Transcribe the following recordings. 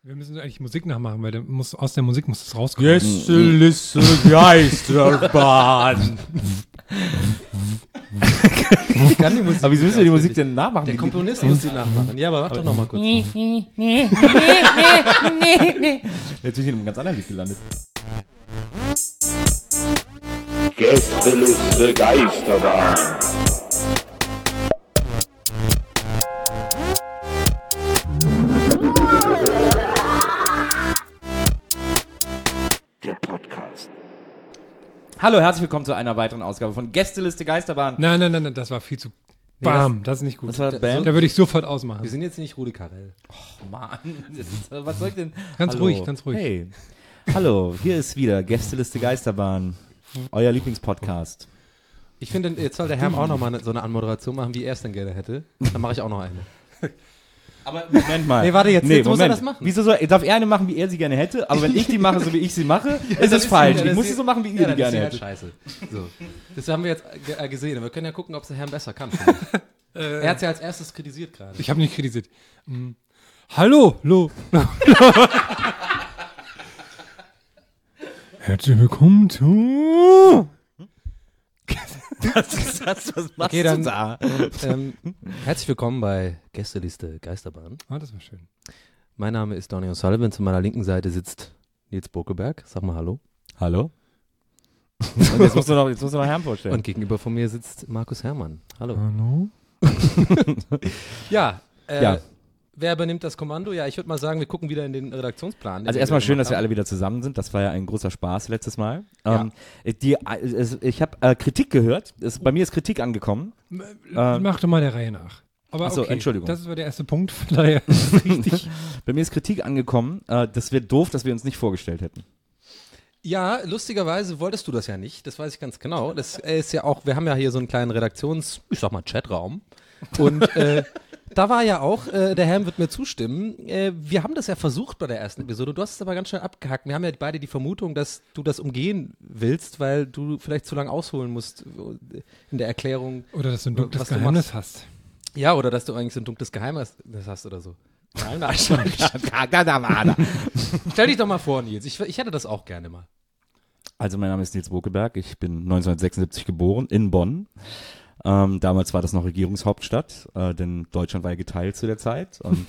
Wir müssen eigentlich Musik nachmachen, weil aus der Musik muss es rauskommen. Gästeliste Geisterbahn. Ich kann die Musik. Aber wieso müssen wir die Musik denn nachmachen? Der Komponist muss sie nachmachen. Ja, aber mach doch noch mal kurz. Jetzt bin ich in einem ganz anderen Lied gelandet. Gästeliste Geisterbahn. Der Podcast. Hallo, herzlich willkommen zu einer weiteren Ausgabe von Gästeliste Geisterbahn. Nein, das war viel zu... Bam, das ist nicht gut. Das war Da Bam. würde ich sofort ausmachen. Wir sind jetzt nicht Rudi Carrell. Oh Mann, was soll ich denn? Ganz Hallo. ruhig, ganz ruhig. Hey, hallo, hier ist wieder Gästeliste Geisterbahn, euer Lieblingspodcast. Ich finde, jetzt soll der Herr auch noch mal so eine Anmoderation machen, wie er es denn gerne hätte. Dann mache ich auch noch eine. Aber Moment mal. Nee, warte, jetzt muss er das machen. Wieso darf er eine machen, wie er sie gerne hätte, aber wenn ich die mache, so wie ich sie mache, ist es falsch. Ich muss sie so machen, wie ihr die gerne hättet. Scheiße. So. Das haben wir jetzt gesehen. Wir können ja gucken, ob es der Herr besser kann. Er hat es ja als erstes kritisiert gerade. Ich habe nicht kritisiert. Hallo, Herzlich willkommen zu... Was machst Okay, dann, du da? Herzlich willkommen bei Gästeliste Geisterbahn. Ah, das war schön. Mein Name ist Donny O'Sullivan. Zu meiner linken Seite sitzt Nils Bokelberg. Sag mal Hallo. Hallo? Und jetzt musst du noch Herrn vorstellen. Und gegenüber von mir sitzt Markus Herrmann. Hallo. Hallo? Ja, Ja. Wer übernimmt das Kommando? Ja, ich würde mal sagen, wir gucken wieder in den Redaktionsplan. Also erstmal schön, dass wir alle wieder zusammen sind. Das war ja ein großer Spaß letztes Mal. Ja. Ich habe Kritik gehört. Bei mir ist Kritik angekommen. Mach doch mal der Reihe nach. Aber Ach so, okay, Entschuldigung. das war der erste Punkt. Von daher ist es richtig. Bei mir ist Kritik angekommen. Das wäre doof, dass wir uns nicht vorgestellt hätten. Ja, lustigerweise wolltest du das ja nicht. Das weiß ich ganz genau. Das ist ja auch, wir haben ja hier so einen kleinen Chatraum. Und da war ja auch, der Herr wird mir zustimmen, wir haben das ja versucht bei der ersten Episode, du hast es aber ganz schnell abgehakt. Wir haben ja beide die Vermutung, dass du das umgehen willst, weil du vielleicht zu lange ausholen musst in der Erklärung. Oder dass du ein dunkles was du Geheimnis machst. hast. Ja, oder dass du eigentlich so ein dunkles Geheimnis hast oder so. Nein, Stell dich doch mal vor, Nils. Ich hätte das auch gerne mal. Also mein Name ist Nils Bokelberg. Ich bin 1976 geboren in Bonn. Damals war das noch Regierungshauptstadt, denn Deutschland war ja geteilt zu der Zeit. Und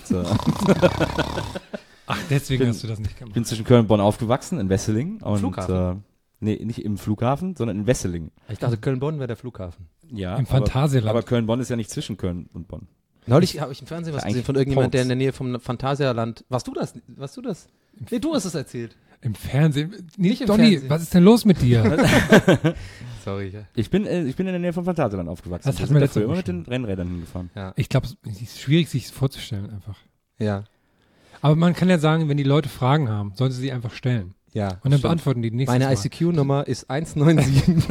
Ach, deswegen hast du das nicht ich gemacht. bin zwischen Köln und Bonn aufgewachsen, in Wesseling. Und, Flughafen? Nee, nicht im Flughafen, sondern in Wesseling. Ich dachte, Köln-Bonn wäre der Flughafen. Ja, Im Phantasialand. Aber Köln-Bonn ist ja nicht zwischen Köln und Bonn. Neulich habe ich im Fernsehen was Eigentlich gesehen von irgendjemand, der in Ports. der Nähe vom Phantasialand. Warst du das? Nee, du hast es erzählt. Im Fernsehen. Nicht im Donny, Fernsehen. was ist denn los mit dir? Sorry. Ja. Ich bin in der Nähe von Phantasialand aufgewachsen. Das Wir hatten sind wir dafür letzte immer Woche mit den Rennrädern hingefahren. Ich glaube, es ist schwierig, sich vorzustellen einfach. Ja. Aber man kann ja sagen, wenn die Leute Fragen haben, sollen sie einfach stellen. Ja. Und dann stimmt. beantworten die nächstes Meine Mal. ICQ-Nummer ist 197.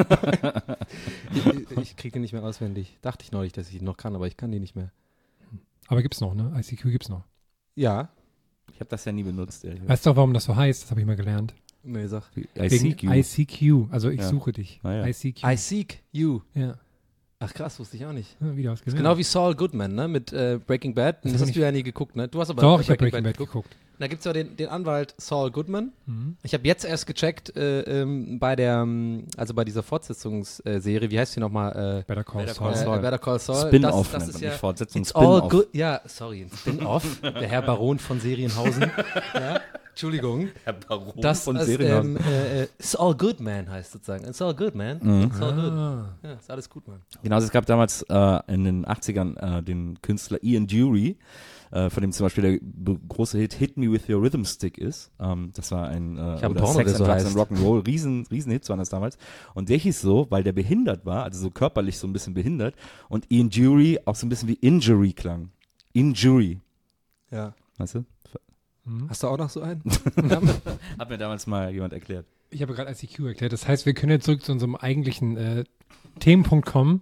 ich kriege die nicht mehr auswendig. Dachte ich neulich, dass ich die noch kann, aber ich kann die nicht mehr. Aber gibt's noch, ne? ICQ gibt's noch. Ja. Ich habe das ja nie benutzt. Weißt du auch, warum das so heißt? Das habe ich mal gelernt. Nee, sag. Wegen ICQ. Also ich Ja. suche dich. Ah, ja. ICQ. I seek you. Ja. Ach krass, wusste ich auch nicht. Wieder was Das ist gelernt. genau wie Saul Goodman, ne? Mit Breaking Bad. Das hab hast ich du ja nie geguckt, ne? Du hast aber Doch, ich habe Breaking Bad geguckt. Da gibt es ja den Anwalt Saul Goodman. Mhm. Ich habe jetzt erst gecheckt bei dieser Fortsetzungsserie, wie heißt die nochmal? Better Call Better Saul. Call Saul. Better Call Saul. Spin-off das nennt ist man ja nicht Fortsetzung, It's all Spin-off. good. Ja, sorry, ein Spin-off. Der Herr Baron von Serienhausen. Ja, Entschuldigung. Herr Baron Das von ist, Serienhaus. It's all good, man, heißt sozusagen. It's all good, man. It's all good. Ja, ist alles gut, man. Genau, es gab damals in den 80ern den Künstler Ian Dury, von dem zum Beispiel der große Hit Me With Your Rhythm Stick ist. Das war ein Ich hab einen oder Porno, Sex der so and Drugs heißt. and Rock'n'Roll, riesen Hits waren das damals. Und der hieß so, weil der behindert war, also so körperlich so ein bisschen behindert, und Ian Dury auch so ein bisschen wie Injury klang. Injury, Ja. weißt du? Hast du auch noch so einen? Hat mir damals mal jemand erklärt. Ich habe gerade ICQ erklärt. Das heißt, wir können jetzt zurück zu unserem eigentlichen Themenpunkt kommen.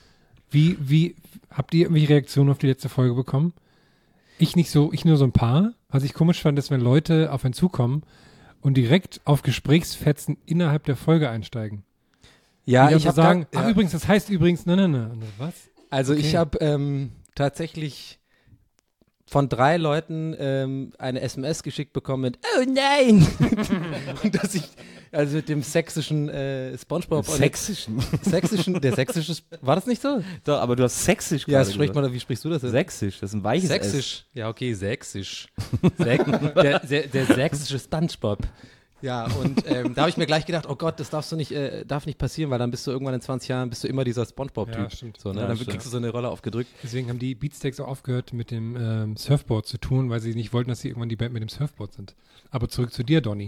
Wie habt ihr irgendwelche Reaktionen auf die letzte Folge bekommen? Ich nur so ein paar. Was ich komisch fand, ist, wenn Leute auf einen zukommen und direkt auf Gesprächsfetzen innerhalb der Folge einsteigen. Ja, Die ich einfach habe sagen, ach übrigens, das heißt übrigens, ne, was? Also Okay. ich habe tatsächlich von 3 Leuten eine SMS geschickt bekommen mit "Oh nein!" Und dass ich, also mit dem sächsischen Spongebob. Sächsischen? Der sächsische, war das nicht so? Doch, aber du hast sächsisch Ja, gerade sprich mal, wie sprichst du das? Sächsisch, das ist ein weiches Sächsisch. Ja, okay, sächsisch. Der sächsische Spongebob. Ja, und da habe ich mir gleich gedacht, oh Gott, das darf nicht passieren, weil dann bist du irgendwann in 20 Jahren bist du immer dieser Spongebob-Typ. Ja, stimmt. So, ne? Ja, Dann stimmt. kriegst du so eine Rolle aufgedrückt. Deswegen haben die Beatsteaks auch aufgehört, mit dem Surfboard zu tun, weil sie nicht wollten, dass sie irgendwann die Band mit dem Surfboard sind. Aber zurück zu dir, Donny.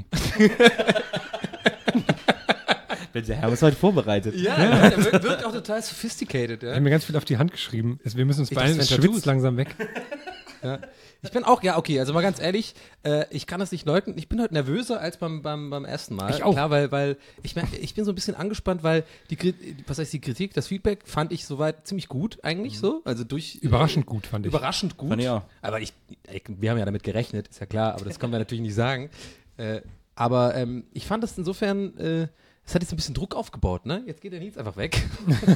Der Herr ist heute vorbereitet. Ja, der wirkt auch total sophisticated. Er Ja? hat mir ganz viel auf die Hand geschrieben. Wir müssen uns Ich beeilen, dachte, es das wären schwitzt Tattoos. langsam weg. Ja. Ich bin auch, ja, okay, also mal ganz ehrlich, ich kann das nicht leugnen, ich bin heute nervöser als beim ersten Mal. Ich auch. Klar, weil ich bin so ein bisschen angespannt, weil die Kritik, das Feedback fand ich soweit ziemlich gut eigentlich so, also Überraschend gut, fand ich. Überraschend gut. Fand ich auch. Aber wir haben ja damit gerechnet, ist ja klar, aber das können wir natürlich nicht sagen. Aber ich fand das insofern, es hat jetzt ein bisschen Druck aufgebaut, ne? Jetzt geht der Nils einfach weg.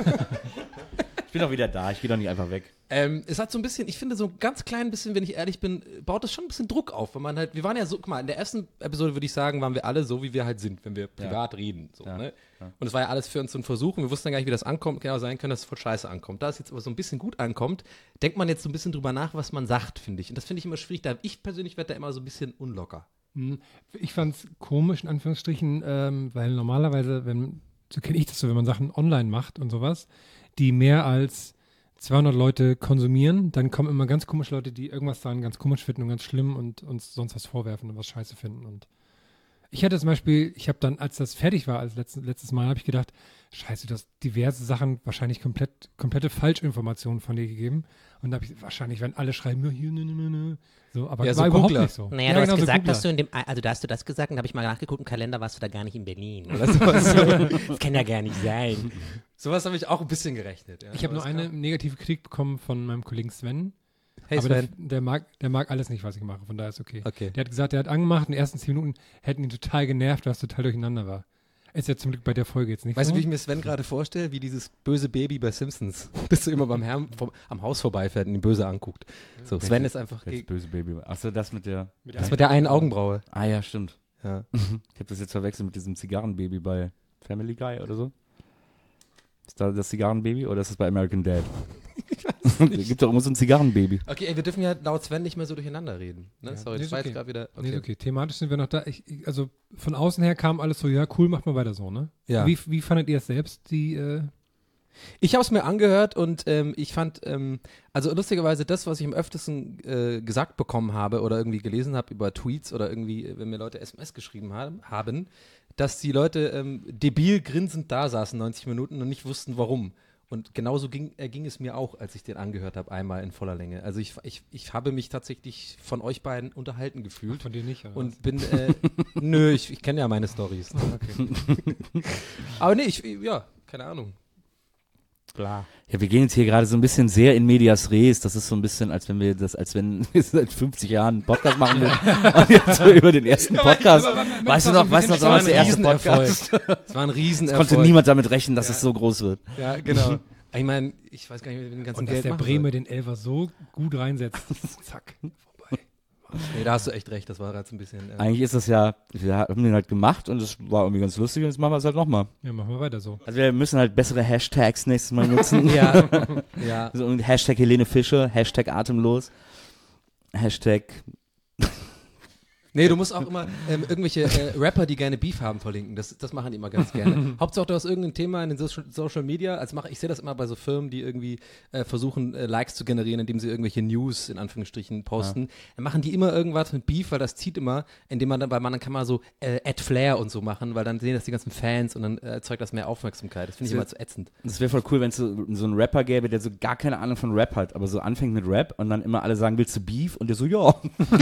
Ich bin doch wieder da, ich gehe doch nicht einfach weg. Es hat so ein bisschen, ich finde so ein ganz klein bisschen, wenn ich ehrlich bin, baut das schon ein bisschen Druck auf, weil man halt, wir waren ja so, guck mal, in der ersten Episode würde ich sagen, waren wir alle so, wie wir halt sind, wenn wir privat reden, so, Ja. ne? Ja. Und es war ja alles für uns so ein Versuch und wir wussten dann gar nicht, wie das ankommt, kann auch sein können, dass es voll scheiße ankommt. Da es jetzt aber so ein bisschen gut ankommt, denkt man jetzt so ein bisschen drüber nach, was man sagt, finde ich. Und das finde ich immer schwierig, ich persönlich werde da immer so ein bisschen unlocker. Ich fand es komisch, in Anführungsstrichen, weil normalerweise, so kenne ich das so, wenn man Sachen online macht und sowas, die mehr als 200 Leute konsumieren, dann kommen immer ganz komische Leute, die irgendwas dann ganz komisch finden und ganz schlimm und uns sonst was vorwerfen und was scheiße finden. Und ich hatte zum Beispiel, ich habe dann, als das fertig war, als letztes Mal, habe ich gedacht, scheiße, du hast diverse Sachen, wahrscheinlich komplette Falschinformationen von dir gegeben. Und da habe ich, wahrscheinlich werden alle schreiben, ja, hier, ne. So, aber Ja, war so überhaupt Googler. nicht so. Naja, Ja, du hast genau, so gesagt, Googler. dass da hast du das gesagt und da habe ich mal nachgeguckt, im Kalender warst du da gar nicht in Berlin oder sowas. Das kann ja gar nicht sein. Sowas habe ich auch ein bisschen gerechnet. Ja. Ich habe Aber nur es eine kam- negative Kritik bekommen von meinem Kollegen Sven. Hey aber Sven. der mag alles nicht, was ich mache, von daher ist okay. Okay. Der hat gesagt, der hat angemacht, in den ersten 10 Minuten hätten ihn total genervt, weil es total durcheinander war. Ist ja zum Glück bei der Folge jetzt nicht Weißt so. du, wie ich mir Sven gerade vorstelle? Wie dieses böse Baby bei Simpsons. Das so immer beim Herrn am Haus vorbeifährt und ihn böse anguckt. So, Sven ist einfach Das böse Baby. Achso, das mit der. das mit der einen Augenbraue. Ah ja, stimmt. Ja. Ich habe das jetzt verwechselt mit diesem Zigarrenbaby bei Family Guy oder so. Ist da das Zigarrenbaby oder ist das bei American Dad? Es gibt doch immer so ein Zigarrenbaby. Okay, ey, wir dürfen ja laut Sven nicht mehr so durcheinander reden. Ne? Ja, Sorry, nee, das ist war okay. jetzt gerade wieder. Nee, ist okay. Thematisch sind wir noch da. Also von außen her kam alles so, ja, cool, macht mal weiter so, ne? Ja. Wie fandet ihr es selbst, Ich habe es mir angehört und ich fand, also lustigerweise das, was ich am öftesten gesagt bekommen habe oder irgendwie gelesen habe über Tweets oder irgendwie, wenn mir Leute SMS geschrieben haben, dass die Leute debil grinsend da saßen 90 Minuten und nicht wussten, warum. Und genauso ging es mir auch, als ich den angehört habe, einmal in voller Länge. Also ich habe mich tatsächlich von euch beiden unterhalten gefühlt. von dir nicht? Oder Und bin, nö, ich kenne ja meine Storys. Ne? Aber nee, ja, keine Ahnung. Klar. Ja, wir gehen jetzt hier gerade so ein bisschen sehr in medias res. Das ist so ein bisschen, als wenn wir seit 50 Jahren einen Podcast machen würden. Und jetzt so über den ersten Podcast. Weißt du noch, damals der erste Podcast? Es war ein Riesenerfolg. Konnte niemand damit rechnen, dass es so groß wird. Ja, genau. Ich meine, ich weiß gar nicht, wie wir den ganzen Und dass Geld der machen Bremer soll. den Elfer so gut reinsetzt. Zack, vorbei. Nee, da hast du echt recht, das war jetzt ein bisschen. Eigentlich ist das ja, wir haben den halt gemacht und es war irgendwie ganz lustig und jetzt machen wir es halt nochmal. Ja, machen wir weiter so. Also wir müssen halt bessere Hashtags nächstes Mal nutzen. Ja, ja. So, und Hashtag Helene Fischer, Hashtag atemlos, Hashtag Nee, du musst auch immer irgendwelche Rapper, die gerne Beef haben, verlinken. Das machen die immer ganz gerne. Hauptsache, du hast irgendein Thema in den Social Media. Also ich sehe das immer bei so Firmen, die irgendwie versuchen, Likes zu generieren, indem sie irgendwelche News in Anführungsstrichen posten. Dann machen die immer irgendwas mit Beef, weil das zieht immer, indem man dann, weil man dann kann man so Add Flair und so machen, weil dann sehen das die ganzen Fans und dann erzeugt das mehr Aufmerksamkeit. Das finde ich immer zu ätzend. Das wäre voll cool, wenn es so einen Rapper gäbe, der so gar keine Ahnung von Rap hat, aber so anfängt mit Rap und dann immer alle sagen, willst du Beef? Und der so, ja.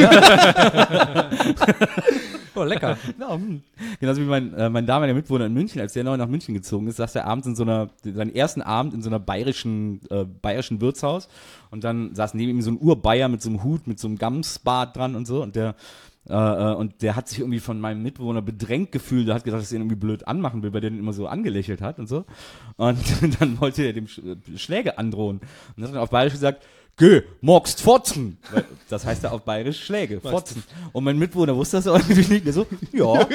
Oh, lecker. Ja, genauso wie mein damaliger Mitbewohner in München, als der neu nach München gezogen ist, saß er abends seinen ersten Abend in so einer bayerischen Wirtshaus und dann saß neben ihm so ein Urbayer mit so einem Hut, mit so einem Gamsbart dran und so und der hat sich irgendwie von meinem Mitbewohner bedrängt gefühlt, der hat gedacht, dass er ihn irgendwie blöd anmachen will, weil der den immer so angelächelt hat und so. Und dann wollte er dem Schläge androhen. Und hat dann auf Bayerisch gesagt, geh, magst Fotzen. Weil das heißt ja auf Bayerisch Schläge, Fotzen. Und mein Mitbewohner wusste das aber natürlich nicht. Der so, ja.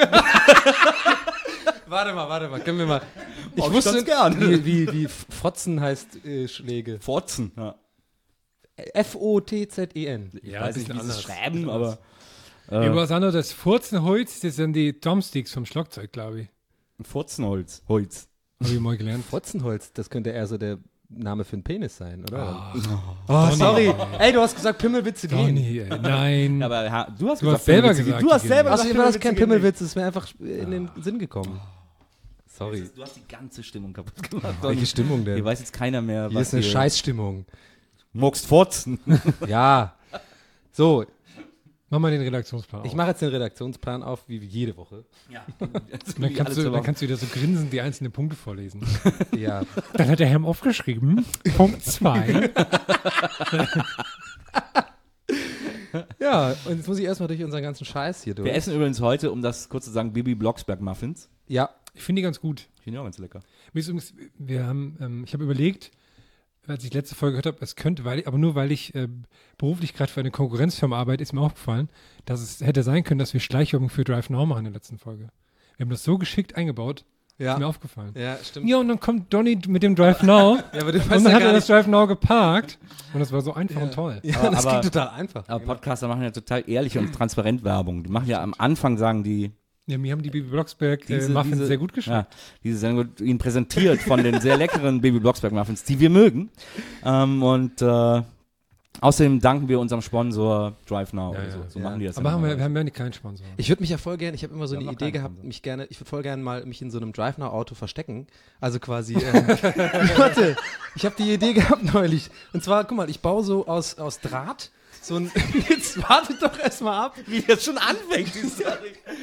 Warte mal, können wir mal. Ich Mag ich wusste ganz gern. wie Fotzen heißt Schläge. Fotzen, ja. F-O-T-Z-E-N. Ich Ja, weiß das nicht, ist wie sie es anders. schreiben, aber Über das andere, das Furzenholz, das sind die Drumsticks vom Schlagzeug, glaube ich. Furzenholz. Holz. Habe ich mal gelernt. Fotzenholz, das könnte eher so der Name für einen Penis sein, oder? Oh, Sorry. Ey, du hast gesagt, Pimmelwitze gehen. Donny, ey. Nein. Aber du hast Du hast gesagt, selber Pimmelwitze gesagt, gehen. Du hast die selber gehen. Außerdem war das Pimmelwitze kein gehen. Pimmelwitz, es ist mir einfach in den Sinn gekommen. Sorry. Du hast die ganze Stimmung kaputt gemacht. Welche Stimmung Hier denn? weiß jetzt keiner mehr, Hier was ist eine Scheißstimmung. Magst Fotzen. Ja. So, Mach mal den Redaktionsplan. ich mache jetzt den Redaktionsplan auf, wie jede Woche. Ja. Und dann kannst du wieder so grinsend die einzelnen Punkte vorlesen. Ja. Dann hat der Herr aufgeschrieben, Punkt 2. Ja, und jetzt muss ich erstmal durch unseren ganzen Scheiß hier durch. Wir essen übrigens heute, um das kurz zu sagen, Bibi Blocksberg Muffins. Ja, Ich finde die ganz gut. Ich finde die auch ganz lecker. Mir ist übrigens, ich habe überlegt, als ich die letzte Folge gehört habe, es könnte, aber nur weil ich beruflich gerade für eine Konkurrenzfirma arbeite, ist mir aufgefallen, dass es hätte sein können, dass wir Schleichwerbung für Drive Now machen in der letzten Folge. Wir haben das so geschickt eingebaut, ist mir aufgefallen. ja, stimmt. Ja, und dann kommt Donny mit dem Drive Now Ja, aber du und weißt dann ja hat er gar das nicht. Drive Now geparkt und das war so einfach und toll. Ja, Aber- das aber- klingt total einfach. Aber Podcaster machen ja total ehrliche und transparent Werbung. Die machen ja am Anfang, sagen die, Ja, mir haben die Bibi Blocksberg Diese- Muffins diese- sehr gut geschmeckt. ja, diese Sendung wird Ihnen präsentiert von den sehr leckeren Baby Blocksberg Muffins, die wir mögen. Außerdem danken wir unserem Sponsor Drive Now. Ja, oder so ja. so machen die das. Aber ja wir normalerweise. haben ja keinen Sponsor. Ich würde mich ja voll gerne, ich habe immer so Wir eine haben noch Idee keinen gehabt, Sponsor. ich würde voll gerne mal mich in so einem Drive-Now-Auto verstecken. Also quasi, warte, ich habe die Idee gehabt neulich. Und zwar, guck mal, ich baue so aus Draht so ein, jetzt wartet doch erstmal ab. Wie das schon anfängt, die Story.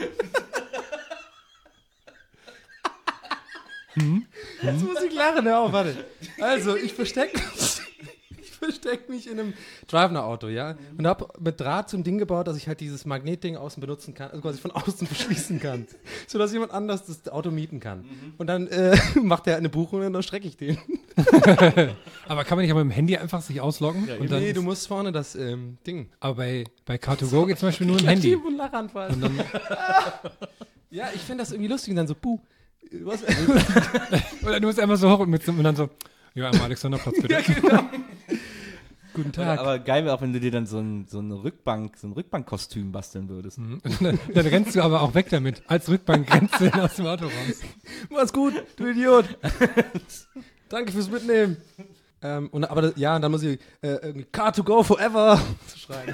Jetzt muss ich lachen, hör auf, warte. Also, ich verstecke mich in einem Drive-Now-Auto, ja, und habe mit Draht so ein Ding gebaut, dass ich halt dieses Magnetding außen benutzen kann, also quasi von außen beschließen kann, sodass jemand anders das Auto mieten kann. Und dann macht er eine Buchung und dann strecke ich den. Aber kann man nicht aber mit dem Handy einfach sich ausloggen? Und dann Nee, du musst vorne das Ding. aber bei Car2Go geht zum Beispiel nur im Handy. Und Lachanfall. Und dann, Ja, ich finde das irgendwie lustig und dann so, puh. Was? oder du musst einfach so hoch und dann so, ja, am Alexanderplatz bitte. Ja, genau. Guten Tag. Aber geil wäre auch, wenn du dir dann so ein Rückbankkostüm basteln würdest. Und dann rennst du aber auch weg damit. Als Rückbank rennst du aus dem Auto raus. Mach's gut, du Idiot. Danke fürs Mitnehmen. Und dann muss ich Car2Go forever zu schreiben.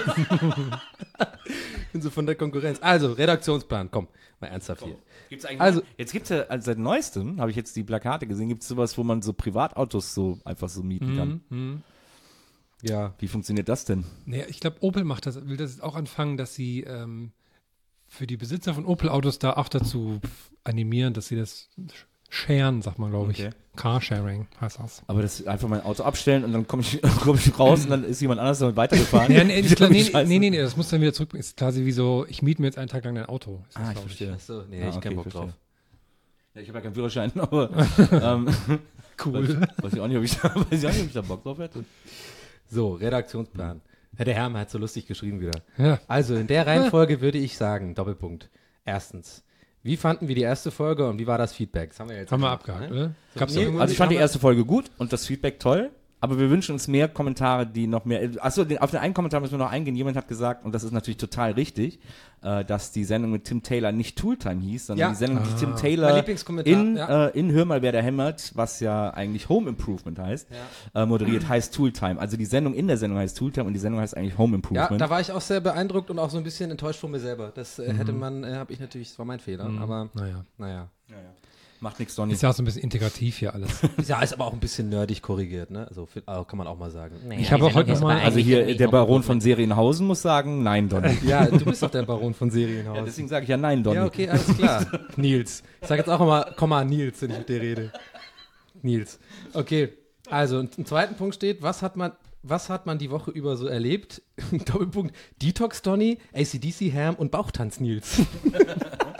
Bin so von der Konkurrenz. Also, Redaktionsplan, komm, mal ernsthaft hier. Gibt's eigentlich Also- jetzt gibt es ja, also seit neuestem, habe ich jetzt die Plakate gesehen, gibt es sowas, wo man so Privatautos so einfach so mieten kann. Ja. Wie funktioniert das denn? Naja, ich glaube, Opel will das jetzt auch anfangen, dass sie für die Besitzer von Opel-Autos da auch dazu animieren, dass sie das sharen, sagt man, glaube ich. Okay. Carsharing heißt das. Aber das einfach mein Auto abstellen und dann komme ich raus und dann ist jemand anders damit weitergefahren. Ja, nee, Scheiße. nee, das muss dann wieder zurück. Ist quasi wie so, ich miete mir jetzt einen Tag lang dein Auto. Ist das, Ah, ich glaub verstehe. Achso, nee, Ah, ich hab keinen Bock verstehe. drauf. Ja, ich habe ja keinen Führerschein, aber Cool. weiß ich auch nicht, ob ich da Bock drauf hätte. So, Redaktionsplan. Ja, der Herr hat so lustig geschrieben wieder. Ja. Also, in der Reihenfolge würde ich sagen, Doppelpunkt. Erstens, wie fanden wir die erste Folge und wie war das Feedback? Das haben wir jetzt Haben wir gemacht, abgehakt, ne? oder? Gab's nee, doch- Also ich fand die erste Folge gut und das Feedback toll, aber wir wünschen uns mehr Kommentare, die noch mehr. Achso, auf den einen Kommentar müssen wir noch eingehen. Jemand hat gesagt, und das ist natürlich total richtig, dass die Sendung mit Tim Taylor nicht Tooltime hieß, sondern Ja. die Sendung, die Tim Mein Taylor Lieblingskommentar, in Hör mal, wer da hämmert, was ja eigentlich Home Improvement heißt, moderiert, heißt Tooltime. Also die Sendung in der Sendung heißt Tooltime und die Sendung heißt eigentlich Home Ja, Improvement. da war ich auch sehr beeindruckt und auch so ein bisschen enttäuscht von mir selber. Das hätte man, habe ich natürlich, das war mein Fehler, aber Naja. naja. Macht nichts, Donny. Ist ja auch so ein bisschen integrativ hier alles. Ja, ist aber auch ein bisschen nerdig korrigiert, ne? Also kann man auch mal sagen. Naja, Ich habe die auch heute Sendung ist noch mal- aber Also eigentlich hier, irgendwie der Baron Home von Serienhausen muss sagen, nein, Donny. Ja, du bist doch der Baron von Ja, Serienhaus. deswegen sage ich ja nein, Donny. Ja, okay, alles klar. Nils. Ich sag jetzt auch immer, komm mal, Nils, wenn ich mit dir rede. Nils. Okay, also im zweiten Punkt steht, was hat man die Woche über so erlebt? Doppelpunkt, Detox Donny, AC/DC Ham und Bauchtanz Nils.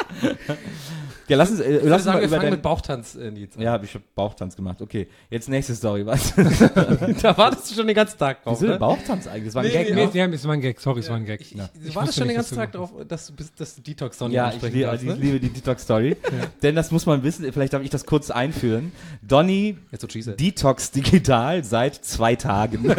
Ja, lass uns Wir lass uns sagen, mal wir über fangen mit dein... Bauchtanz Nils an. Ja, ich hab Bauchtanz gemacht. Okay, jetzt nächste Story. Was? Da wartest du schon den ganzen Tag drauf, Wieso denn ne? Bauchtanz eigentlich? Das war ein Nee, Gag, nee, ne? Nee, es war ein Gag, sorry, es war ein Gag. Du Ich wartest wusste schon den nicht, ganzen dass Tag drauf, dass du Detox Donny Ja, ich, ansprechen kannst, ne? liebe die TikTok-Story. Denn das muss man wissen, vielleicht darf ich das kurz einführen. Donny Jetzt so cheesy. Detox digital seit 2 Tagen.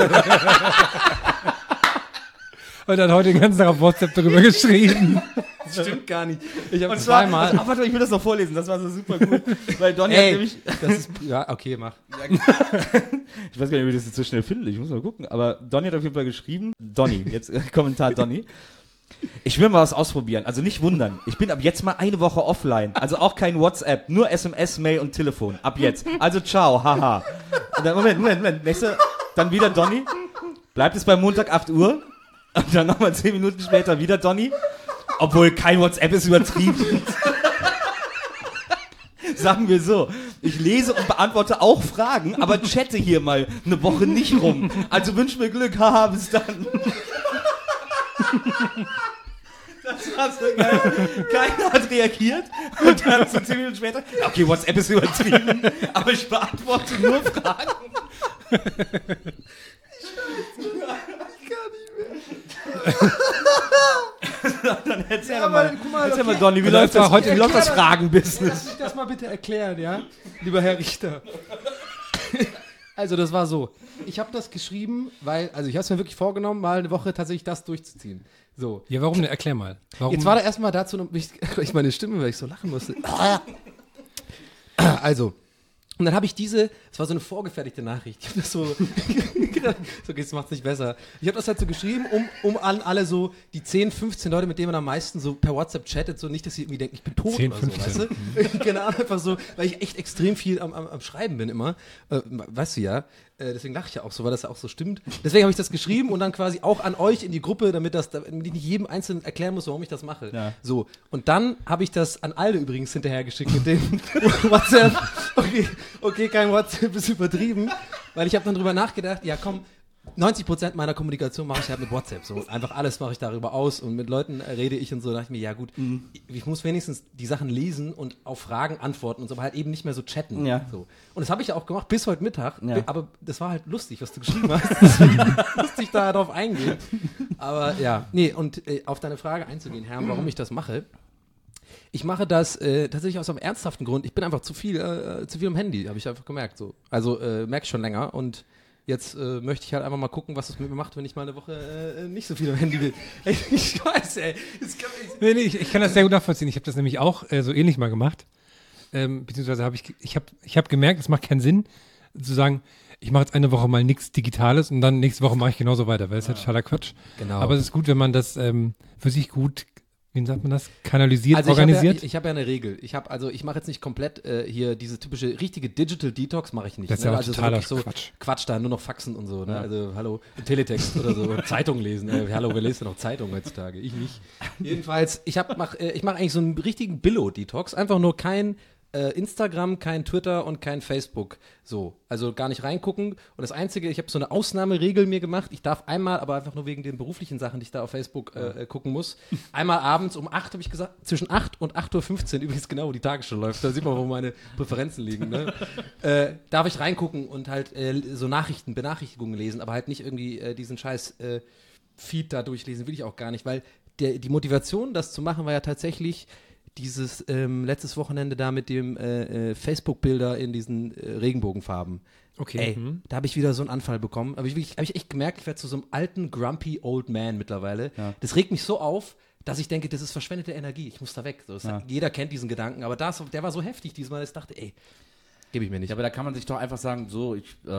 Und hat heute den ganzen Tag auf WhatsApp darüber geschrieben. Das stimmt gar nicht. Ich habe Und zwar, zweimal. ach, warte, ich will das noch vorlesen, das war so super gut. Weil Donny hat Ey, nämlich, das ist, ja, okay, mach. ich weiß gar nicht, wie ich das jetzt so schnell finde, ich muss mal gucken, aber Donny hat auf jeden Fall geschrieben, Donny, jetzt Kommentar Donny. Ich will mal was ausprobieren, also nicht wundern, ich bin ab jetzt mal eine Woche offline, also auch kein WhatsApp, nur SMS, Mail und Telefon, ab jetzt. Also ciao, haha. Und dann, Moment, nächste, dann wieder Donny, bleibt es beim Montag 8 Uhr und dann nochmal 10 Minuten später wieder Donny, obwohl kein WhatsApp ist übertrieben. Sagen wir so, ich lese und beantworte auch Fragen, aber chatte hier mal eine Woche nicht rum. Also wünsch mir Glück, haha, bis dann. Das war so geil. Keiner hat reagiert und dann so 10 Minuten später, okay, WhatsApp ist übertrieben, aber ich beantworte nur Fragen. Dann erzähl mal, Donny, wie läuft das Fragenbusiness? Lass mich das mal bitte erklären, ja? Lieber Herr Richter. Also das war so, ich habe das geschrieben, weil, also ich habe es mir wirklich vorgenommen, mal eine Woche tatsächlich das durchzuziehen. So. Ja, warum denn? Erklär mal. Warum? Jetzt war da erstmal dazu, ich meine Stimme, weil ich so lachen musste. Also, und dann habe ich es war so eine vorgefertigte Nachricht. Ich habe das so das macht's nicht besser. Ich habe das halt so geschrieben, um an alle so die 10, 15 Leute, mit denen man am meisten so per WhatsApp chattet, so nicht, dass sie irgendwie denken, ich bin tot 10, oder so, 15. weißt du? Genau, einfach so, weil ich echt extrem viel am Schreiben bin immer. Weißt du ja. Deswegen lache ich ja auch so, weil das ja auch so stimmt. Deswegen habe ich das geschrieben und dann quasi auch an euch in die Gruppe, damit ich nicht jedem Einzelnen erklären muss, warum ich das mache. Ja. So. Und dann habe ich das an Alde übrigens hinterhergeschickt mit dem WhatsApp. Okay, kein WhatsApp ist übertrieben. Weil ich habe dann drüber nachgedacht, ja komm, 90% meiner Kommunikation mache ich halt mit WhatsApp. So. Einfach alles mache ich darüber aus und mit Leuten rede ich und so. Da dachte ich mir, ja gut, ich muss wenigstens die Sachen lesen und auf Fragen antworten und so, aber halt eben nicht mehr so chatten. Ja. So. Und das habe ich ja auch gemacht bis heute Mittag. Ja. Aber das war halt lustig, was du geschrieben hast. Deswegen musste ich da drauf eingehen. Aber ja, nee, und auf deine Frage einzugehen, Herr, warum ich das mache. Ich mache das tatsächlich aus einem ernsthaften Grund. Ich bin einfach zu viel am Handy, habe ich einfach gemerkt. So. Also merke ich schon länger und jetzt möchte ich halt einfach mal gucken, was es mit mir macht, wenn ich mal eine Woche nicht so viel am Handy bin. Ich weiß, ey. Nee, ich kann das sehr gut nachvollziehen. Ich habe das nämlich auch so ähnlich mal gemacht. Beziehungsweise habe ich hab gemerkt, es macht keinen Sinn, zu sagen, ich mache jetzt eine Woche mal nichts Digitales und dann nächste Woche mache ich genauso weiter, weil es ist halt totaler Quatsch. Genau. Aber es ist gut, wenn man das für sich gut, wie sagt man das, kanalisiert, Also organisiert. ich habe ja eine Regel. Ich mache jetzt nicht komplett hier diese typische richtige Digital Detox mache ich nicht. Das ist ja auch also totaler so Quatsch. Quatsch da, nur noch Faxen und so. Ne? Also hallo, Teletext oder so, Zeitung lesen. Hallo, wer liest denn noch Zeitung heutzutage? Ich nicht. Jedenfalls, ich mach eigentlich so einen richtigen Billo-Detox. Einfach nur kein Instagram, kein Twitter und kein Facebook. So, also gar nicht reingucken. Und das Einzige, ich habe so eine Ausnahmeregel mir gemacht. Ich darf einmal, aber einfach nur wegen den beruflichen Sachen, die ich da auf Facebook gucken muss. Einmal abends um 8, habe ich gesagt, zwischen 8 und 8:15 Uhr, übrigens genau, wo die Tagesschau läuft. Da sieht man, wo meine Präferenzen liegen. Ne? Darf ich reingucken und halt so Benachrichtigungen lesen, aber halt nicht irgendwie diesen scheiß Feed da durchlesen, will ich auch gar nicht, weil die Motivation, das zu machen, war ja tatsächlich dieses letztes Wochenende da mit dem Facebook-Bilder in diesen Regenbogenfarben. Okay. Ey, da habe ich wieder so einen Anfall bekommen. Hab ich echt gemerkt, ich werde zu so einem alten, grumpy Old Man mittlerweile. Ja. Das regt mich so auf, dass ich denke, das ist verschwendete Energie. Ich muss da weg. So, jeder kennt diesen Gedanken, aber der war so heftig diesmal, dass ich dachte, ey, gebe ich mir nicht. Ja, aber da kann man sich doch einfach sagen, so,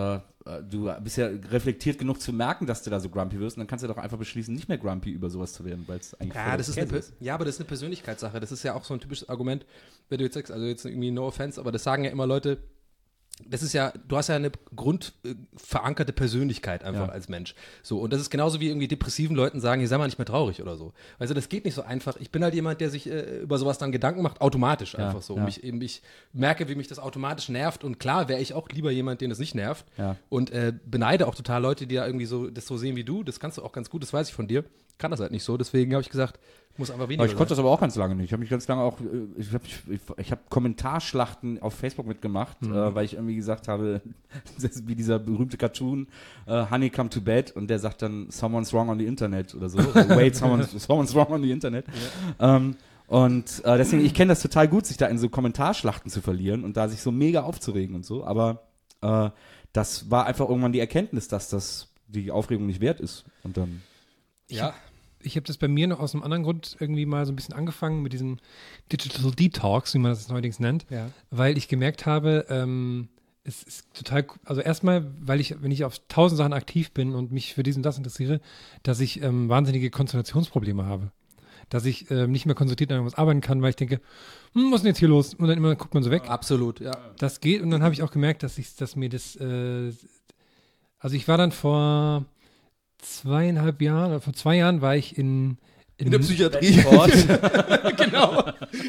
du bist ja reflektiert genug zu merken, dass du da so grumpy wirst, und dann kannst du doch einfach beschließen, nicht mehr grumpy über sowas zu werden, weil es eigentlich aber das ist eine Persönlichkeitssache. Das ist ja auch so ein typisches Argument, wenn du jetzt sagst, also jetzt irgendwie no offense, aber das sagen ja immer Leute, das ist ja, du hast ja eine grundverankerte Persönlichkeit einfach als Mensch. So, und das ist genauso wie irgendwie depressiven Leuten sagen, hier sei mal nicht mehr traurig oder so. Also das geht nicht so einfach. Ich bin halt jemand, der sich über sowas dann Gedanken macht, automatisch einfach so. Ja. Ich merke, wie mich das automatisch nervt, und klar wäre ich auch lieber jemand, den das nicht nervt. Ja. Und beneide auch total Leute, die da irgendwie so das so sehen wie du. Das kannst du auch ganz gut, das weiß ich von dir. Kann das halt nicht so. Deswegen habe ich gesagt, Muss einfach weniger Aber ich konnte das aber auch ganz lange nicht. Ich habe mich ganz lange auch, ich habe Kommentarschlachten auf Facebook mitgemacht, weil ich irgendwie gesagt habe, das ist wie dieser berühmte Cartoon, Honey come to bed, und der sagt dann, someone's wrong on the Internet oder so. Wait, someone's wrong on the Internet. Deswegen, ich kenne das total gut, sich da in so Kommentarschlachten zu verlieren und da sich so mega aufzuregen und so, aber das war einfach irgendwann die Erkenntnis, dass das die Aufregung nicht wert ist. Und dann Ja. Ich habe das bei mir noch aus einem anderen Grund irgendwie mal so ein bisschen angefangen mit diesen Digital Detox, wie man das neuerdings nennt, weil ich gemerkt habe, es ist total, also erstmal, weil wenn ich auf 1000 Sachen aktiv bin und mich für dies und das interessiere, dass ich wahnsinnige Konzentrationsprobleme habe. Dass ich nicht mehr konzentriert an irgendwas arbeiten kann, weil ich denke, was ist denn jetzt hier los? Und dann immer guckt man so weg. Absolut, ja. Das geht, und dann habe ich auch gemerkt, dass mir das, also ich war dann vor 2,5 Jahren, oder vor 2 Jahren war ich in der Psychiatrie. Genau.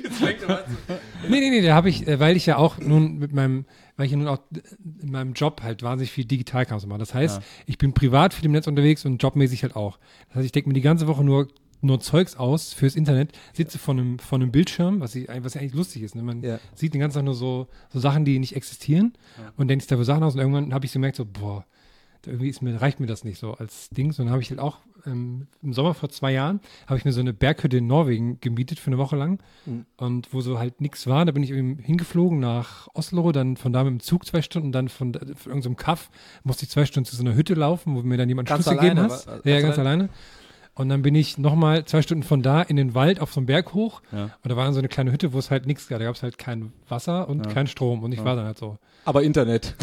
Nee, da habe ich, weil ich ja auch nun weil ich ja nun auch in meinem Job halt wahnsinnig viel Digitalkram mache. Das heißt, ich bin privat viel im Netz unterwegs und jobmäßig halt auch. Das heißt, ich denke mir die ganze Woche nur Zeugs aus fürs Internet, sitze vor einem Bildschirm, was eigentlich lustig ist. Ne? Man sieht den ganzen Tag nur so Sachen, die nicht existieren, und denkt sich da für Sachen aus, und irgendwann habe ich so gemerkt, so, boah, irgendwie reicht mir das nicht so als Ding. Und dann habe ich halt auch im Sommer vor 2 Jahren habe ich mir so eine Berghütte in Norwegen gemietet für eine Woche lang, und wo so halt nichts war. Da bin ich irgendwie hingeflogen nach Oslo, dann von da mit dem Zug 2 Stunden, dann von irgendeinem Kaff musste ich 2 Stunden zu so einer Hütte laufen, wo mir dann jemand Ganz Schlüssel gegeben alleine, hat. Ja, ganz alleine. Und dann bin ich nochmal 2 Stunden von da in den Wald auf so einen Berg hoch. Ja. Und da war dann so eine kleine Hütte, wo es halt nichts gab. Da gab es halt kein Wasser und kein Strom. Und ich war dann halt so. Aber Internet.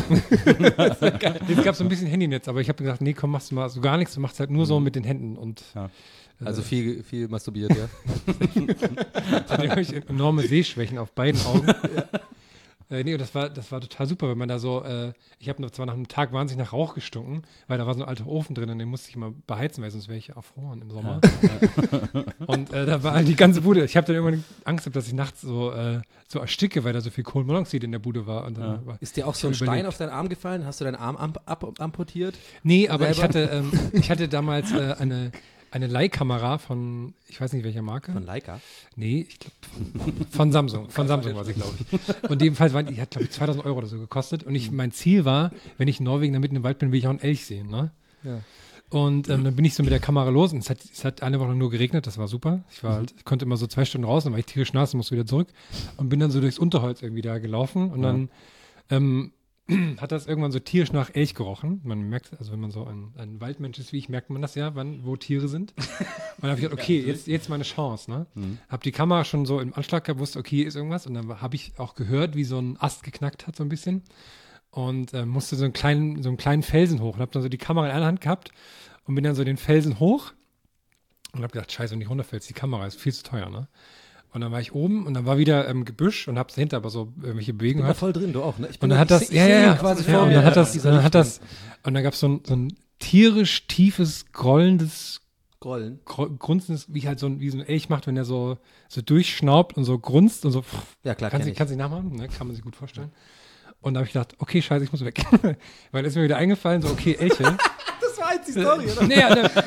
Es gab so ein bisschen Handynetz, aber ich habe gesagt, nee, komm, machst du mal so gar nichts. Du machst halt nur so mit den Händen. Und also viel masturbiert, ja. Seitdem habe ich enorme Sehschwächen auf beiden Augen. Nee, das war total super, weil man da so, ich habe zwar nach einem Tag wahnsinnig nach Rauch gestunken, weil da war so ein alter Ofen drin, und den musste ich mal beheizen, weil sonst wäre ich erfroren im Sommer. Und da war halt die ganze Bude. Ich habe dann irgendwann Angst gehabt, dass ich nachts so ersticke, weil da so viel Kohlenmonoxid in der Bude war. Und dann Ist dir auch so ein Stein auf deinen Arm gefallen? Hast du deinen Arm amputiert? Nee, aber ich hatte damals eine Leihkamera von, ich weiß nicht welcher Marke. Von Leica? Nee, ich glaube von Samsung. Von Samsung war sie, glaube ich. Und jedenfalls die hat, glaube ich, 2.000 Euro oder so gekostet. Und mein Ziel war, wenn ich in Norwegen da mitten im Wald bin, will ich auch einen Elch sehen. Ne? Ja. Und dann bin ich so mit der Kamera los, und es hat eine Woche nur geregnet, das war super. Ich konnte immer so 2 Stunden raus, dann war ich tierisch nass und musste wieder zurück. Und bin dann so durchs Unterholz irgendwie da gelaufen. Und dann hat das irgendwann so tierisch nach Elch gerochen. Man merkt, also wenn man so ein Waldmensch ist wie ich, merkt man das ja, wo Tiere sind. Und dann habe ich gedacht, okay, jetzt meine Chance. Ne? Habe die Kamera schon so im Anschlag gehabt, wusste, okay, hier ist irgendwas. Und dann habe ich auch gehört, wie so ein Ast geknackt hat, so ein bisschen. Und musste so einen kleinen Felsen hoch. Und habe dann so die Kamera in einer Hand gehabt und bin dann so den Felsen hoch. Und habe gedacht, scheiße, wenn ich runterfällst, die Kamera ist viel zu teuer, ne? Und dann war ich oben, und dann war wieder Gebüsch, und hab's dahinter aber so irgendwelche Bewegungen. Ich bin da voll drin, du auch, ne? Und dann hat das, quasi vor und mir. dann hat das, und dann gab's so ein tierisch tiefes, grollendes, grunzendes, wie so ein Elch macht, wenn er so durchschnaubt und so grunzt und so. Ja, klar, kannst du nicht nachmachen, ne? Kann man sich gut vorstellen. Und da habe ich gedacht, okay, scheiße, ich muss weg. Weil ist mir wieder eingefallen, so, okay, Elche. Das war jetzt die Story, oder? Nee,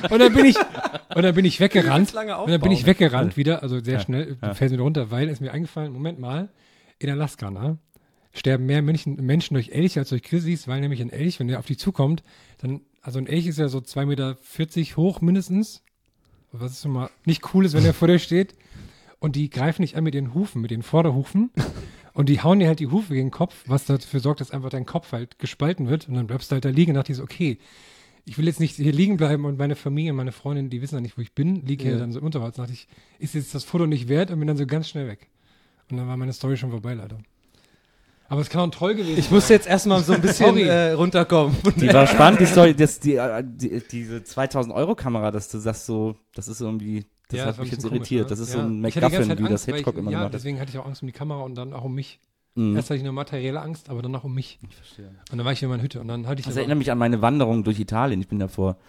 und dann bin ich weggerannt. Und dann bin ich weggerannt wieder, also sehr schnell, fällt mir runter, weil es mir eingefallen, Moment mal, in Alaska, ne, sterben mehr Menschen durch Elche als durch Grizzlies, weil nämlich ein Elch, wenn der auf die zukommt, dann, also ein Elch ist ja so 2,40 Meter hoch mindestens, was ist schon mal nicht cool ist, wenn der vor dir steht, und die greifen nicht an mit den Hufen, mit den Vorderhufen, und die hauen dir halt die Hufe gegen den Kopf, was dafür sorgt, dass einfach dein Kopf halt gespalten wird, und dann bleibst du halt da liegen und dachte ich so, okay, ich will jetzt nicht hier liegen bleiben, und meine Familie, meine Freundin, die wissen ja nicht, wo ich bin, liege hier dann so im Unterholz. Da dachte ich, ist jetzt das Foto nicht wert, und bin dann so ganz schnell weg. Und dann war meine Story schon vorbei, leider. Aber es kann auch toll gewesen sein. Ich musste jetzt erstmal so ein bisschen runterkommen. Die war spannend, die Story, diese 2.000 Euro Kamera, dass du sagst so, das ist irgendwie, das hat mich jetzt irritiert. Komisch, ne? Das ist so ein MacGuffin, wie das Hitchcock immer gemacht hat. Deswegen hatte ich auch Angst um die Kamera und dann auch um mich. Erst hatte ich eine materielle Angst, aber dann auch um mich. Ich verstehe. Und dann war ich in meiner Hütte, und dann hatte ich Das erinnert mich an meine Wanderung durch Italien. Ich bin da vor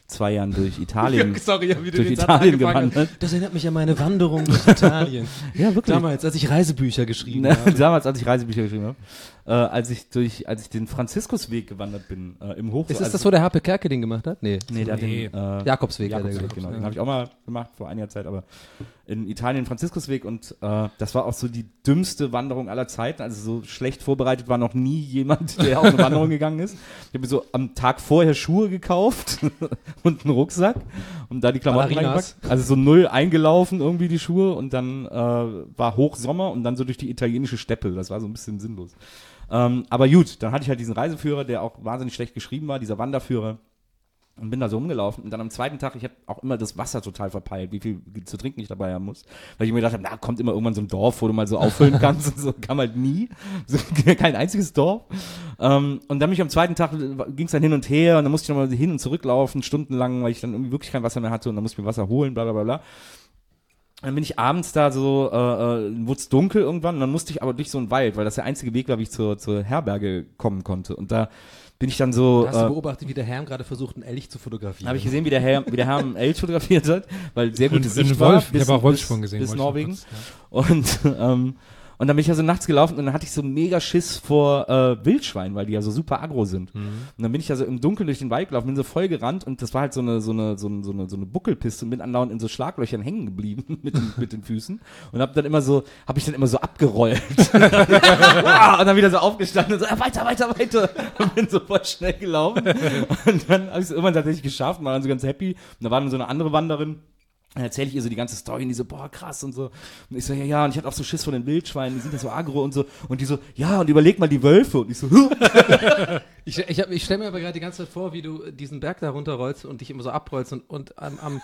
2 Jahren durch Italien, Sorry, wie du durch den Satz Italien angefangen hast. gewandert. Das erinnert mich an meine Wanderung durch Italien. Ja, wirklich. Damals, als ich Reisebücher geschrieben habe. Damals, als ich Reisebücher geschrieben habe. Als ich den Franziskusweg gewandert bin, im Hochsommer. Ist das, wo der Harpe Kerkeling gemacht hat? Nee. Nee, der hat den Jakobsweg. hat er Jakobsweg, gemacht. genau. Den habe ich auch mal gemacht vor einiger Zeit, aber in Italien Franziskusweg und das war auch so die dümmste Wanderung aller Zeiten. Also so schlecht vorbereitet war noch nie jemand, der auf eine Wanderung gegangen ist. Ich habe mir so am Tag vorher Schuhe gekauft und einen Rucksack und da die Klamotten Ballerinas. reingepackt. Also so 0 eingelaufen irgendwie die Schuhe und dann war Hochsommer und dann so durch die italienische Steppe. Das war so ein bisschen sinnlos. Aber gut, dann hatte ich halt diesen Reiseführer, der auch wahnsinnig schlecht geschrieben war, dieser Wanderführer. Und bin da so rumgelaufen. Und dann am zweiten Tag, ich habe auch immer das Wasser total verpeilt, wie viel zu trinken ich dabei haben muss. Weil ich mir gedacht habe, na, kommt immer irgendwann so ein Dorf, wo du mal so auffüllen kannst. Und so kam halt nie. So, kein einziges Dorf. Und dann bin ich am zweiten Tag, ging es dann hin und her. Und dann musste ich nochmal hin und zurück laufen, stundenlang, weil ich dann irgendwie wirklich kein Wasser mehr hatte. Und dann musste ich mir Wasser holen, bla bla bla bla. Dann bin ich abends da so, wurde es dunkel irgendwann. Und dann musste ich aber durch so einen Wald, weil das der einzige Weg war, wie ich zur Herberge kommen konnte. Und da bin ich dann so. Hast du beobachtet, wie der Herm gerade versucht, einen Elch zu fotografieren? Habe ich gesehen, wie der Herr einen Elch fotografiert hat, weil sehr gute Sicht Wolf, war. ich habe auch Wolfsprung gesehen. Bis wollte ich noch Norwegen. kurz, ja. Und dann bin ich also nachts gelaufen und dann hatte ich so mega Schiss vor Wildschweinen, weil die ja so super aggro sind. Und dann bin ich also im Dunkeln durch den Wald gelaufen, bin so voll gerannt und das war halt so eine Buckelpiste und bin andauernd in so Schlaglöchern hängen geblieben mit den Füßen und habe ich dann immer so abgerollt. Und dann wieder so aufgestanden und so, weiter. Und bin so voll schnell gelaufen. Und dann habe ich es irgendwann tatsächlich geschafft und war dann so ganz happy. Und da war dann so eine andere Wanderin. Dann erzähle ich ihr so die ganze Story und die so, boah, krass und so. Und ich so, ja, und ich hatte auch so Schiss vor den Wildschweinen, die sind ja so aggro und so. Und die so, ja, und überleg mal die Wölfe. Und ich so, Ich stelle mir aber gerade die ganze Zeit vor, wie du diesen Berg da runterrollst und dich immer so abrollst und am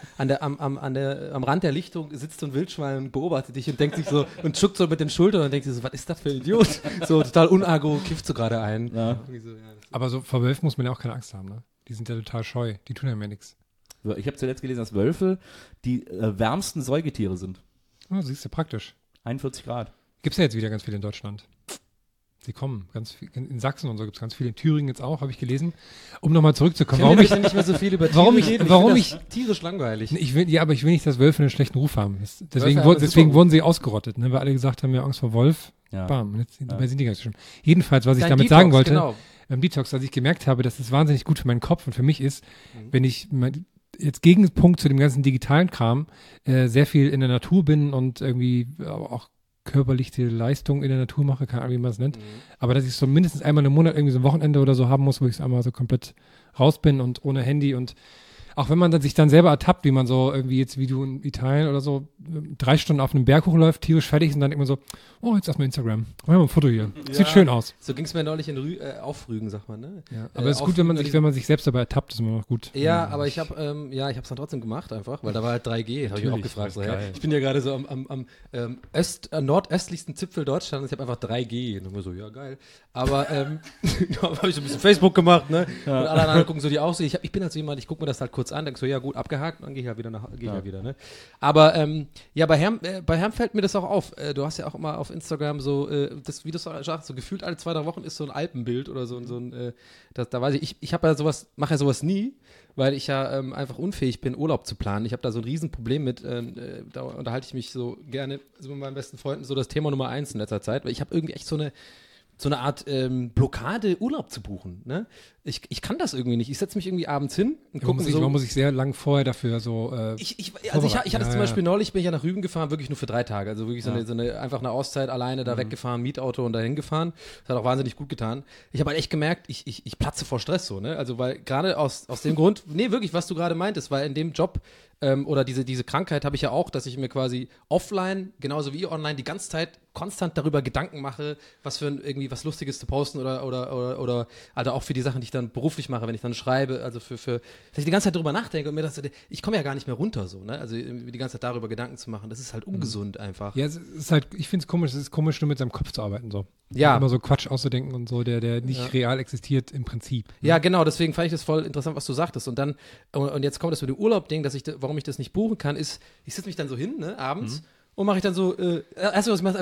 Rand der Lichtung sitzt so ein Wildschwein und beobachtet dich und denkt sich so und schuckt so mit den Schultern und denkt sich so, was ist das für ein Idiot? So total unagro, kifft so gerade ein. Ja. Aber so vor Wölfen muss man ja auch keine Angst haben, ne? Die sind ja total scheu, die tun ja mir nichts. Ich habe zuletzt gelesen, dass Wölfe die wärmsten Säugetiere sind. Oh, siehst du, praktisch. 41 Grad. Gibt's ja jetzt wieder ganz viel in Deutschland. Sie kommen ganz viel, in Sachsen und so gibt's ganz viel, in Thüringen jetzt auch, habe ich gelesen. Um nochmal zurückzukommen, Warum ich nicht mehr so viel über Tiere warum ich- reden? warum Ich finde das tierisch langweilig. Ich will nicht, dass Wölfe einen schlechten Ruf haben. Deswegen, haben einen deswegen super wurden sie ausgerottet, ne? Weil alle gesagt haben, wir haben Angst vor Wolf. Ja. Bam. Und jetzt dabei sind die gar nicht so schlimm. Jedenfalls, was ich Dein damit Detox, sagen wollte, genau. beim Detox, dass ich gemerkt habe, dass es wahnsinnig gut für meinen Kopf und für mich ist, wenn ich jetzt Gegenpunkt zu dem ganzen digitalen Kram sehr viel in der Natur bin und irgendwie auch körperliche Leistung in der Natur mache, keine Ahnung, wie man es nennt. Aber dass ich so mindestens einmal im Monat irgendwie so ein Wochenende oder so haben muss, wo ich einmal so komplett raus bin und ohne Handy und auch wenn man dann sich dann selber ertappt, wie man so irgendwie jetzt, wie du in Italien oder so 3 Stunden auf einem Berg hochläuft, tierisch fertig ist und dann immer so, oh, jetzt erstmal Instagram. Mach mal ein Foto hier. Sieht schön aus. So ging es mir neulich auf Rügen, sagt man, ne? Ja, aber es ist gut, wenn man sich selbst dabei ertappt, ist immer noch gut. Ja, aber ich habe es dann trotzdem gemacht einfach, weil da war halt 3G, habe ich mir auch gefragt. So, ja, ich bin ja gerade so am nordöstlichsten Zipfel Deutschlands, ich habe einfach 3G. Und ich mir so, ja geil. Aber da habe ich so ein bisschen Facebook gemacht, ne? Und alle anderen gucken so die aus. Ich bin halt so jemand, ich gucke mir das halt kurz an, denke so, ja gut, abgehakt, und dann gehe ich halt wieder ne? Aber bei Herm fällt mir das auch auf. Du hast ja auch immer auf Instagram so, das, wie du sagst, so gefühlt alle 2-3 Wochen ist so ein Alpenbild oder so ein, da weiß ich mache ja sowas nie, weil ich ja einfach unfähig bin, Urlaub zu planen. Ich habe da so ein Riesenproblem mit, da unterhalte ich mich so gerne so mit meinen besten Freunden, so das Thema Nummer 1 in letzter Zeit, weil ich habe irgendwie echt so eine Art Blockade, Urlaub zu buchen. Ne? Ich kann das irgendwie nicht. Ich setze mich irgendwie abends hin und gucke so. Man muss sich sehr lang vorher dafür so Ich hatte zum Beispiel neulich, bin ich ja nach Rügen gefahren, wirklich nur für 3 Tage. Also wirklich einfach eine Auszeit, alleine da weggefahren, Mietauto und dahin gefahren. Das hat auch wahnsinnig gut getan. Ich habe halt echt gemerkt, ich platze vor Stress so. Ne? Also weil gerade aus dem Grund, nee, wirklich, was du gerade meintest, weil in dem Job oder diese Krankheit habe ich ja auch, dass ich mir quasi offline, genauso wie online, die ganze Zeit konstant darüber Gedanken mache, was für irgendwie was Lustiges zu posten oder also auch für die Sachen, die ich dann beruflich mache, wenn ich dann schreibe, also dass ich die ganze Zeit darüber nachdenke und mir das, ich komme ja gar nicht mehr runter so, ne? Also die ganze Zeit darüber Gedanken zu machen, das ist halt ungesund einfach. Ja, es ist halt, ich finde es ist komisch, nur mit seinem Kopf zu arbeiten so. Ja. Immer so Quatsch auszudenken und so, der nicht real existiert im Prinzip. Ja, genau, deswegen fand ich das voll interessant, was du sagtest. Und dann, und jetzt kommt das mit dem Urlaub-Ding, warum ich das nicht buchen kann, ist, ich setze mich dann so hin, ne, abends, und mache ich dann so, erst was ich mache, einfach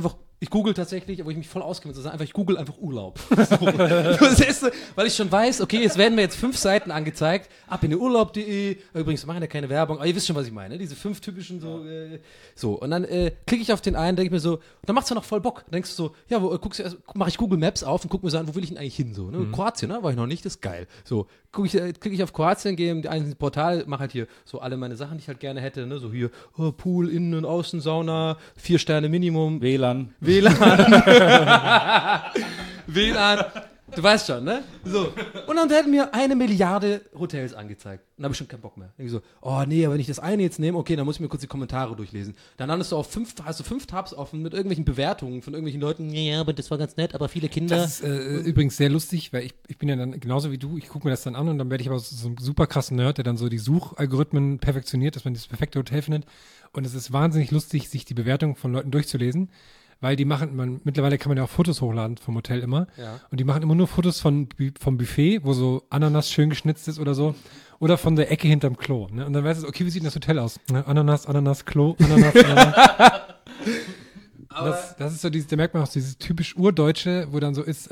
Ich google tatsächlich, wo ich mich voll auskenne, ich google einfach Urlaub. So. Das ist, weil ich schon weiß, okay, es werden mir jetzt 5 Seiten angezeigt, ab in den Urlaub.de, übrigens, wir machen ja keine Werbung, aber ihr wisst schon, was ich meine, diese 5 typischen so, und dann klicke ich auf den einen, denke ich mir so, dann macht's ja noch voll Bock, dann denkst du so, ja, mache ich Google Maps auf und guck mir so an, wo will ich denn eigentlich hin, so, ne? Kroatien, ne? War ich noch nicht, das ist geil. So, klicke ich auf Kroatien, gehe in ein Portal, mache halt hier so alle meine Sachen, die ich halt gerne hätte, ne? So hier, Pool, Innen- und Außensauna, 4 Sterne Minimum. WLAN. WLAN. Du weißt schon, ne? So. Und dann hätten mir 1 Milliarde Hotels angezeigt. Dann habe ich schon keinen Bock mehr. Dann ich so, oh nee, aber wenn ich das eine jetzt nehme, okay, dann muss ich mir kurz die Kommentare durchlesen. Dann hast du 5 Tabs offen mit irgendwelchen Bewertungen von irgendwelchen Leuten. Ja, aber das war ganz nett, aber viele Kinder. Das ist übrigens sehr lustig, weil ich bin ja dann genauso wie du, ich gucke mir das dann an und dann werde ich aber so ein super krassen Nerd, der dann so die Suchalgorithmen perfektioniert, dass man das perfekte Hotel findet. Und es ist wahnsinnig lustig, sich die Bewertungen von Leuten durchzulesen. Weil die mittlerweile kann man ja auch Fotos hochladen vom Hotel immer. Ja. Und die machen immer nur Fotos vom Buffet, wo so Ananas schön geschnitzt ist oder so. Oder von der Ecke hinterm Klo. Ne? Und dann weißt du, okay, wie sieht denn das Hotel aus? Ne? Ananas, Klo, Ananas. Das ist so da merkt man auch dieses typisch Urdeutsche, wo dann so ist,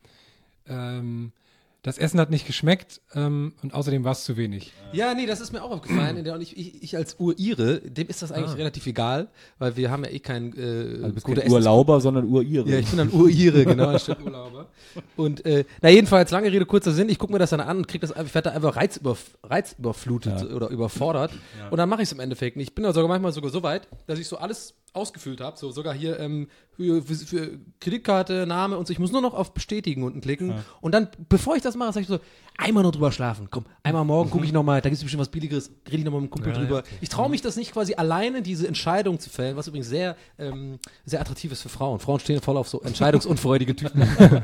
das Essen hat nicht geschmeckt und außerdem war es zu wenig. Ja, nee, das ist mir auch aufgefallen. Und ich als Ur-Ire, dem ist das eigentlich relativ egal, weil wir haben ja kein gute Urlauber, sondern Ur-Ire. Ja, ich bin dann Ur-Ire, genau, anstatt Urlauber. Und jedenfalls, lange Rede, kurzer Sinn, ich gucke mir das dann an und ich werde da einfach reizüberflutet oder überfordert. Ja. Und dann mache ich es im Endeffekt nicht. Ich bin da sogar manchmal sogar so weit, dass ich so alles ausgefüllt habe, so sogar hier für Kreditkarte, Name und so. Ich muss nur noch auf Bestätigen unten klicken. Ja. Und dann, bevor ich das mache, sage ich so, einmal noch drüber schlafen. Komm, einmal morgen gucke ich nochmal, da gibt es bestimmt was Billigeres, rede ich nochmal mit dem Kumpel drüber. Okay. Ich traue mich das nicht quasi alleine, diese Entscheidung zu fällen, was übrigens sehr, sehr attraktiv ist für Frauen. Frauen stehen voll auf so entscheidungsunfreudige Typen.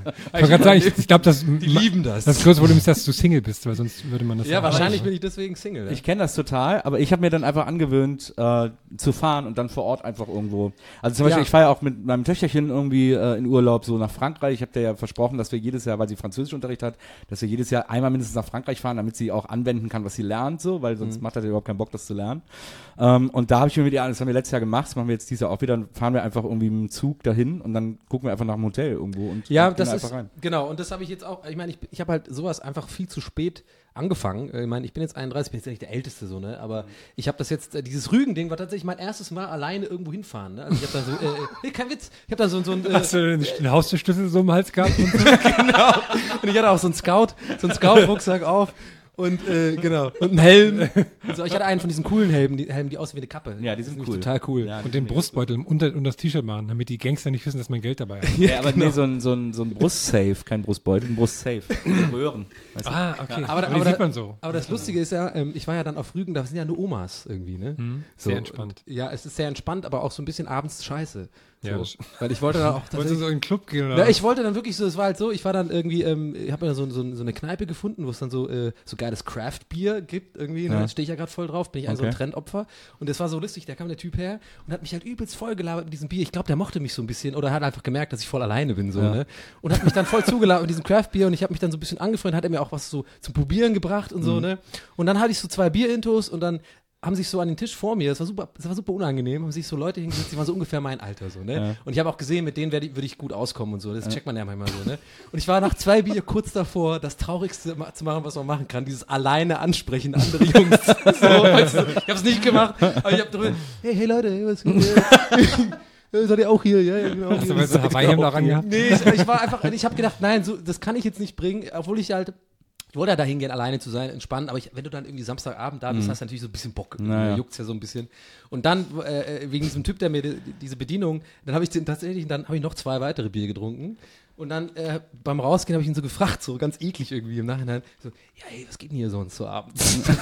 Ich glaube, die lieben das. Das größte Problem ist, dass du Single bist, weil sonst würde man das ja, wahrscheinlich bin ich deswegen Single. Ja. Ich kenne das total, aber ich habe mir dann einfach angewöhnt, zu fahren und dann vor Ort einfach irgendwo. Also zum Beispiel, ich fahre ja auch mit meinem Töchterchen irgendwie in Urlaub so nach Frankreich. Ich habe dir ja versprochen, dass wir jedes Jahr, weil sie Französischunterricht hat, dass wir jedes Jahr einmal mindestens nach Frankreich fahren, damit sie auch anwenden kann, was sie lernt, so, weil sonst macht er überhaupt keinen Bock, das zu lernen. Und da habe ich mir das haben wir letztes Jahr gemacht, das machen wir jetzt dieses Jahr auch wieder, dann fahren wir einfach irgendwie mit dem Zug dahin und dann gucken wir einfach nach einem Hotel irgendwo und ja, das ist, rein. Genau, und das habe ich jetzt auch, ich meine, ich habe halt sowas einfach viel zu spät angefangen. Ich meine, ich bin jetzt 31, bin jetzt nicht der Älteste, so, ne, aber ich habe das jetzt, dieses Rügen-Ding war tatsächlich mein erstes Mal alleine irgendwo hinfahren, ne, also ich habe dann so, nee, kein Witz, ich habe dann so ein hast du den Haustürschlüssel so im Hals gehabt? Und so? Genau, und ich hatte auch so einen Scout-Rucksack auf. Und genau. Und einen Helm. Also ich hatte einen von diesen coolen Helmen, die aussehen wie eine Kappe. Ja, die sind cool. Total cool. Ja, und den Brustbeutel unter das T-Shirt machen, damit die Gangster nicht wissen, dass mein Geld dabei ist. Ja, aber genau. Nee, so ein Brustsafe, kein Brustbeutel, ein Brustsafe. Röhren. Weißt du? Ah, okay. Ja, aber die sieht man so. Aber das Lustige ist ja, ich war ja dann auf Rügen, da sind ja nur Omas irgendwie, ne? Sehr entspannt. Und, ja, es ist sehr entspannt, aber auch so ein bisschen abends scheiße. So, ja, weil ich wollte dann auch tatsächlich... Wolltest du so in den Club gehen, oder? Ja, ich wollte dann wirklich so, es war halt so, ich war dann irgendwie, ich habe mir so eine Kneipe gefunden, wo es dann so geiles Craft-Bier gibt irgendwie, ja. Da stehe ich ja gerade voll drauf, bin ich so ein Trendopfer und das war so lustig, da kam der Typ her und hat mich halt übelst voll gelabert mit diesem Bier, ich glaube, der mochte mich so ein bisschen oder hat einfach gemerkt, dass ich voll alleine bin, so, ne, und hat mich dann voll zugelabert mit diesem Craft-Bier und ich habe mich dann so ein bisschen angefreundet, hat er mir auch was so zum Probieren gebracht und so, ne, und dann hatte ich so 2 Bierintos und dann haben sich so an den Tisch vor mir, das war super unangenehm, haben sich so Leute hingesetzt, die waren so ungefähr mein Alter, so, ne? Ja. Und ich habe auch gesehen, mit denen würde ich gut auskommen und so, das checkt man ja manchmal so, ne? Und ich war nach 2 Bier kurz davor, das Traurigste zu machen, was man machen kann, dieses alleine ansprechen andere Jungs. So, weißt du, ich hab's nicht gemacht, aber ich hab drüber, hey Leute, was geht? Seid ihr auch hier? Ja, genau. Hast du mal so Hawaii-Hemd daran gehabt? Nee, ich war einfach, ich habe gedacht, nein, so, das kann ich jetzt nicht bringen, obwohl ich halt ich wollte ja da hingehen, alleine zu sein, entspannen, aber wenn du dann irgendwie Samstagabend da bist, hast du natürlich so ein bisschen Bock. Naja. Juckt's ja so ein bisschen. Und dann, wegen diesem Typ, der mir diese Bedienung, dann habe ich noch 2 weitere Bier getrunken. Und dann beim Rausgehen habe ich ihn so gefragt, so ganz eklig irgendwie im Nachhinein, so, ja ey, was geht denn hier sonst so abends? Und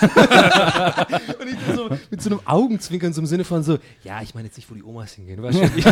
ich bin so mit so einem Augenzwinkern so im Sinne von so, ja, ich meine jetzt nicht, wo die Omas hingehen.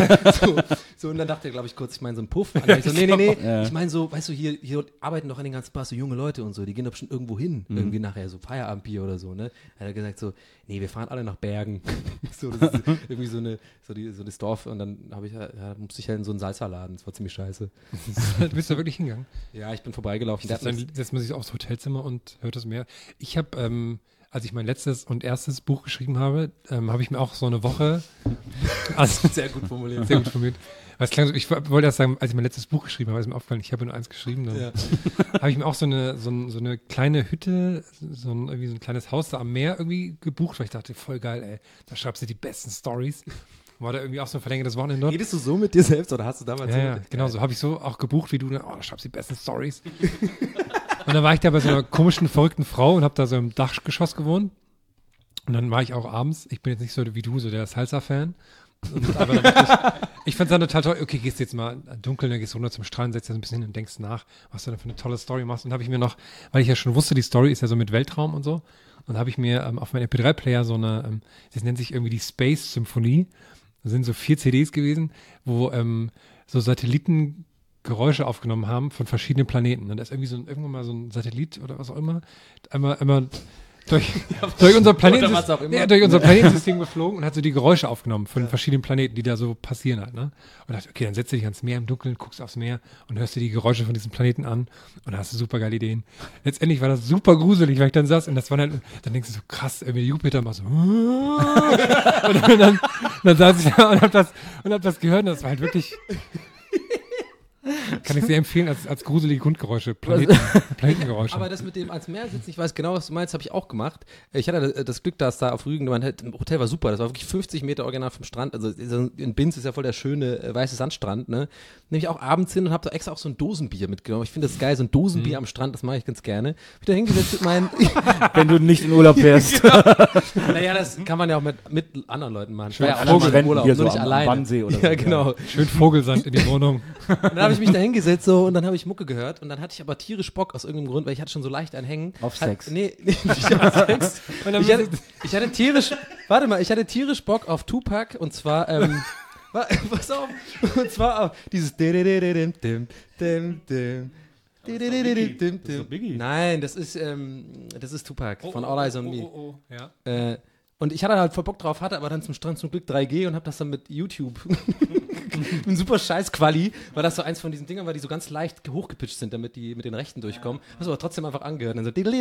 So, und dann dachte er, glaube ich, kurz, ich meine so einen Puff. Und dann ich so, nee, ich meine so, weißt du, hier arbeiten doch an den ganzen Paar so junge Leute und so, die gehen doch schon irgendwo hin, irgendwie nachher, so Feierabendbier oder so, ne? Da hat er gesagt so, nee, wir fahren alle nach Bergen. So, das ist irgendwie so das Dorf und dann musste ich halt in so einen Salzerladen, das war ziemlich scheiße. Du bist da wirklich hingegangen? Ja, ich bin vorbeigelaufen. Dann setzt man sich aufs Hotelzimmer und hört das Meer. Ich habe, als ich mein letztes und erstes Buch geschrieben habe, habe ich mir auch so eine Woche, also Sehr gut formuliert. sehr gut formuliert. Was klang so, ich wollte erst sagen, als ich mein letztes Buch geschrieben habe, ist mir aufgefallen, ich habe nur eins geschrieben, dann habe ich mir auch so eine kleine Hütte, irgendwie so ein kleines Haus da am Meer irgendwie gebucht, weil ich dachte, voll geil, ey, da schreibst du die besten Stories. War da irgendwie auch so ein verlängertes Wochenende dort. Redest du so mit dir selbst oder hast du damals so? Ja, genau, so habe ich so auch gebucht wie du, da schreibst du die besten Stories. Und dann war ich da bei so einer komischen, verrückten Frau und habe da so im Dachgeschoss gewohnt. Und dann war ich auch abends, ich bin jetzt nicht so wie du, so der Salsa-Fan. Aber dann ich fand es dann total toll, okay, gehst du jetzt mal dunkel, dann gehst du runter zum Strand, setzt dich so ein bisschen hin und denkst nach, was du da für eine tolle Story machst. Und habe ich mir noch, weil ich ja schon wusste, die Story ist ja so mit Weltraum und so, und habe ich mir auf meinem MP3-Player so eine, das nennt sich irgendwie die Space-Symphonie, das sind so 4 CDs gewesen, wo so Satelliten Geräusche aufgenommen haben von verschiedenen Planeten. Und da ist irgendwie irgendwann mal so ein Satellit oder was auch immer, einmal durch unser Planetensystem geflogen und hat so die Geräusche aufgenommen von den verschiedenen Planeten, die da so passieren halt, ne? Und dachte, okay, dann setzt du dich ans Meer im Dunkeln, guckst aufs Meer und hörst dir die Geräusche von diesem Planeten an und dann hast du super geile Ideen. Letztendlich war das super gruselig, weil ich dann saß und das war dann denkst du so, krass, irgendwie Jupiter macht so und dann saß ich da und hab das gehört und das war halt wirklich kann ich sehr empfehlen als gruselige Grundgeräusche, Planetengeräusche. Aber das mit dem ans Meer sitzen, ich weiß genau, was du meinst, habe ich auch gemacht. Ich hatte das Glück, dass da auf Rügen, mein Hotel war super, das war wirklich 50 Meter original vom Strand, also in Binz ist ja voll der schöne weiße Sandstrand, ne? Nehme ich auch abends hin und habe da extra auch so ein Dosenbier mitgenommen. Ich finde das geil, so ein Dosenbier am Strand, das mache ich ganz gerne. Wieder hingesetzt mit meinen... Wenn du nicht in Urlaub fährst. Naja, das kann man ja auch mit anderen Leuten machen. Schön Ja, Vogelrennen Urlaub, hier nur so nicht am alleine. Wannsee oder so. Ja, genau. Schön Vogelsand in die Wohnung. Und dann habe ich mich da hingesetzt so, und dann habe ich Mucke gehört und dann hatte ich aber tierisch Bock aus irgendeinem Grund, weil ich hatte schon so leicht ein Hängen. Auf Sex. Nee, nicht auf Sex. Ich hatte tierisch Bock auf Tupac und zwar, pass auf, und zwar auf dieses Nein, das ist Tupac von All Eyes on Me. Ja. Und ich hatte halt voll Bock drauf, hatte aber dann zum Glück 3G und habe das dann mit YouTube ein super scheiß Quali, weil das so eins von diesen Dingern war, die so ganz leicht hochgepitcht sind, damit die mit den Rechten durchkommen. Hast aber trotzdem einfach angehört und dann so das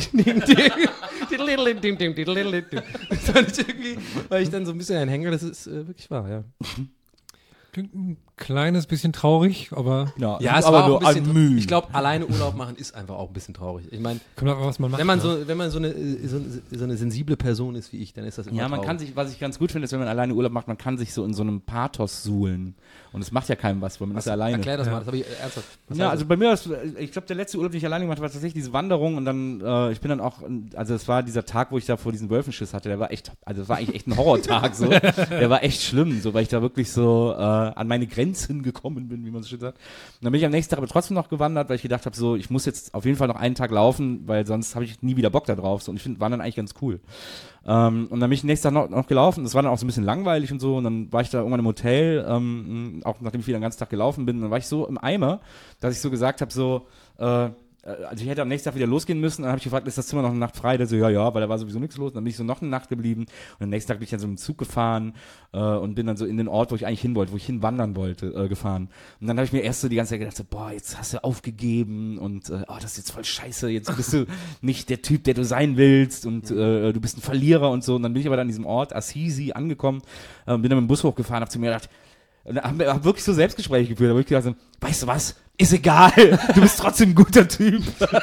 fand ich irgendwie, weil ich dann so ein bisschen ein Hänger, das ist wirklich wahr, ja. Klingt ein kleines bisschen traurig, aber Ja, es aber war auch nur ein bisschen, an Mühe. ich glaube, alleine Urlaub machen ist einfach auch ein bisschen traurig. Ich meine, kommt auch, was man macht. wenn man ne? so eine sensible Person ist wie ich, dann ist das immer Ja, man traurig. kann sich, was ich ganz gut finde, ist, wenn man alleine Urlaub macht, man kann sich so in so einem Pathos suhlen. Und es macht ja keinem was, weil man ist ja alleine. Erklär das mal, das habe ich ernsthaft. Ja, also bei mir, ich glaube, der letzte Urlaub, den ich alleine gemacht habe, war tatsächlich diese Wanderung und dann, ich bin dann auch, also es war dieser Tag, wo ich da vor diesen Wölfenschiss hatte, der war echt, also das war eigentlich echt ein Horrortag, so. Der war echt schlimm, so, weil ich da wirklich so an meine Grenzen gekommen bin, wie man so schön sagt. Und dann bin ich am nächsten Tag aber trotzdem noch gewandert, weil ich gedacht habe, so, ich muss jetzt auf jeden Fall noch einen Tag laufen, weil sonst habe ich nie wieder Bock da drauf, so. Und ich finde, war dann eigentlich ganz cool. Und dann bin ich den nächsten Tag noch gelaufen. Das war dann auch so ein bisschen langweilig und so. Und dann war ich da irgendwann im Hotel, auch nachdem ich wieder den ganzen Tag gelaufen bin. Und dann war ich so im Eimer, dass ich so gesagt habe, so, also ich hätte am nächsten Tag wieder losgehen müssen. Dann habe ich gefragt, ist das Zimmer noch eine Nacht frei? Der so, ja, weil da war sowieso nichts los. Und dann bin ich so noch eine Nacht geblieben. Und am nächsten Tag bin ich dann so mit dem Zug gefahren und bin dann so in den Ort, wo ich eigentlich hin wollte, wo ich hinwandern wollte, gefahren. Und dann habe ich mir erst so die ganze Zeit gedacht, so, boah, jetzt hast du aufgegeben und das ist jetzt voll scheiße. Jetzt bist du nicht der Typ, der du sein willst und du bist ein Verlierer und so. Und dann bin ich aber dann an diesem Ort, Assisi, angekommen, bin dann mit dem Bus hochgefahren, habe zu mir gedacht, und da haben wir wirklich so Selbstgespräche geführt, da wo ich gedacht, weißt du was, ist egal, du bist trotzdem ein guter Typ.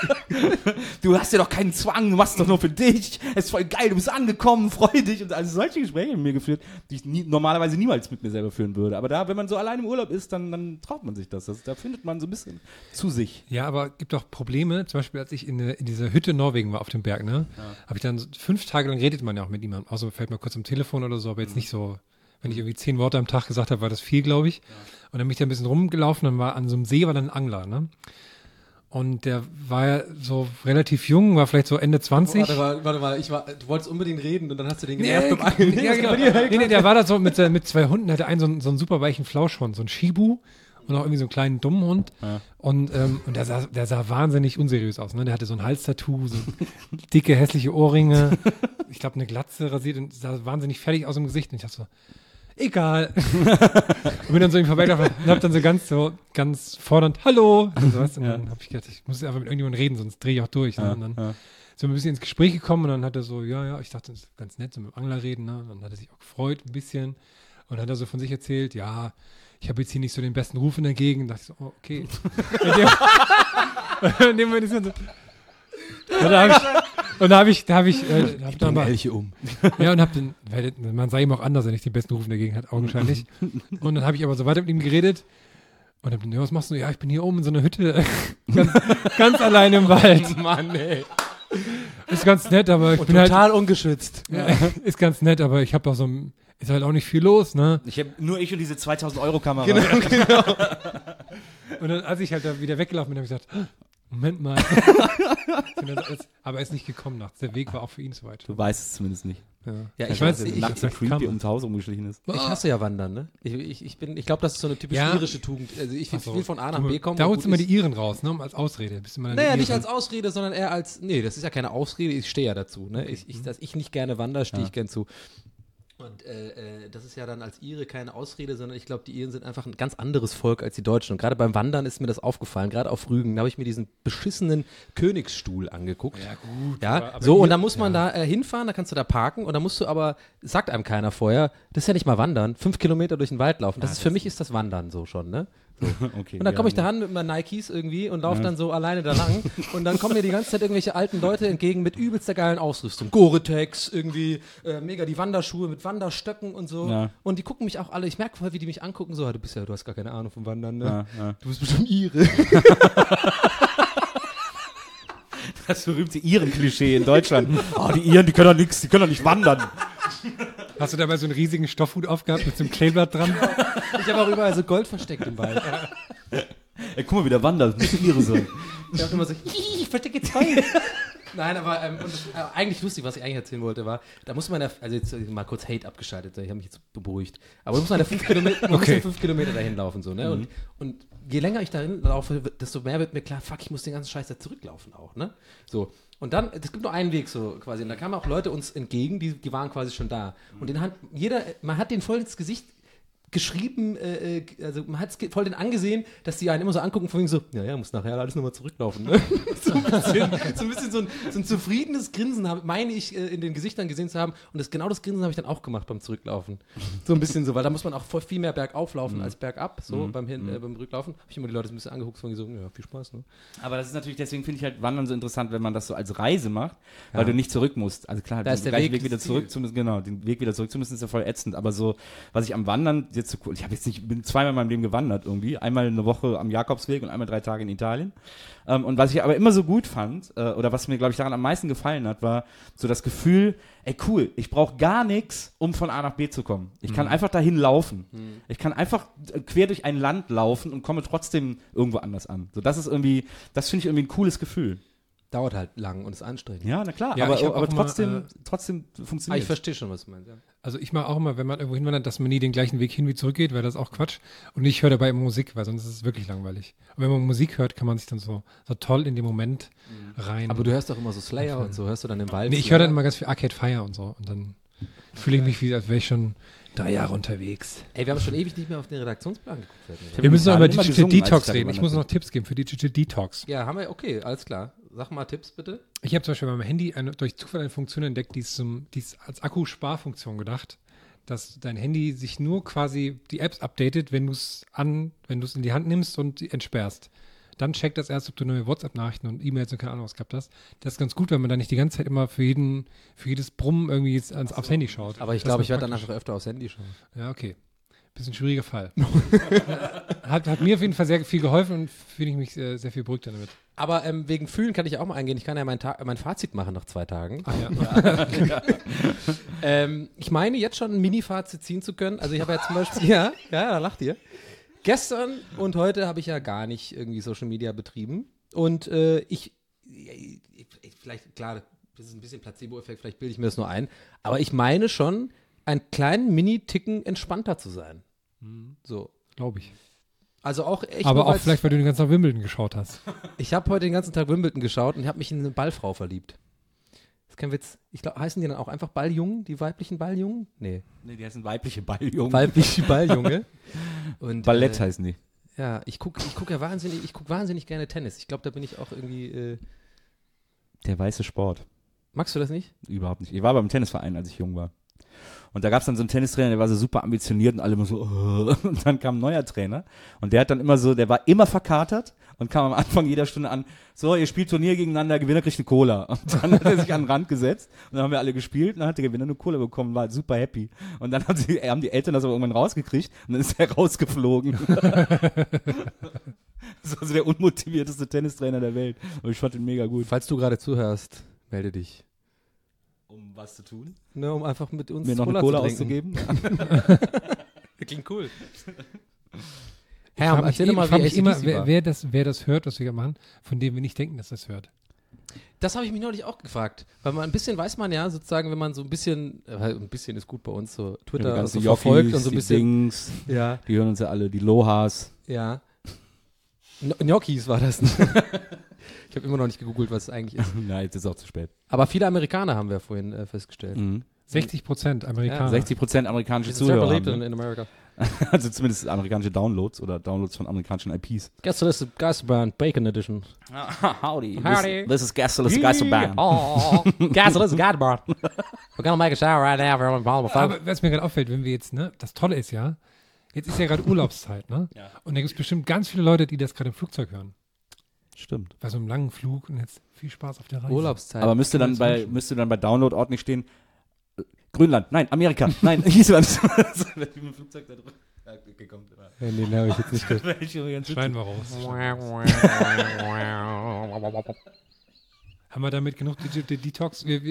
Du hast ja doch keinen Zwang, du machst es doch nur für dich, es ist voll geil, du bist angekommen, freu dich. Und also solche Gespräche mit mir geführt, die ich normalerweise niemals mit mir selber führen würde. Aber da, wenn man so allein im Urlaub ist, dann traut man sich das. Da findet man so ein bisschen zu sich. Ja, aber es gibt auch Probleme. Zum Beispiel, als ich in dieser Hütte in Norwegen war auf dem Berg, ne, habe ich dann 5 Tage lang redet man ja auch mit niemandem. Außer fällt mal kurz am Telefon oder so, aber jetzt nicht so. Wenn ich irgendwie 10 Worte am Tag gesagt habe, war das viel, glaube ich. Ja. Und dann bin ich da ein bisschen rumgelaufen, dann war an so einem See war dann ein Angler, ne? Und der war ja so relativ jung, war vielleicht so Ende 20. Warte mal, du wolltest unbedingt reden und dann hast du den genervt beim Angeln. Ja, genau. Nee, der war da so mit 2 Hunden, der hatte einen so einen super weichen Flauschhund, so einen Shibu und auch irgendwie so einen kleinen dummen Hund. Ja. Und der sah wahnsinnig unseriös aus, ne? Der hatte so ein Halstattoo, so dicke, hässliche Ohrringe, ich glaube eine Glatze rasiert und sah wahnsinnig fertig aus im Gesicht. Und ich dachte so, egal. Und bin dann so ihm vorbeigelaufen und hab dann so ganz fordernd, hallo. Und, so, weißt, und dann hab ich gedacht, ich muss einfach mit irgendjemandem reden, sonst drehe ich auch durch. Ne? Und dann sind wir ein bisschen ins Gespräch gekommen und dann hat er so, ja, ich dachte, das ist ganz nett, so mit dem Angler reden, ne? Und dann hat er sich auch gefreut ein bisschen und dann hat er so von sich erzählt, ja, ich habe jetzt hier nicht so den besten Ruf in der Gegend. Da dachte ich so, oh, okay. In dem Moment ist dann so. Und da habe ich dann mal, Elche um. ja, und man sah ihm auch anders, wenn ich den besten Ruf in der Gegend hat, augenscheinlich. Und dann habe ich aber so weiter mit ihm geredet. Und dann, ja, was machst du? Ja, ich bin hier oben in so einer Hütte, ganz alleine im Wald. Mann, ey. Ist ganz nett, aber ich bin Total ungeschützt. ja, ist ganz nett, aber ich habe auch so ist halt auch nicht viel los, ne? Nur ich und diese 2000-Euro-Kamera. Genau. Und dann, als ich halt da wieder weggelaufen bin, habe ich gesagt, Moment mal. Aber er ist nicht gekommen nachts. Der Weg war auch für ihn zu weit. Du weißt es zumindest nicht. Ja, Ich weiß, ich Nachts so creepy ums Haus rumgeschlichen ist. hasse ja Wandern, ne? Ich glaube, das ist so eine typisch Ja. irische Tugend. Also ich will von A nach B kommen. Da und holst du gut immer die ist. Iren raus, ne? Als Ausrede. Bist du mal Naja, nicht als Ausrede, sondern eher als, nee, das ist ja keine Ausrede, ich stehe ja dazu. Ne? Dass ich nicht gerne wandere, stehe ich gern zu. Und das ist ja dann als Ire keine Ausrede, sondern ich glaube, die Iren sind einfach ein ganz anderes Volk als die Deutschen. Und gerade beim Wandern ist mir das aufgefallen, gerade auf Rügen, da habe ich mir diesen beschissenen Königsstuhl angeguckt. Ja, gut. Ja, aber so, ihr- und dann muss man da hinfahren, da kannst du da parken und dann musst du aber, sagt einem keiner vorher, das ist ja nicht mal Wandern, 5 Kilometer durch den Wald laufen. Das ist, für mich ist das Wandern so schon, ne? Okay, Und dann komme ich da an mit meinen Nikes irgendwie und laufe dann so alleine da lang. Und dann kommen mir die ganze Zeit irgendwelche alten Leute entgegen mit übelster geilen Ausrüstung. Gore-Tex, irgendwie mega die Wanderschuhe mit Wanderstöcken und so. Ja. Und die gucken mich auch alle, ich merke voll, wie die mich angucken, so, du hast gar keine Ahnung vom Wandern, ne? Ja. Du bist bestimmt Ire. Das berühmte Iren-Klischee in Deutschland. Die Iren, die können doch nichts, die können doch nicht wandern. Hast du dabei so einen riesigen Stoffhut aufgehabt mit so einem Kleeblatt dran? Ich habe auch überall so Gold versteckt im Wald. Ey, guck mal, wie der wandert. Das müssen Ire sein. Ich dachte immer so, ich verstecke Zeug. Nein, aber eigentlich lustig, was ich eigentlich erzählen wollte, war, da muss man ja, also jetzt mal kurz Hate abgeschaltet, ich habe mich jetzt beruhigt, aber muss man ja 5 Kilometer, muss ja 5 Kilometer dahin laufen, so, ne? Und je länger ich dahin laufe, desto mehr wird mir klar, fuck, ich muss den ganzen Scheiß da zurücklaufen auch, ne? So. Und dann, es gibt nur einen Weg so quasi, und da kamen auch Leute uns entgegen, die waren quasi schon da. Und man hat den voll ins Gesicht geschrieben, also man hat es voll den angesehen, dass die einen immer so angucken, von wegen so, ja, muss nachher alles nochmal zurücklaufen. Ne? so ein bisschen so ein zufriedenes Grinsen, meine ich, in den Gesichtern gesehen zu haben. Und genau das Grinsen habe ich dann auch gemacht beim Zurücklaufen. So ein bisschen so, weil da muss man auch voll viel mehr bergauf laufen als bergab, so beim Rücklaufen. Habe ich immer die Leute so ein bisschen angeguckt, von wegen so, ja, viel Spaß. Ne? Aber das ist natürlich, deswegen finde ich halt Wandern so interessant, wenn man das so als Reise macht, weil du nicht zurück musst. Also klar, Da ist der gleichen Weg wieder das zurück zu müssen, genau, den Weg wieder zurück zu müssen, ist ja voll ätzend. Aber so, was ich am Wandern jetzt so cool, bin zweimal in meinem Leben gewandert irgendwie. Einmal eine Woche am Jakobsweg und einmal 3 Tage in Italien. Und was ich aber immer so gut fand, oder was mir, glaube ich, daran am meisten gefallen hat, war so das Gefühl, ey cool, ich brauche gar nichts, um von A nach B zu kommen. Ich kann einfach dahin laufen. Ich kann einfach quer durch ein Land laufen und komme trotzdem irgendwo anders an. So, das finde ich irgendwie ein cooles Gefühl. Dauert halt lang und ist anstrengend. Ja, na klar, Ja, ich hab aber auch mal, trotzdem Ah, funktioniert. ich verstehe schon, was du meinst, ja. Also ich mache auch immer, wenn man irgendwo hinwandert, dass man nie den gleichen Weg hin wie zurück geht, weil das ist auch Quatsch. Und ich höre dabei immer Musik, weil sonst ist es wirklich langweilig. Und wenn man Musik hört, kann man sich dann so toll in den Moment rein. Aber du hörst doch immer so Slayer und so, hörst du dann im Wald? nee, ich höre dann immer ganz viel Arcade Fire und so. Und dann fühle ich mich wie, als wäre ich schon 3 Jahre unterwegs. Ey, wir haben schon ewig nicht mehr auf den Redaktionsplan geguckt. Wir müssen noch über immer Digital gesungen, als ich Detox da reden. Ich gewandert muss bin. noch Tipps geben für Digital Detox. Ja, haben wir, okay, alles klar. Sag mal Tipps bitte. Ich habe zum Beispiel bei meinem Handy durch Zufall eine Funktion entdeckt, die ist als Akkusparfunktion gedacht, dass dein Handy sich nur quasi die Apps updatet, wenn du es in die Hand nimmst und die entsperrst. Dann checkt das erst, ob du neue WhatsApp-Nachrichten und E-Mails und keine Ahnung was gehabt hast. Das ist ganz gut, wenn man da nicht die ganze Zeit immer für jedes Brummen irgendwie aufs Handy schaut. Aber ich Das glaube, ist ich werde dann praktisch. einfach öfter aufs Handy schauen. Ja, okay. Bisschen schwieriger Fall. hat mir auf jeden Fall sehr viel geholfen und fühle ich mich sehr viel beruhigter damit. Aber wegen Fühlen kann ich auch mal eingehen. Ich kann ja mein Fazit machen nach 2 Tagen. Ah ja. Ich meine, jetzt schon ein Mini-Fazit ziehen zu können. Also ich habe ja zum Beispiel, ja, da lacht ihr. Gestern und heute habe ich ja gar nicht irgendwie Social Media betrieben. Und vielleicht, klar, das ist ein bisschen Placebo-Effekt, vielleicht bilde ich mir das nur ein. Aber ich meine schon, einen kleinen Mini-Ticken entspannter zu sein. So. Glaube ich. Also auch echt. Aber nur, auch weil's- vielleicht, weil du den ganzen Tag Wimbledon geschaut hast. Ich habe heute den ganzen Tag Wimbledon geschaut und habe mich in eine Ballfrau verliebt. Das ist kein Witz. Ich glaube, heißen die dann auch einfach Balljungen, die weiblichen Balljungen? Nee. Nee, die heißen weibliche Balljungen. Weibliche Balljunge. Und, Ballett heißen die. Ja, ich guck wahnsinnig gerne Tennis. Ich glaube, da bin ich auch irgendwie Der weiße Sport. Magst du das nicht? Überhaupt nicht. Ich war beim Tennisverein, als ich jung war. Und da gab es dann so einen Tennistrainer, der war so super ambitioniert und alle immer so, und dann kam ein neuer Trainer und der hat dann immer so, der war immer verkatert und kam am Anfang jeder Stunde an, so, ihr spielt Turnier gegeneinander, Gewinner kriegt eine Cola. Und dann hat er sich an den Rand gesetzt und dann haben wir alle gespielt und dann hat der Gewinner eine Cola bekommen, war halt super happy. Und dann haben die Eltern das aber irgendwann rausgekriegt und dann ist er rausgeflogen. Das war so der unmotivierteste Tennistrainer der Welt. Aber ich fand ihn mega gut. Falls du gerade zuhörst, melde dich. Um was zu tun? Ne, um einfach mit uns Mir noch eine Cola zu trinken. auszugeben? Klingt cool. Ich Herr, frage erzähl doch mal, wie mich immer, AC/DC war. wer das hört, was wir machen, von dem wir nicht denken, dass das hört. Das habe ich mich neulich auch gefragt. Weil man ein bisschen weiß man ja sozusagen, wenn man so ein bisschen ist gut bei uns, so Die Twitter ganzen so verfolgt und so ein die bisschen. Dings, Ja, die hören uns ja alle, die Lohas. ja. Gnocchis war das. Ich habe immer noch nicht gegoogelt, was es eigentlich ist. Na, jetzt ist es auch zu spät. Aber viele Amerikaner haben wir vorhin festgestellt. 60% Amerikaner. 60% amerikanische Das ist sehr Zuhörer. beliebt Haben, in Amerika. also zumindest amerikanische Downloads oder Downloads von amerikanischen IPs. Gästeliste Geisterbahn Bacon Edition. Howdy. Howdy. This is Gästeliste Geisterbahn. Oh, Gästeliste Geisterbahn. We're gonna make a shower right now for all the Aber was mir gerade auffällt, wenn wir jetzt, ne, das Tolle ist ja, jetzt ist ja gerade Urlaubszeit, ne? Ja. Und da gibt es bestimmt ganz viele Leute, die das gerade im Flugzeug hören. Stimmt. Bei so einem langen Flug und jetzt viel Spaß auf der Reise. Urlaubszeit. Aber müsste dann bei Download-Ort nicht stehen, Grönland, nein, Amerika, nein, Island. Wenn ich mit dem Flugzeug da drüber. Okay, komm. Ja, nee, habe ich jetzt nicht gehört. Schneiden wir raus. Haben wir damit genug Detox? Also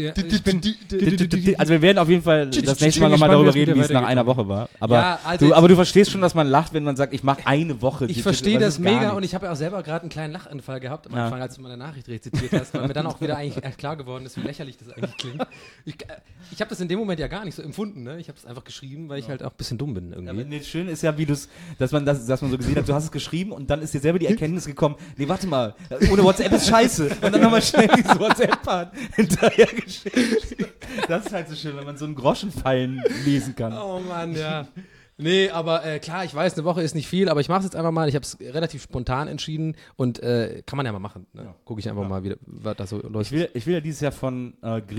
wir werden auf jeden Fall das nächste Mal nochmal darüber reden, wie es nach einer Woche war. Aber, Ja, also du verstehst schon, dass man lacht, wenn man sagt, ich mache eine Woche. Ich verstehe das ist gar mega nichts. und ich habe ja auch selber gerade einen kleinen Lachanfall gehabt am Ja. Anfang, als du meine Nachricht rezitiert hast, weil mir dann auch wieder eigentlich klar geworden ist, wie lächerlich das eigentlich klingt. Ich habe das in dem Moment ja gar nicht so empfunden, ne? Ich habe es einfach geschrieben, weil ich halt auch ein bisschen dumm bin Aber irgendwie. nee, schön ist ja, wie dass man so gesehen hat, du hast es geschrieben und dann ist dir selber die Erkenntnis gekommen, nee, warte mal, ohne WhatsApp ist scheiße. Und dann nochmal schnell dieses WhatsApp-Part hinterher geschickt. Das ist halt so schön, wenn man so einen Groschen fallen lesen kann. Oh Mann, ja. Nee, aber klar, ich weiß, eine Woche ist nicht viel, aber ich mache es jetzt einfach mal. Ich habe es relativ spontan entschieden und kann man ja mal machen. Ne? Ja. Gucke ich einfach mal, wie was da so Ich läuft. will ja dieses Jahr von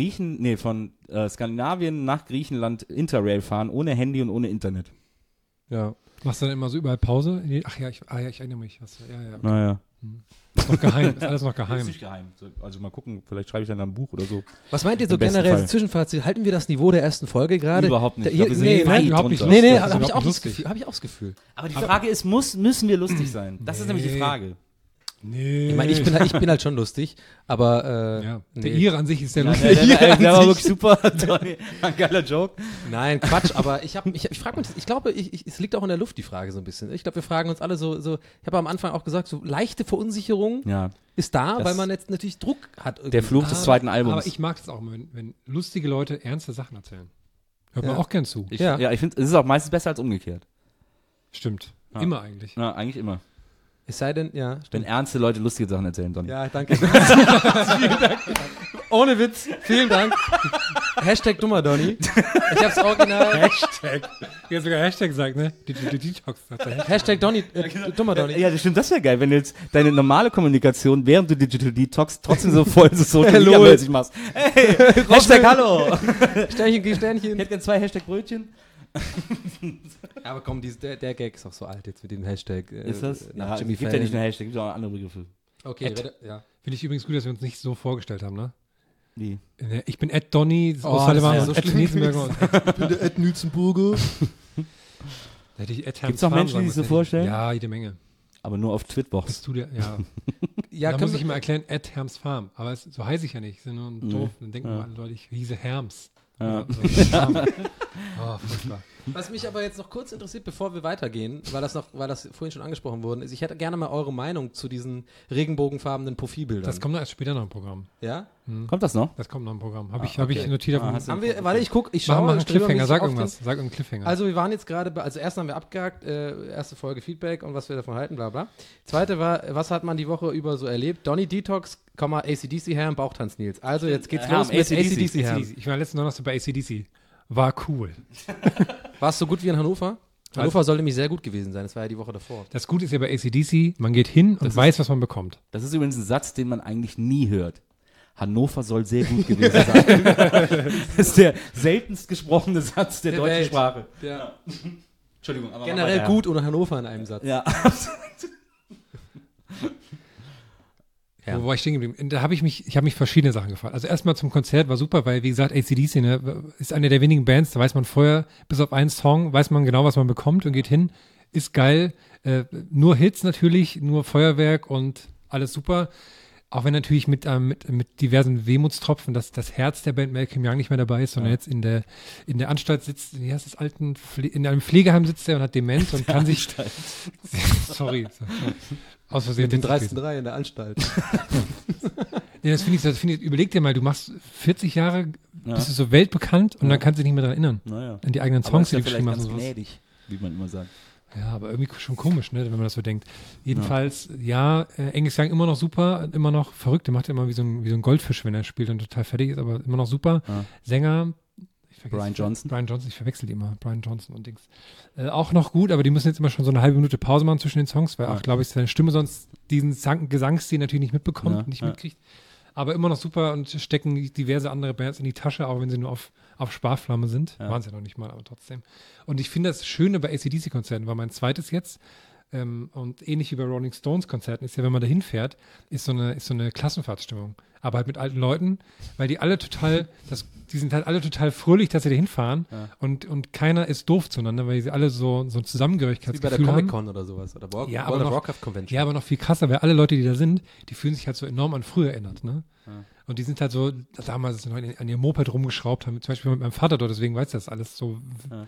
Skandinavien nach Griechenland Interrail fahren, ohne Handy und ohne Internet. Ja. Machst du dann immer so überall Pause? Ach ja, ich erinnere mich. Ja. Naja. Ist noch geheim. Ist alles noch geheim. nicht geheim. Also mal gucken, vielleicht schreibe ich dann ein Buch oder so. Was meint ihr so Im besten generell Fall. Zwischenfazit? Halten wir das Niveau der ersten Folge gerade? Überhaupt nicht. Da, Ich glaub, wir sind nee, weit überhaupt nicht drunter. nee, Das ist habe ich überhaupt auch nicht das lustig. Gefühl. Habe ich auch das Gefühl. Aber die Frage ist, müssen wir lustig sein? Das ist nämlich die Nee. Frage. Nee. Ich meine, ich bin halt schon lustig, aber ja. nee. Der Ire an sich ist sehr Ja, lustig. der war wirklich super. Toll. Ein geiler Joke. Nein, Quatsch, aber ich frage mich, ich glaube, es liegt auch in der Luft, die Frage so ein bisschen. Ich glaube, wir fragen uns alle so ich habe am Anfang auch gesagt, so leichte Verunsicherung Ja. ist da, Das- weil man jetzt natürlich Druck hat. Der Fluch des zweiten Albums. Aber ich mag es auch, wenn lustige Leute ernste Sachen erzählen. Hört man Ja. auch gern zu. ich Ja. ich finde, es ist auch meistens besser als umgekehrt. Stimmt. Ja. Immer eigentlich. Na, eigentlich immer. Es sei denn, ja, Wenn stimmt. ernste Leute lustige Sachen erzählen, Donny. Ja, danke. Vielen Dank. Ohne Witz, vielen Dank. Hashtag dummer Donny. Ich hab's original. Hashtag. Du hast sogar Hashtag gesagt, ne? Detox. sagt der Hashtag. Hashtag Donny, dummer Donny. Ja, das stimmt, das wäre geil, wenn du jetzt deine normale Kommunikation, während du Digital Detox, trotzdem so voll so Social Hello. Media mäßig machst. Hey, Hashtag Hallo. Sternchen gegen Ich Sternchen. hätte gerne 2 Hashtag Brötchen. Aber komm, der Gag ist auch so alt jetzt mit dem Hashtag. Ist das? Nach Ja, Jimmy es gibt ja Fallon. nicht nur Hashtag, es gibt auch andere Begriffe. Okay, ja. Finde ich übrigens gut, dass wir uns nicht so vorgestellt haben, ne? Wie? Ich bin Ed Donny, Oh, O'Sullivan das und ist Ed so schlimm. Nielsenberger. Und Ich bin der Ed Nützenburger. Da hätte ich Ed Gibt's noch Menschen, die sich so vorstellen? Ja, jede Menge. Aber nur auf Twitbox. Bist du der? Ja. Ja, da können muss ich wir, mal erklären, Ed Herms Farm. Aber so heiße ich ja nicht. Ich bin nur ein doof. Dann denken Ja. wir alle Leute, ich hieße Herms. Ja. Oder so. Farm. Oh, furchtbar. was mich aber jetzt noch kurz interessiert, bevor wir weitergehen, weil das vorhin schon angesprochen worden ist, ich hätte gerne mal eure Meinung zu diesen regenbogenfarbenen Profilbildern. Das kommt noch erst später noch im Programm. ja? Kommt das noch? Das kommt noch im Programm. Hab okay. ich notiert auf dem hast du- Haben wir, warte, ich schaue. Mach einen strebe Cliffhanger, mich sag auf den- irgendwas. Sag irgendeinen Cliffhanger. Also wir waren jetzt gerade, also erst haben wir abgehakt, erste Folge Feedback und was wir davon halten, bla bla. Zweite war, was hat man die Woche über so erlebt? Donny Detox, AC/DC Herrn, Bauchtanz Nils. Also jetzt geht's los mit AC/DC Herrn. Ich war letzten Donnerstag bei AC/DC. War cool. War es so gut wie in Hannover? Hannover sollte nämlich sehr gut gewesen sein, das war ja die Woche davor. Das Gute ist ja bei AC/DC, man geht hin und weiß, was man bekommt. Das ist übrigens ein Satz, den man eigentlich nie hört. Hannover soll sehr gut gewesen sein. Das ist der seltenst gesprochene Satz der deutschen Welt. Sprache. Ja. Entschuldigung, aber Generell gut oder Hannover in einem Satz. Ja, Ja. Wo war ich stehen geblieben? Da habe ich habe mich verschiedene Sachen gefragt. Also erstmal zum Konzert war super, weil wie gesagt, AC/DC ist eine der wenigen Bands, da weiß man vorher, bis auf einen Song, weiß man genau, was man bekommt und geht hin. Ist geil. Nur Hits natürlich, nur Feuerwerk und alles super. Auch wenn natürlich mit diversen Wehmutstropfen das Herz der Band Malcolm Young nicht mehr dabei ist, sondern jetzt in der Anstalt sitzt, wie heißt das, in einem Pflegeheim sitzt er und hat Demenz und kann sich. Sorry. Aus Versehen. Mit den Witz gewesen. 3. in der Anstalt. Nee, das finde ich, überleg dir mal, du machst 40 Jahre, bist du so weltbekannt und dann kannst du dich nicht mehr daran erinnern. naja. An die eigenen Aber Songs, ist ja die du vielleicht geschrieben hast. ganz und sowas. gnädig, wie man immer sagt. Ja, aber irgendwie schon komisch, ne, wenn man das so denkt. Jedenfalls, Angus Young immer noch super, immer noch verrückt. Der macht immer wie so ein Goldfisch, wenn er spielt und total fertig ist, aber immer noch super. Ja. Sänger, ich vergesse- Brian Johnson. Brian Johnson, ich verwechsel die immer. Brian Johnson und Dings. Auch noch gut, aber die müssen jetzt immer schon so eine halbe Minute Pause machen zwischen den Songs, weil auch, glaube ich, seine Stimme sonst diesen Gesangsstil natürlich nicht mitbekommt, nicht mitkriegt. Aber immer noch super und stecken diverse andere Bands in die Tasche, auch wenn sie nur auf Sparflamme sind. Waren sie ja noch nicht mal, aber trotzdem. Und ich finde das Schöne bei AC/DC-Konzerten, war mein zweites jetzt, und ähnlich wie bei Rolling Stones-Konzerten ist ja, wenn man da hinfährt, ist so eine Klassenfahrtstimmung. Aber halt mit alten Leuten, weil die alle die sind halt alle total fröhlich, dass sie da hinfahren und keiner ist doof zueinander, weil sie alle so ein Wie bei der Zusammengehörigkeitsgefühl haben. Comic-Con oder sowas. Oder Ja, World aber of noch- Warcraft Convention. Ja, aber noch viel krasser, weil alle Leute, die da sind, die fühlen sich halt so enorm an früher erinnert, ne? Und die sind halt so, damals noch an ihr Moped rumgeschraubt haben, zum Beispiel mit meinem Vater dort, deswegen weiß ich das alles so.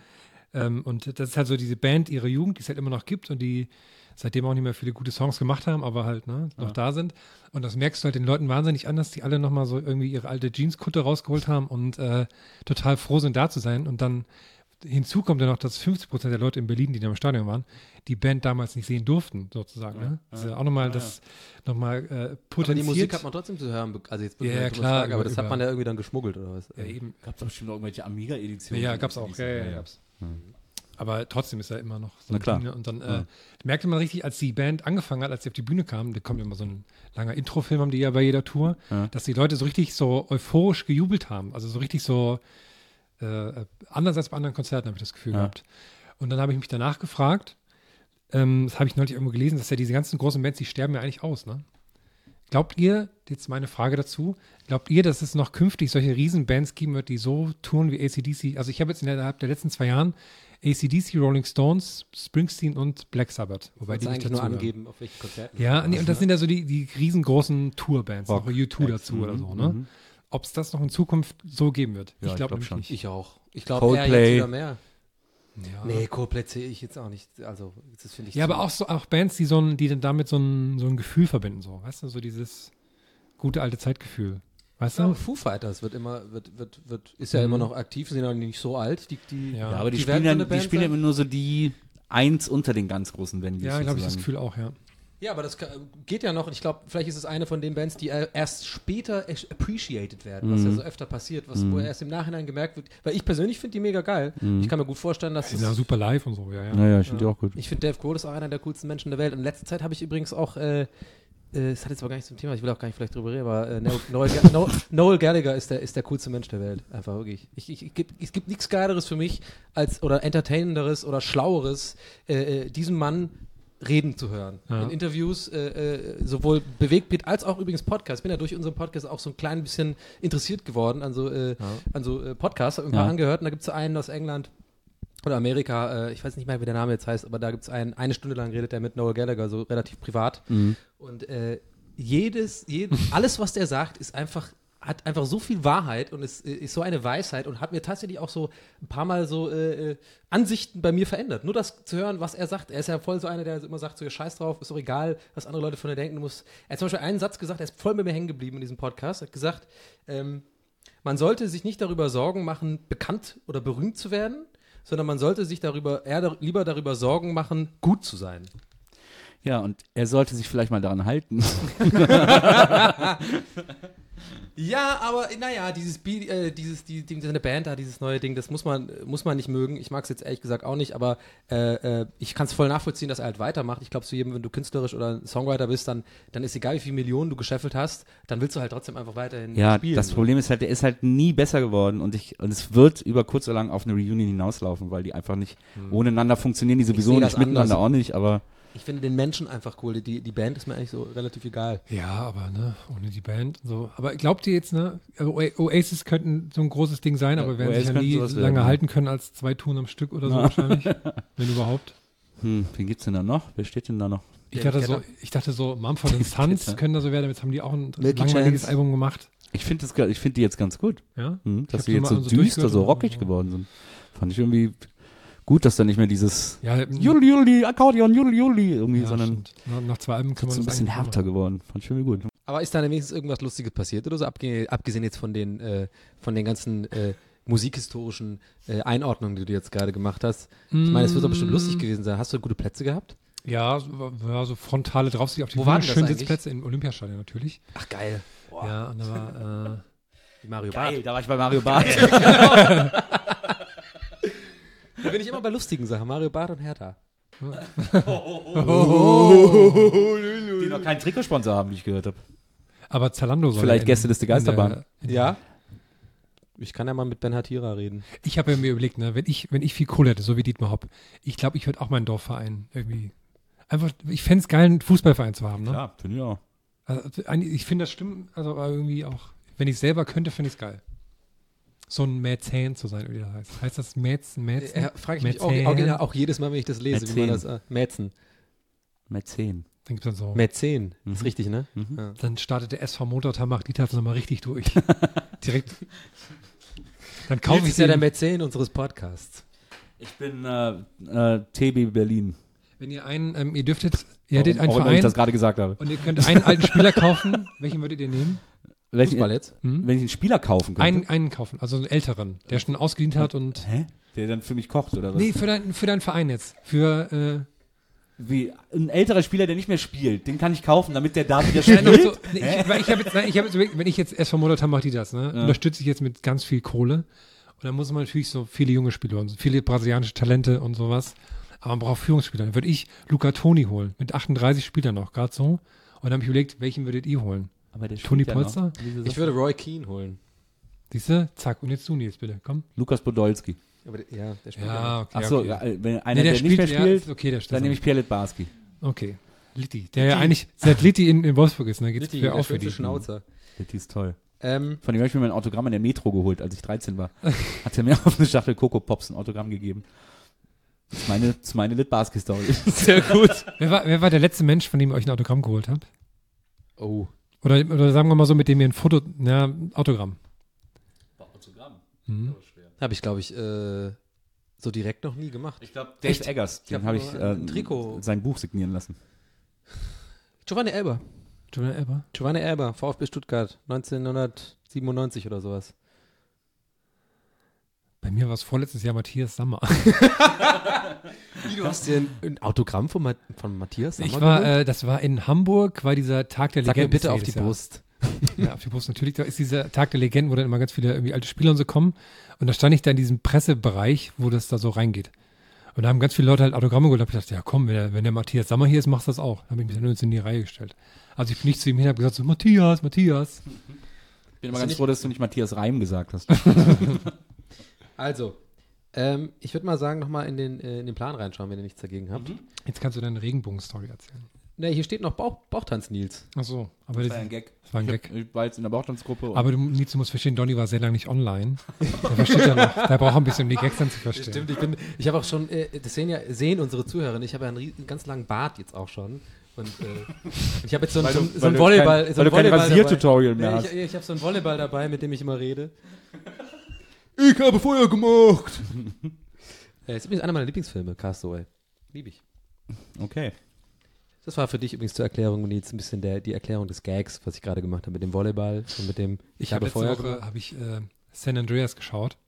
Und das ist halt so diese Band, ihre Jugend, die es halt immer noch gibt und die seitdem auch nicht mehr viele gute Songs gemacht haben, aber halt noch da sind. Und das merkst du halt den Leuten wahnsinnig an, dass die alle nochmal so irgendwie ihre alte Jeanskutte rausgeholt haben und total froh sind, da zu sein. Und dann hinzu kommt ja noch, dass 50% der Leute in Berlin, die da im Stadion waren, die Band damals nicht sehen durften, sozusagen. Ne? Das ist ja auch nochmal aber potenziert. die Musik hat man trotzdem zu hören. Also jetzt Ja, dumme klar, Frage, aber das hat über- man ja irgendwie dann geschmuggelt oder was? ja, eben. Gab es bestimmt auch irgendwelche Amiga-Editionen? Ja, gab's auch. Ja, gab's. Aber trotzdem ist er immer noch so Na klar. Bühne. Und dann merkte man richtig, als die Band angefangen hat, als sie auf die Bühne kamen, da kommt immer so ein langer Introfilm, haben die ja bei jeder Tour, dass die Leute so richtig so euphorisch gejubelt haben. Also so richtig so anders als bei anderen Konzerten, habe ich das Gefühl gehabt. Und dann habe ich mich danach gefragt, das habe ich neulich irgendwo gelesen, dass ja diese ganzen großen Bands, die sterben ja eigentlich aus, ne? Glaubt ihr, jetzt meine Frage dazu, glaubt ihr, dass es noch künftig solche Riesenbands geben wird, die so touren wie AC/DC? Also ich habe jetzt innerhalb der letzten 2 Jahren AC/DC, Rolling Stones, Springsteen und Black Sabbath. Wobei Wolltest die du nicht eigentlich nur dazu angeben, auf welchen Konzerten. Ja, nee, und das sind ja so die riesengroßen Tourbands, auch U2 dazu oder so, ne? Ob es das noch in Zukunft so geben wird? Ja, ich glaube glaub nämlich schon. nicht. Ich auch. Ich glaube eher Coldplay. jetzt wieder mehr. Ja. Nee, Coldplay sehe ich jetzt auch nicht. Also, das finde ich Ja, zu- aber auch Bands, die dann damit so ein Gefühl verbinden, so, weißt du, so dieses gute alte Zeitgefühl. Weißt Ja, du? Foo Fighters ist ja immer noch aktiv, sind ja nicht so alt. Ja. Ja, aber die Die spielen werden so ja eine Band die spielen ja sein? immer nur so die eins unter den ganz großen Venues. Ja, glaube ich, das sozusagen. Gefühl auch, ja. Ja, aber das geht ja noch. Und ich glaube, vielleicht ist es eine von den Bands, die erst später appreciated werden, was ja so öfter passiert, wo erst im Nachhinein gemerkt wird. Weil ich persönlich finde die mega geil. Ich kann mir gut vorstellen, dass Die sind ja super live und so, ja. Naja, ich finde die auch gut. Ich finde Dave Grohl ist auch einer der coolsten Menschen der Welt. Und in letzter Zeit habe ich übrigens auch, das hat jetzt aber gar nicht zum Thema, ich will auch gar nicht vielleicht drüber reden, aber Noel Gallagher ist der coolste Mensch der Welt. Einfach wirklich. Es gibt nichts Geileres für mich oder Entertainenderes oder Schlaueres, diesen Mann reden zu hören. Ja. In Interviews, sowohl Bewegtbild als auch übrigens Podcasts. Ich bin ja durch unseren Podcast auch so ein klein bisschen interessiert geworden an so Podcasts, habe ein paar angehört und da gibt es einen aus England oder Amerika, ich weiß nicht mehr, wie der Name jetzt heißt, aber da gibt es eine Stunde lang redet er mit Noel Gallagher, so relativ privat. Und alles, was der sagt, hat einfach so viel Wahrheit und ist so eine Weisheit und hat mir tatsächlich auch so ein paar Mal so Ansichten bei mir verändert. Nur das zu hören, was er sagt. Er ist ja voll so einer, der immer sagt, so, ja, scheiß drauf, ist doch egal, was andere Leute von dir denken. Er hat zum Beispiel einen Satz gesagt, der ist voll mit mir hängen geblieben in diesem Podcast. Er hat gesagt, man sollte sich nicht darüber Sorgen machen, bekannt oder berühmt zu werden, sondern man sollte sich lieber darüber Sorgen machen, gut zu sein. Ja, und er sollte sich vielleicht mal daran halten. Ja, aber naja, seine Band da, dieses neue Ding, das muss man nicht mögen. Ich mag es jetzt ehrlich gesagt auch nicht, aber ich kann es voll nachvollziehen, dass er halt weitermacht. Ich glaube, zu jedem, wenn du künstlerisch oder Songwriter bist, dann ist egal, wie viele Millionen du gescheffelt hast, dann willst du halt trotzdem einfach weiterhin spielen. Das Problem ist halt, der ist halt nie besser geworden und es wird über kurz oder lang auf eine Reunion hinauslaufen, weil die einfach nicht ohne einander funktionieren, die sowieso sehe nicht das miteinander anders. auch nicht, aber Ich finde den Menschen einfach cool. Die Band ist mir eigentlich so relativ egal. Ja, aber ohne die Band und so. Aber glaubt ihr jetzt, also Oasis könnten so ein großes Ding sein, aber werden sich ja Oasis nie könnten sowas lange werden, halten können als 2 Touren am Stück oder so wahrscheinlich, wenn überhaupt. wen gibt's denn da noch? Wer steht denn da noch? Ich dachte so, Mumford & Sons können da so werden, jetzt haben die auch ein Milky langweiliges Chance. Album gemacht. Ich finde die jetzt ganz gut. Ja? Dass hab sie so jetzt mal so so düster, durchgehört so und- rockig geworden sind. Fand ich irgendwie gut, dass da nicht mehr dieses Ja, Juli, Akkordeon, Juli, irgendwie, sondern stimmt. Nach 2 Alben kann man so ein das bisschen eigentlich härter geworden. Fand ich irgendwie gut. Aber ist da denn wenigstens irgendwas Lustiges passiert oder so? Abgesehen jetzt von den ganzen musikhistorischen Einordnungen, die du jetzt gerade gemacht hast. Ich meine, es wird doch bestimmt lustig gewesen sein. Hast du gute Plätze gehabt? Ja, so frontale Draufsicht auf die Wo waren das schönen eigentlich? Sitzplätze im Olympiastadion natürlich. Ach, geil. Ja, und da war Wie Mario Barth. Da war ich bei Mario Barth. Da bin ich immer bei lustigen Sachen. Mario Barth und Hertha. Die noch keinen Trikotsponsor haben, wie ich gehört habe. aber Zalando soll Vielleicht ja Gästeliste Geisterbahn. Ja? Ich kann ja mal mit Ben Hatira reden. Ich habe mir überlegt, wenn ich viel Kohle hätte, so wie Dietmar Hopp, ich glaube, ich würde auch meinen Dorfverein irgendwie einfach, ich fände es geil, einen Fußballverein zu haben, ne? Ja, finde ich auch. Also, ich finde das stimmt, also aber irgendwie auch, wenn ich es selber könnte, finde ich es geil. So ein Mäzen zu sein, wie das heißt. Heißt das Mäzen? Frage ich mich Mäzen? original auch jedes Mal, wenn ich das lese, wie man Mäzen. das Mäzen. Mäzen. Dann gibt's dann so. Mäzen. Ist richtig, ne? Ja. Dann startet der SV Motortal, macht die Tat nochmal richtig durch. Direkt. Dann kaufe Nils ich ist ja der den. Mäzen unseres Podcasts. Ich bin TB Berlin. Wenn ihr ihr dürftet, ihr hättet einen Auch immer ich Verein das gerade gesagt habe. und ihr könnt einen alten Spieler kaufen. Welchen würdet ihr nehmen? Fußball jetzt? Wenn ich einen Spieler kaufen könnte. Einen kaufen, also einen älteren, der schon ausgedient hat und. Hä? Der dann für mich kocht, oder was? Nee, für deinen Verein jetzt. Für. Wie, ein älterer Spieler, der nicht mehr spielt, den kann ich kaufen, damit der da wieder Ja, noch spielt? so, nee, ich habe jetzt überlegt, wenn ich jetzt SV Motortal macht die das, ne? Unterstütze ich jetzt mit ganz viel Kohle. Und dann muss man natürlich so viele junge Spieler und viele brasilianische Talente und sowas. Aber man braucht Führungsspieler. Dann würde ich Luca Toni holen, mit 38 Spielern noch, gerade so. Und dann habe ich überlegt, welchen würdet ihr holen? Aber der Toni spielt ja Polster? noch. Wieso Ich sagst würde Roy Keane holen. Siehst du? Zack. Und jetzt du, Nils, bitte. Komm. du? Lukas Podolski. Aber der spielt Ja, okay. Achso, okay. ja, wenn einer, Nee, der nicht mehr ja, spielt, ist okay, der dann nehme ich Pierre Barski. Okay. Litti. Der ja eigentlich, seit Litti in Wolfsburg ist, ne? Geht's Litti, für der auch für schönste die. Schnauzer. Die ist toll. Ähm, Von dem habe ich mir mein Autogramm in der Metro geholt, als ich 13 war. Hat er mir auf eine Schachtel Coco Pops ein Autogramm gegeben. Das ist meine Lit-Barski-Story. sehr gut. Wer war der letzte Mensch, von dem ihr euch ein Autogramm geholt habt? Oh. Oder sagen wir mal so, mit dem ihr ein Foto, Autogramm. Autogramm? Mhm. Habe ich, glaube ich, so direkt noch nie gemacht. Ich glaube, Dave Eggers, Ich den hab habe nur ich ein Trikot. sein Buch signieren lassen. Giovanni Elber. Julian Elber? Giovanni Elber, VfB Stuttgart, 1997 oder sowas. Bei mir war es vorletztes Jahr Matthias Sammer. Du hast dir ein Autogramm von Matthias Sammer Ich war, geholt? das war in Hamburg, war dieser Tag der Sag mir Legenden. bitte auf die jedes Jahr. Brust. Ja, auf die Brust natürlich. Da ist dieser Tag der Legenden, wo dann immer ganz viele irgendwie alte Spieler und so kommen. Und da stand ich da in diesem Pressebereich, wo das da so reingeht. Und da haben ganz viele Leute halt Autogramme geholt. Da habe ich gedacht, ja komm, wenn der Matthias Sammer hier ist, machst du das auch. Da habe ich mich dann in die Reihe gestellt. Also ich bin nicht zu ihm hin und habe gesagt, so Matthias. Ich bin immer ganz froh, dass du nicht Matthias Reim gesagt hast. Also, ich würde mal sagen, nochmal in den Plan reinschauen, wenn ihr nichts dagegen habt. Jetzt kannst du deine Regenbogen-Story erzählen. Ne, hier steht noch Bauchtanz, Nils. Ach so, aber das Gag. war ein Gag. Ich war jetzt in der Bauchtanzgruppe. Aber Nils, du musst verstehen, Donny war sehr lange nicht online. Der versteht ja noch, der braucht ein bisschen, um die Gags dann zu verstehen. Stimmt, ich habe auch schon, das sehen unsere Zuhörer, ich habe ja einen ganz langen Bart jetzt auch schon. Und ich habe jetzt so ein Volleyball. Weil du kein Rasiertutorial mehr hast. Ich habe so ein Volleyball dabei, mit dem ich immer rede. Ich habe Feuer gemacht. Ist übrigens einer meiner Lieblingsfilme, Castaway. Liebe ich. Okay. Das war für dich übrigens zur Erklärung und jetzt ein bisschen die Erklärung des Gags, was ich gerade gemacht habe mit dem Volleyball und mit dem Ich habe letzte Feuer Woche gemacht. habe ich San Andreas geschaut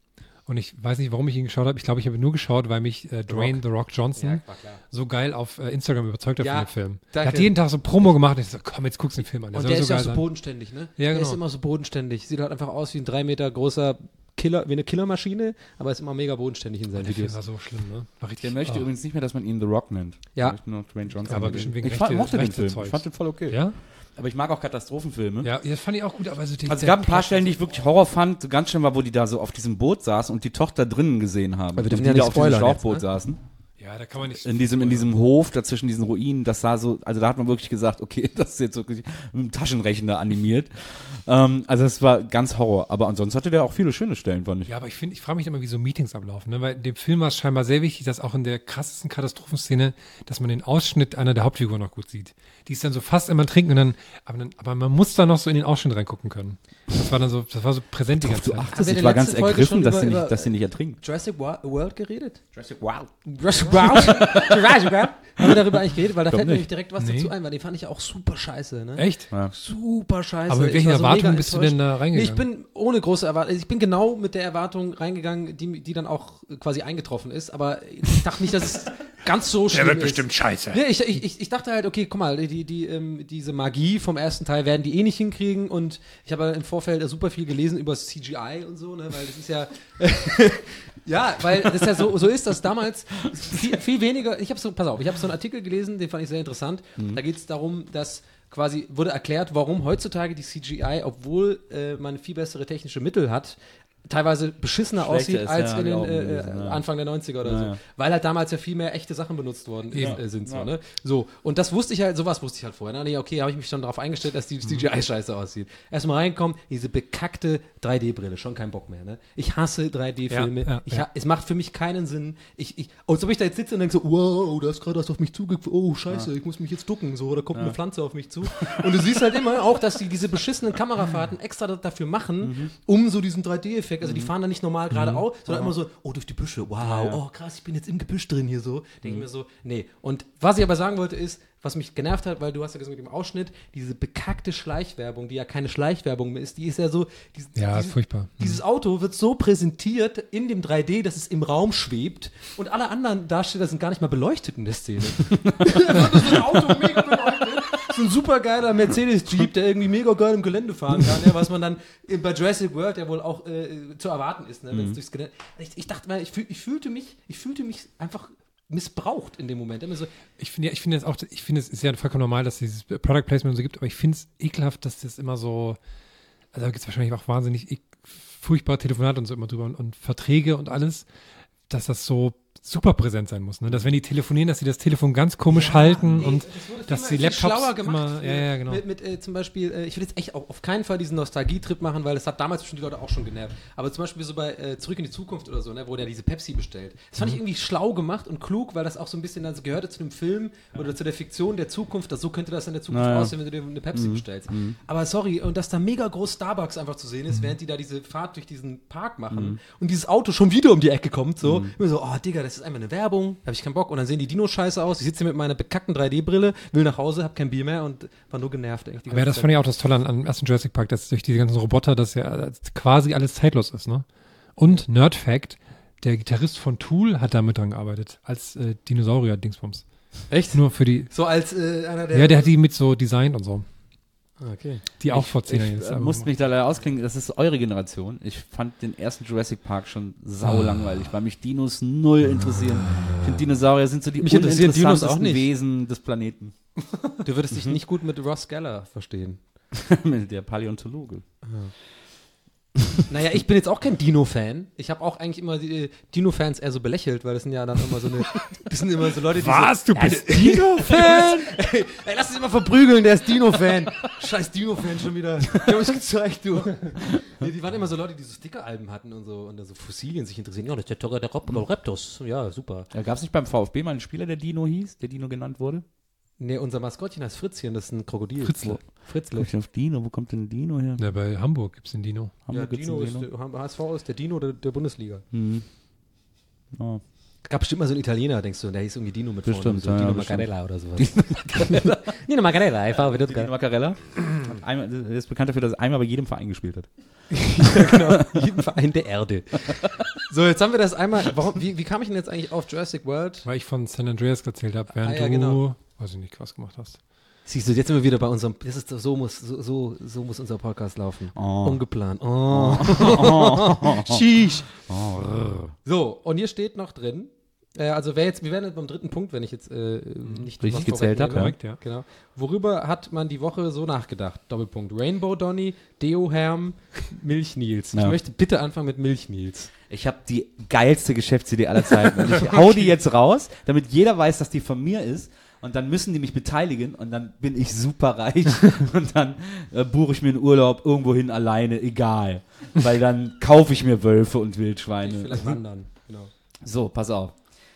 Und ich weiß nicht, warum ich ihn geschaut habe. Ich glaube, ich habe ihn nur geschaut, weil mich Dwayne The Rock Johnson war klar. so geil auf Instagram überzeugt hat Ja, von dem Film. Er danke. hat jeden Tag so Promo gemacht und ich so, komm, jetzt guckst du den Film an. Und soll der ist ja geil auch so sein. bodenständig, ne? Ja, Der genau. ist immer so bodenständig. Sieht halt einfach aus wie ein 3 Meter großer Killer, wie eine Killermaschine, aber ist immer mega bodenständig in seinen Der Film Videos. war so schlimm, ne? War richtig, Der möchte oh. übrigens nicht mehr, dass man ihn The Rock nennt. Ja. Der möchte nur noch Dwayne Johnson. Ja, aber nennen. bestimmt wegen ich mochte den Film. Rechte-Zeugs. Ich fand den voll okay. Ja? Aber ich mag auch Katastrophenfilme. Ja, das fand ich auch gut, aber so Also es gab ein paar Stellen, die ich wirklich Horror fand. So ganz schön war, wo die da so auf diesem Boot saßen und die Tochter drinnen gesehen haben. Aber wir dürfen und ja die da nicht auf diesem spoilern jetzt, Schlauchboot ne? saßen. Ja, da kann man nicht. In diesem Hof, dazwischen diesen Ruinen, das sah so, also da hat man wirklich gesagt, okay, das ist jetzt wirklich mit einem Taschenrechner animiert. Also das war ganz Horror. Aber ansonsten hatte der auch viele schöne Stellen, fand ich. Ja, aber ich frage mich immer, wie so Meetings ablaufen, ne? Weil in dem Film war es scheinbar sehr wichtig, dass auch in der krassesten Katastrophenszene, dass man den Ausschnitt einer der Hauptfiguren noch gut sieht. Die ist dann so fast immer trinken und aber man muss da noch so in den Ausschnitt reingucken können. Das war so präsent die ganze Zeit. Haben wir Ich in war der ganz letzten Folge ergriffen, schon über- dass sie nicht ertrinkt. Jurassic World geredet? Jurassic Wild. Jurassic World? Haben wir darüber eigentlich geredet? Weil da fällt mir nicht. nämlich direkt was Nee. dazu ein, weil den fand ich ja auch super scheiße. Ne? Echt? Super scheiße. Aber mit Ich welchen war so Erwartungen mega bist du enttäuscht. denn da reingegangen? Nee, ich bin ohne große Erwartung. Ich bin genau mit der Erwartung reingegangen, die dann auch quasi eingetroffen ist. Aber ich dachte nicht, dass es ganz so schlimm ist. scheiße. Nee, ich dachte halt, okay, guck mal, diese Magie vom ersten Teil werden die eh nicht hinkriegen und ich habe im Vorfeld super viel gelesen über CGI und so, ne, weil das ist ja ja, weil das ja so ist, dass damals viel weniger, pass auf, ich habe so einen Artikel gelesen, den fand ich sehr interessant, da geht es darum, dass quasi wurde erklärt, warum heutzutage die CGI, obwohl man viel bessere technische Mittel hat, teilweise beschissener Schlechter aussieht ist, als ja, in hab ich den auch gelesen, ja. Anfang der 90er oder Ja, so. ja. Weil halt damals ja viel mehr echte Sachen benutzt worden sind. So, ne? So, und das wusste ich halt, sowas wusste ich halt vorher. Ne? Nee, okay, habe ich mich schon darauf eingestellt, dass die CGI scheiße aussieht. Erstmal reinkommen, diese bekackte 3D-Brille, schon kein Bock mehr. Ne? Ich hasse 3D-Filme. Es macht für mich keinen Sinn. Als ob ich da jetzt sitze und denke so, wow, da ist gerade was auf mich zugekommen. Oh, scheiße, ich muss mich jetzt ducken. So, da kommt eine Pflanze auf mich zu. Und du siehst halt immer auch, dass die diese beschissenen Kamerafahrten extra dafür machen, um so diesen 3D-Effekt, also die fahren da nicht normal geradeaus, sondern immer so, oh, durch die Büsche, wow, oh krass, ich bin jetzt im Gebüsch drin hier so. Denke ich mir so, nee. Und was ich aber sagen wollte ist, was mich genervt hat, weil du hast ja gesagt mit dem Ausschnitt, diese bekackte Schleichwerbung, die ja keine Schleichwerbung mehr ist, die ist ja so, Ja, ist furchtbar. dieses Auto wird so präsentiert in dem 3D, dass es im Raum schwebt und alle anderen Darsteller sind gar nicht mal beleuchtet in der Szene. Einfach nur so ein Auto mega beleuchtet. So ein super geiler Mercedes-Jeep, der irgendwie mega geil im Gelände fahren kann, ja, was man dann bei Jurassic World ja wohl auch zu erwarten ist, ne, wenn es durchs Gelände. Ich dachte mal, ich fühlte mich einfach missbraucht in dem Moment. Immer so, Ich finde es ist ja vollkommen normal, dass es dieses Product Placement und so gibt, aber ich finde es ekelhaft, dass das immer so, also da gibt es wahrscheinlich auch wahnsinnig furchtbare Telefonate und so immer drüber und Verträge und alles, dass das so super präsent sein muss. Ne? Dass wenn die telefonieren, dass sie das Telefon ganz komisch halten und dass die Laptops schlauer gemacht. immer, ja, genau. Mit zum Beispiel, ich will jetzt echt auch auf keinen Fall diesen Nostalgie-Trip machen, weil das hat damals schon die Leute auch schon genervt. Aber zum Beispiel so bei Zurück in die Zukunft oder so, ne, wo der diese Pepsi bestellt. Das fand ich irgendwie schlau gemacht und klug, weil das auch so ein bisschen dann so gehörte zu dem Film oder zu der Fiktion der Zukunft, dass so könnte das in der Zukunft aussehen, wenn du dir eine Pepsi bestellst. Aber sorry, und dass da mega groß Starbucks einfach zu sehen ist, während die da diese Fahrt durch diesen Park machen und dieses Auto schon wieder um die Ecke kommt, so, immer so, oh Digga, das ist einfach eine Werbung, habe ich keinen Bock. Und dann sehen die Dinos scheiße aus. Ich sitze hier mit meiner bekackten 3D-Brille, will nach Hause, hab kein Bier mehr und war nur genervt. Eigentlich die Aber ja, ganze das Zeit. fand ich auch das Tolle am ersten Jurassic Park, dass durch diese ganzen Roboter, dass ja quasi alles zeitlos ist, ne? Und Nerd Fact, der Gitarrist von Tool hat da mit dran gearbeitet, als Dinosaurier-Dingsbums. Echt? Nur für die, So als einer der... ja, der hat die mit so designt und so. Okay. Die auch vor 10 Jahren Ich jetzt. muss mich da leider ausklingen, das ist eure Generation. Ich fand den ersten Jurassic Park schon sau langweilig, weil mich Dinos null interessieren. Ich finde, Dinosaurier sind so die Mich interessieren Dinos auch uninteressantesten nicht. Wesen des Planeten. Du würdest dich nicht gut mit Ross Geller verstehen. Der Paläontologe. Naja, ich bin jetzt auch kein Dino-Fan. Ich habe auch eigentlich immer die Dino-Fans eher so belächelt, weil das sind ja dann immer so eine. Das sind immer so Leute, die. Du bist Dino-Fan? Ey, lass dich immer verprügeln, der ist Dino-Fan. Scheiß Dino-Fan schon wieder. Die haben uns gezeigt, du. Nee, die waren immer so Leute, die so Sticker-Alben hatten und so Fossilien sich interessieren. Ja, das ist der Raptors. Ja, super. Gab es nicht beim VfB mal einen Spieler, der Dino hieß, der Dino genannt wurde? Nee, unser Maskottchen heißt Fritzchen, das ist ein Krokodil. Fritzle. Fritzle. Ich auf Dino, wo kommt denn Dino her? Ja, bei Hamburg gibt es den Dino. Ja, Hamburg gibt's Dino einen ist, HSV ist der Dino der Bundesliga. Oh. Gab bestimmt mal so einen Italiener, denkst du, der hieß irgendwie Dino mit Bestimmt, so ja, Dino bestimmt. Macarella oder sowas. Dino Macarella, einfach wieder Dino Macarella? Der ist bekannt dafür, dass er einmal bei jedem Verein gespielt hat. genau, jeden Verein der Erde. So, jetzt haben wir das einmal. Wie kam ich denn jetzt eigentlich auf Jurassic World? Weil ich von San Andreas erzählt habe, während ja, du, genau. weiß ich nicht, was gemacht hast. Siehst du, jetzt sind wir wieder bei unserem. So muss unser Podcast laufen. Ungeplant. Sheesh. So, und hier steht noch drin. Also wir werden jetzt beim dritten Punkt, wenn ich jetzt nicht Richtig was gezählt habe, vorwegnehme. ja. Genau. Worüber hat man die Woche so nachgedacht? Doppelpunkt. Rainbow Donny, Deo Herm, Milch Nils. Ich Ja. möchte bitte anfangen mit Milch Nils. Ich habe die geilste Geschäftsidee aller Zeiten. Und ich hau die jetzt raus, damit jeder weiß, dass die von mir ist. Und dann müssen die mich beteiligen und dann bin ich super reich. Und dann buche ich mir einen Urlaub irgendwohin alleine, egal. Weil dann kaufe ich mir Wölfe und Wildschweine. Vielleicht wandern. Genau. So, pass auf.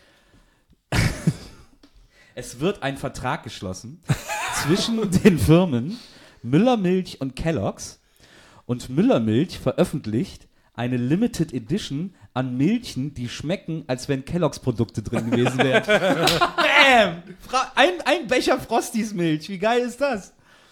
Es wird ein Vertrag geschlossen zwischen den Firmen Müllermilch und Kellogg's. Und Müllermilch veröffentlicht eine Limited Edition an Milchen, die schmecken, als wenn Kellogg's Produkte drin gewesen wären. Bam! Ein Becher Frosties Milch, wie geil ist das?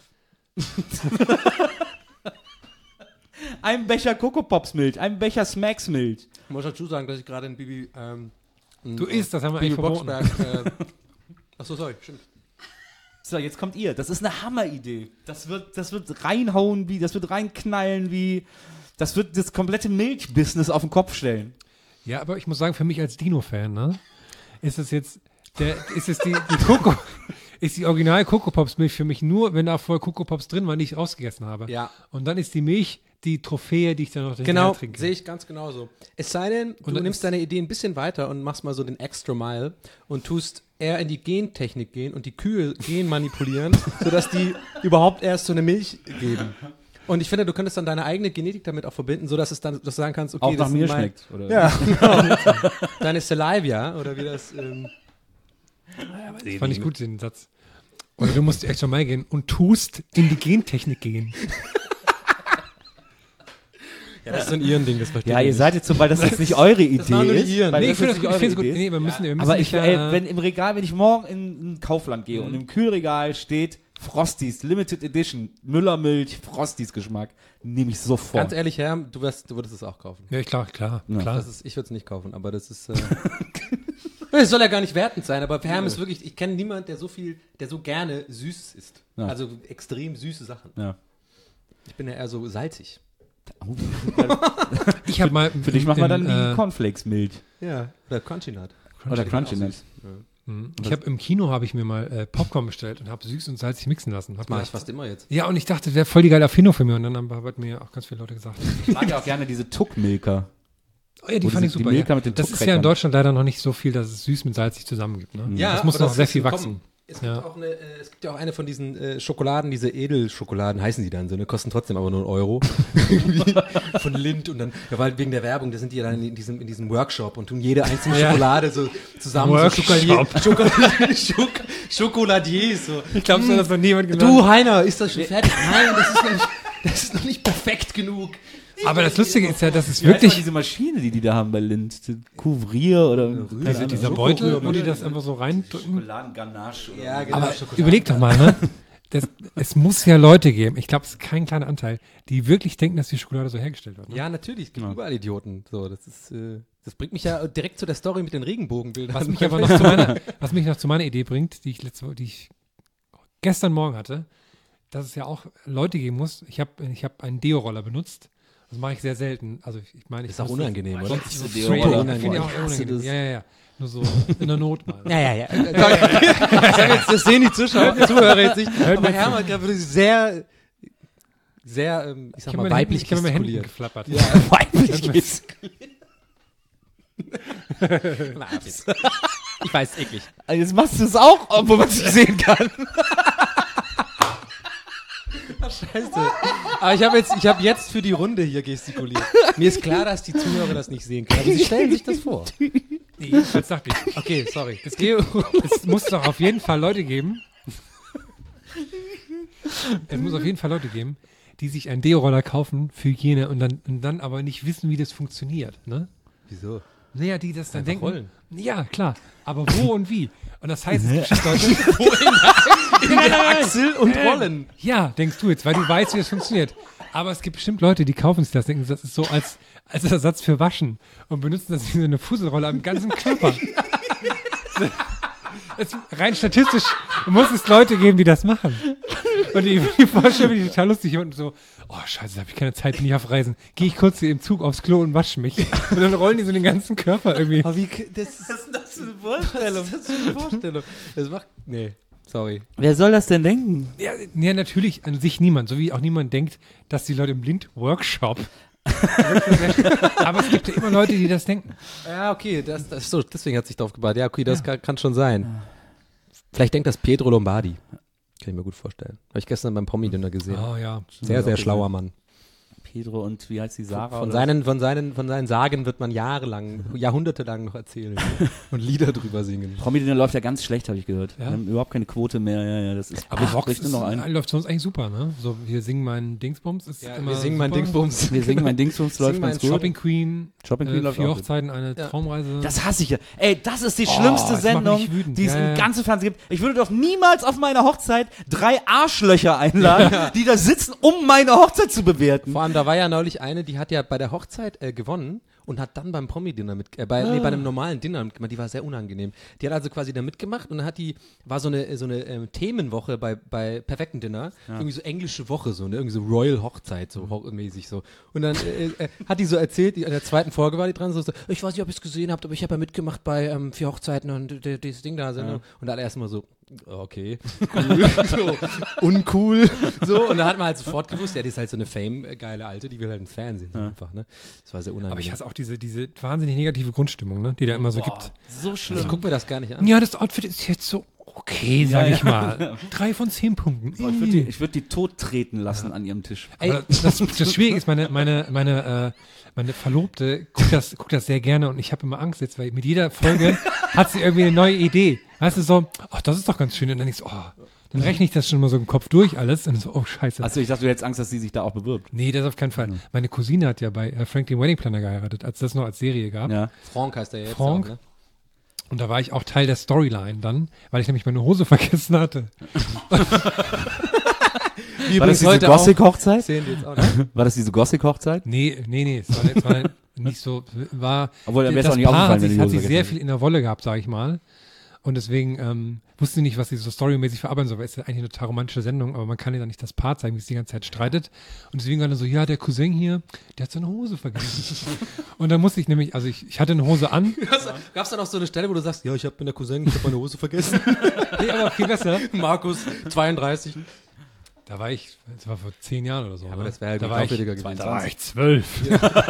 Ein Becher Coco Pops Milch, ein Becher Smacks Milch. Ich muss dazu sagen, dass ich gerade in Bibi. Du isst, das haben wir Bibi eigentlich verboten. Boxberg. Achso, sorry, stimmt. So, jetzt kommt ihr. Das ist eine Hammeridee. Das wird reinhauen das wird reinknallen das wird das komplette Milchbusiness auf den Kopf stellen. Ja, aber ich muss sagen, für mich als Dino-Fan, ne, ist es jetzt, die Coco, ist die Original Coco Pops Milch für mich nur, wenn da vorher Coco Pops drin war, die ich rausgegessen habe. Ja. Und dann ist die Milch die Trophäe, die ich dann noch Genau, trinke. sehe ich ganz genauso. Es sei denn, du dann nimmst deine Idee ein bisschen weiter und machst mal so den Extra Mile und tust eher in die Gentechnik gehen und die Kühe genmanipulieren, sodass die überhaupt erst so eine Milch geben. Und ich finde, du könntest dann deine eigene Genetik damit auch verbinden, sodass dass du sagen kannst, okay, Auch das nach mir ist schmeckt. Oder? Ja, genau. Deine Salivia oder wie das. Das fand ich gut, den Satz. Oder du musst echt schon mal gehen und tust in die Gentechnik gehen. Ja, das ist so ein Iren-Ding, das verstehe Ja, ich ihr nicht. seid jetzt so, weil das jetzt nicht eure Idee waren nur die ist. Iren. weil Nee, das ich finde jetzt das nicht gut. eure Idee Nee, ist. wir müssen Aber nicht, wenn im Regal, wenn ich morgen in ein Kaufland gehe und im Kühlregal steht Frosties, Limited Edition, Müllermilch, Frosties-Geschmack, nehme ich sofort. Ganz ehrlich, Herr, du würdest es auch kaufen. Ja, klar. Ich würde es nicht kaufen, aber das ist. Es soll ja gar nicht wertend sein, aber Herm ist wirklich. Ich kenne niemanden, der so gerne süß isst. Ja. Also extrem süße Sachen. Ja. Ich bin ja eher so salzig. Ich habe mal Für dich machen wir dann die Cornflakes-Milch. Ja. Oder Crunchy Nut. Oder Crunchy Nuts. Ich habe im Kino habe ich mir mal Popcorn bestellt und habe süß und salzig mixen lassen. Das mache ich fast immer jetzt. Ja, und ich dachte, das wäre voll die geile Erfindung für mich. Und dann haben mir auch ganz viele Leute gesagt. Ich mag ja auch gerne diese Tuck-Milker. Oh ja, die Wo fand ich die super. Milka mit den das ist ja Tuck-Crackern. in Deutschland leider noch nicht so viel, dass es süß mit salzig zusammen gibt. Ne? Ja, das muss aber noch sehr ist viel im wachsen. Kommen. Es gibt, Ja. auch es gibt ja auch eine von diesen Schokoladen, diese Edelschokoladen heißen die dann so, ne? Kosten trotzdem aber nur €1. Von Lindt und dann, ja, weil wegen der Werbung, da sind die ja dann in diesem Workshop und tun jede einzelne Schokolade so zusammen, Workshop. so Schokoladiers, so. Ich glaube, das hat noch niemand Du, Heiner, ist das schon fertig? Nein, das ist noch nicht perfekt genug. Aber das Lustige ist ja, dass es Wie heißt mal wirklich diese Maschine, die da haben bei Lindt? Couvrier oder dieser Beutel, wo die das einfach so reindrücken. Schokoladenganache oder Ja, genau. Aber überleg doch mal, ne? Es muss ja Leute geben, ich glaube, es ist kein kleiner Anteil, die wirklich denken, dass die Schokolade so hergestellt wird. Ne? Ja, natürlich, es gibt überall Idioten. So, das bringt mich ja direkt zu der Story mit den Regenbogenbildern. Was mich aber noch zu meiner Idee bringt, die ich gestern Morgen hatte, dass es ja auch Leute geben muss. Ich hab einen Deo-Roller benutzt. Das mache ich sehr selten. Also ich meine, Ist auch unangenehm, oder? So Deo-Roller. straight, unangenehm. finde ich auch Ich hasse unangenehm. das. Ja. Nur so in der Not mal. Ja. Das sehen die Zuhörer jetzt nicht. Aber Hermann hat gerade sehr, sehr, ich sag mal, weiblich ich habe mir Händen gestikuliert. geflappert. weiblich Ich weiß, eklig. Jetzt machst du es auch, obwohl man es nicht sehen kann. Scheiße. Aber ich habe jetzt für die Runde hier gestikuliert. Mir ist klar, dass die Zuhörer das nicht sehen können. Aber sie stellen sich das vor. Nee, das dachte ich. Okay, sorry. Es muss doch auf jeden Fall Leute geben. Es muss auf jeden Fall Leute geben, die sich einen Deo-Roller kaufen für Hygiene und dann aber nicht wissen, wie das funktioniert. Ne? Wieso? Naja, die das dann Einfach denken. rollen. Ja, klar. Aber wo und wie? Und das heißt, es gibt Leute, In der Achsel und Rollen. ja, denkst du jetzt, weil du weißt, wie das funktioniert. Aber es gibt bestimmt Leute, die kaufen sich das, denken, das ist so, als Ersatz für Waschen und benutzen das wie so eine Fusselrolle am ganzen Körper. Rein statistisch muss es Leute geben, die das machen. Und die Vorstellung finde ich total lustig. Jemand so, oh scheiße, da habe ich keine Zeit, bin ich auf Reisen. Gehe ich kurz im Zug aufs Klo und wasche mich. Und dann rollen die so den ganzen Körper irgendwie. Aber was ist das für eine Vorstellung? Was ist das für eine Vorstellung? Das macht, nee, sorry. Wer soll das denn denken? Ja, natürlich an sich niemand. So wie auch niemand denkt, dass die Leute im Blind-Workshop aber es gibt ja immer Leute, die das denken. Ja, okay, so, deswegen hat sich drauf gebaut. Ja, okay, das kann schon sein. Vielleicht denkt das Pietro Lombardi. Kann ich mir gut vorstellen. Habe ich gestern beim Promi-Dinner gesehen. Oh ja. Sehr, sehr schlauer Mann. Pedro und wie heißt die Sarah? Von seinen Sagen wird man jahrhundertelang noch erzählen und Lieder drüber singen. Promi-Dinner läuft ja ganz schlecht, habe ich gehört. Ja? Wir haben überhaupt keine Quote mehr. Ja, das ist. Aber Vox bricht nur noch ein. läuft sonst eigentlich super, ne? So, wir singen meinen Dingsbums. Ist immer wir singen super. mein Dingsbums. Wir singen mein Dingsbums, läuft ganz gut. Shopping Queen. Shopping Queen läuft für auch gut. Hochzeiten eine Traumreise. Das hasse ich ja. Ey, das ist die schlimmste das macht Sendung, mich wütend. die es Ja, im ja. ganzen Fernsehen gibt. Ich würde doch niemals auf meiner Hochzeit 3 Arschlöcher einladen, die da sitzen, um meine Hochzeit zu bewerten. Vor allem, da war ja neulich eine, die hat ja bei der Hochzeit gewonnen und hat dann beim Promi-Dinner bei einem normalen Dinner mitgemacht. Die war sehr unangenehm. Die hat also quasi da mitgemacht und dann war so eine Themenwoche bei perfekten Dinner. Irgendwie so englische Woche, so, ne? Irgendwie so Royal Hochzeit, so mäßig so. Und dann hat die so erzählt, in der zweiten Folge war die dran, so, ich weiß nicht, ob ihr es gesehen habt, aber ich habe ja mitgemacht bei 4 Hochzeiten und dieses Ding da. Sendung. Und alle erstmal so, okay, cool, so, uncool, so. Und da hat man halt sofort gewusst, ja, die ist halt so eine Fame-geile Alte, die will halt im Fernsehen einfach, ne? Das war sehr unangenehm. Aber ich hasse auch diese wahnsinnig negative Grundstimmung, ne? Die da immer so gibt. So schlimm. Ich guck mir das gar nicht an. Ja, das Outfit ist jetzt so okay, sag ich mal. 3 von 10 Punkten. Ich würde die tot treten lassen an ihrem Tisch. Aber das Schwierige ist, meine Verlobte guckt das sehr gerne und ich habe immer Angst jetzt, weil mit jeder Folge hat sie irgendwie eine neue Idee. Weißt du, so, ach, das ist doch ganz schön. Und dann denkst du, dann rechne ich das schon mal so im Kopf durch alles und so, oh scheiße. Achso, ich dachte, du hättest Angst, dass sie sich da auch bewirbt. Nee, das auf keinen Fall. Meine Cousine hat ja bei Franklin Wedding Planner geheiratet, als das noch als Serie gab. Ja. Frank heißt der jetzt Frank. auch, ne? Und da war ich auch Teil der Storyline dann, weil ich nämlich meine Hose vergessen hatte. War das diese Gothic-Hochzeit? Sehen die jetzt auch nicht. War das diese Gothic-Hochzeit? Nee, es war nicht so, Obwohl, dann wär's das auch nicht Paar aufgefallen, wenn du die hat Hose sich sehr vergessen viel in der Wolle gehabt, sag ich mal. Und deswegen wusste ich nicht, was sie so storymäßig verarbeiten soll, weil es ist ja eigentlich eine total romantische Sendung, aber man kann ja dann nicht das Paar zeigen, wie es die ganze Zeit streitet. Und deswegen war dann so, ja, der Cousin hier, der hat seine Hose vergessen. Und dann musste ich nämlich, also ich hatte eine Hose an. Gab's da noch so eine Stelle, wo du sagst, ja, ich habe meine Hose vergessen. Nee, aber viel besser. Markus, 32. Da war ich, das war vor 10 Jahren oder so. Aber ne? das wäre ja da war ich, glaubwürdiger gewesen. da war ich 12.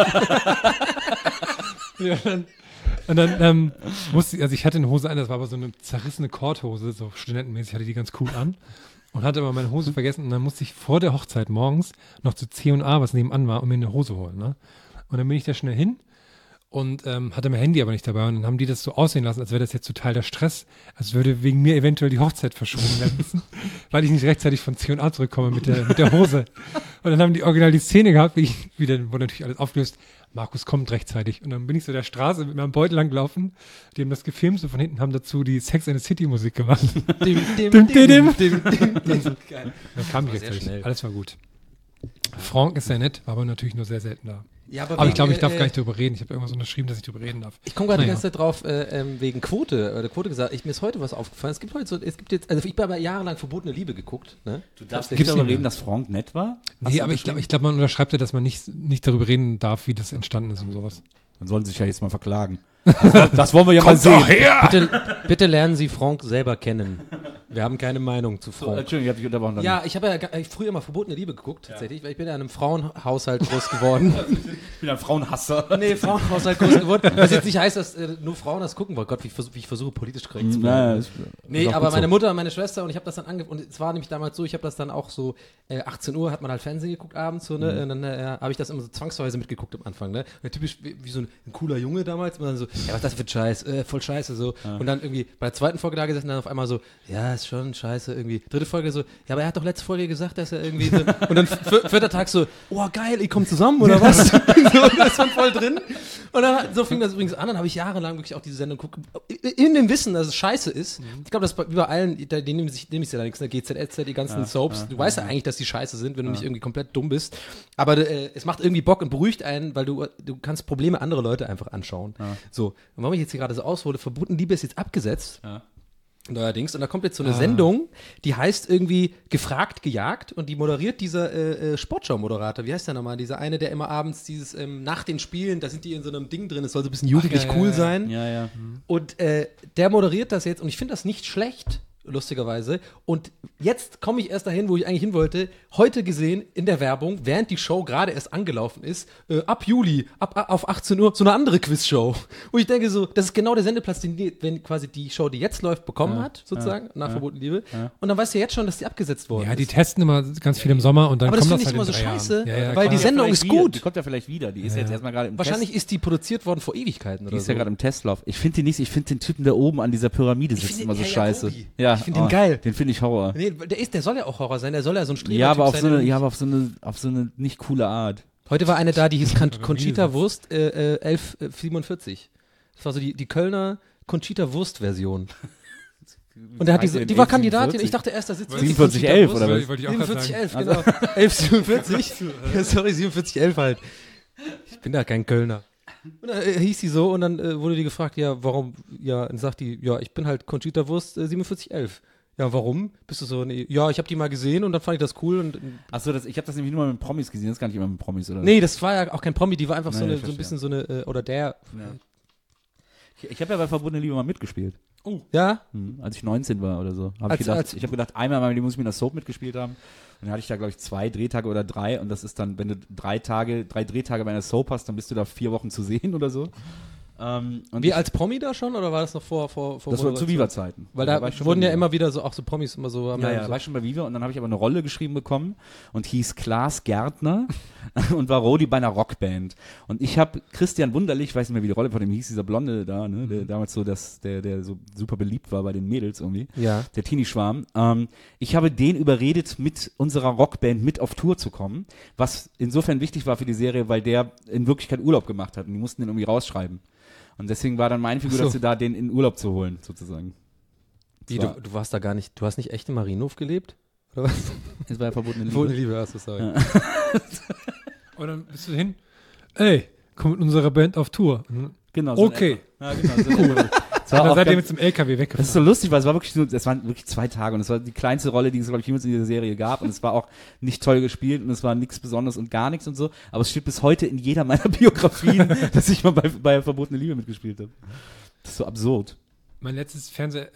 Ja, und dann musste ich, also ich hatte eine Hose an, das war aber so eine zerrissene Korthose, so studentenmäßig, hatte die ganz cool an und hatte aber meine Hose vergessen und dann musste ich vor der Hochzeit morgens noch zu C&A, was nebenan war, und mir eine Hose holen. Ne? Und dann bin ich da schnell hin und hatte mein Handy aber nicht dabei und dann haben die das so aussehen lassen, als wäre das jetzt total der Stress, als würde wegen mir eventuell die Hochzeit verschoben werden müssen, weil ich nicht rechtzeitig von C&A zurückkomme mit der Hose. Und dann haben die original die Szene gehabt, wurde natürlich alles aufgelöst, Markus kommt rechtzeitig. Und dann bin ich so der Straße mit meinem Beutel lang gelaufen, die haben das gefilmt, so von hinten haben dazu die Sex and the City Musik gemacht. Dim. Dann kam ich sehr rechtzeitig. schnell. Alles war gut. Frank ist sehr nett, war aber natürlich nur sehr selten da. Ja, Aber ich glaube, ich darf gar nicht drüber reden. Ich habe irgendwas unterschrieben, dass ich drüber reden darf. Ich komme gerade die Naja. ganze Zeit drauf, wegen Quote. Oder Quote gesagt, mir ist heute was aufgefallen. Es gibt jetzt, also ich habe aber jahrelang Verbotene Liebe geguckt. Ne? Du darfst Gibt's nicht darüber nicht mehr. reden, dass Frank nett war? Nee, aber ich glaube, man unterschreibt ja, dass man nicht darüber reden darf, wie das entstanden ist und sowas. Dann sollen sie sich ja jetzt mal verklagen. Das wollen wir ja mal sehen. Bitte lernen Sie Frank selber kennen. Wir haben keine Meinung zu So, Frank. Entschuldigung, ich habe dich unterbrochen. Ja, ich habe ja früher immer Verbotene Liebe geguckt, tatsächlich, weil ich bin ja in einem Frauenhaushalt groß geworden. Ich bin ein Frauenhasser. Nee, Frauenhaushalt groß geworden. Was jetzt nicht heißt, dass nur Frauen das gucken wollen. Gott, wie ich versuche, politisch korrekt zu bleiben. Nee, aber meine Mutter und meine Schwester und ich habe das dann und es war nämlich damals so, ich habe das dann auch so, 18 Uhr hat man halt Fernsehen geguckt abends, so, ne, und dann habe ich das immer so zwangsweise mitgeguckt am Anfang, ne, und typisch wie so ein cooler Junge damals, und dann so, ja, was ist das für ein Scheiß, voll scheiße, so, und dann irgendwie bei der zweiten Folge da gesessen, dann auf einmal so, ja, ist schon scheiße, irgendwie, dritte Folge so, ja, aber er hat doch letzte Folge gesagt, dass er irgendwie, so, und dann vierter Tag so, oh, geil, ihr kommt zusammen, oder was? So, und das ist man voll drin. Und dann, so fing das übrigens an, dann habe ich jahrelang wirklich auch diese Sendung geguckt, in dem Wissen, dass es scheiße ist. Ich glaube, das bei über allen, die nehmen sich ja da nichts, ne, GZSZ, die ganzen Soaps. Du weißt ja eigentlich, dass die scheiße sind, wenn du nicht irgendwie komplett dumm bist. Aber es macht irgendwie Bock und beruhigt einen, weil du kannst Probleme anderer Leute einfach anschauen. So, und warum ich jetzt hier gerade so aushole, Verbotene Liebe ist jetzt abgesetzt. Neuerdings. Und da kommt jetzt so eine Sendung, die heißt irgendwie Gefragt, gejagt und die moderiert dieser Sportschau-Moderator. Wie heißt der nochmal? Dieser eine, der immer abends dieses nach den Spielen, da sind die in so einem Ding drin, es soll so ein bisschen jugendlich cool sein. Ja. Und der moderiert das jetzt und ich finde das nicht schlecht, lustigerweise. Und jetzt komme ich erst dahin, wo ich eigentlich hin wollte. Heute gesehen in der Werbung, während die Show gerade erst angelaufen ist, ab Juli, auf 18 Uhr, so eine andere Quizshow. Und ich denke so, das ist genau der Sendeplatz, den wenn quasi die Show, die jetzt läuft, bekommen hat, sozusagen, nach Verbotene Liebe. Und dann weißt du jetzt schon, dass die abgesetzt worden Ja, ist. die testen immer ganz viel im Sommer und dann Aber das kommt finde das ich halt immer in so 3 Jahren. scheiße, Ja, weil die Sendung ist gut. Die kommt ja vielleicht wieder. Die ist jetzt erstmal gerade im Wahrscheinlich Test. ist die produziert worden vor Ewigkeiten Die oder ist so. ja gerade im Testlauf. Ich finde die nicht, ich finde den Typen da oben an dieser Pyramide sitzt find immer den so scheiße. Jacobi. Ja, Ich find den geil. Den finde ich Horror. Nee, der soll ja auch Horror sein, der soll ja so ein Streber Ja, aber sein. auf so eine nicht coole Art. Heute war eine da, die hieß Conchita Wurst 1147. Das war so die Kölner Conchita Wurst-Version. Und der hat die war Kandidatin. Ich dachte erst, da sitzt 4711 oder was? Wollte ich auch gerade sagen. 4711, genau. 1147. Ja, sorry, 4711 halt. Ich bin da kein Kölner. Und dann hieß sie so und dann wurde die gefragt, ja, warum? Ja, und sagt die, ja, ich bin halt Conchita Wurst 4711. Ja, warum? Bist du so, nee, ja, ich habe die mal gesehen und dann fand ich das cool und Achso, ich habe das nämlich nur mal mit Promis gesehen, das ist gar nicht immer mit Promis, oder? nee, das war ja auch kein Promi, die war einfach so Nee, ein bisschen so eine, oder der, Ich habe ja bei Verbotene Liebe mal mitgespielt. ja? Als ich 19 war oder so. Ich habe gedacht, einmal in meinem Leben muss ich mit einer Soap mitgespielt haben. Und dann hatte ich da, glaube ich, 2 Drehtage oder 3. Und das ist dann, wenn du 3 Drehtage bei einer Soap hast, dann bist du da 4 Wochen zu sehen oder so. Und Wie als Promi da schon oder war das noch vor das war zu Moderation? Viva-Zeiten. Weil war da ich schon wurden bei ja Viva. immer wieder so, auch so Promis immer so. Ja, war ich schon bei Viva und dann habe ich aber eine Rolle geschrieben bekommen und hieß Klaas Gärtner und war Rodi bei einer Rockband. Und ich habe Christian Wunderlich, ich weiß nicht mehr, wie die Rolle von dem hieß, dieser Blonde da, ne, der damals so, der so super beliebt war bei den Mädels irgendwie, Ja. der Teenie-Schwarm. Ich habe den überredet, mit unserer Rockband mit auf Tour zu kommen, was insofern wichtig war für die Serie, weil der in Wirklichkeit Urlaub gemacht hat und die mussten den irgendwie rausschreiben. Und deswegen war dann meine Figur, So. dass sie da den in Urlaub zu holen, sozusagen. Wie, du warst da gar nicht, du hast nicht echt im Marienhof gelebt? Oder was? Das war ja verbotene Liebe. Verbotene Liebe, hast du, sorry. Und dann bist du hin, ey, komm mit unserer Band auf Tour. Genau. Okay. Ja, genau. So cool. Und dann seid ihr mit zum LKW weggefahren. Das ist so lustig, weil es waren wirklich 2 Tage und es war die kleinste Rolle, die es, glaube ich, jemals in dieser Serie gab und es war auch nicht toll gespielt und es war nichts Besonderes und gar nichts und so, aber es steht bis heute in jeder meiner Biografien, dass ich mal bei Verbotene Liebe mitgespielt habe. Das ist so absurd. Mein letztes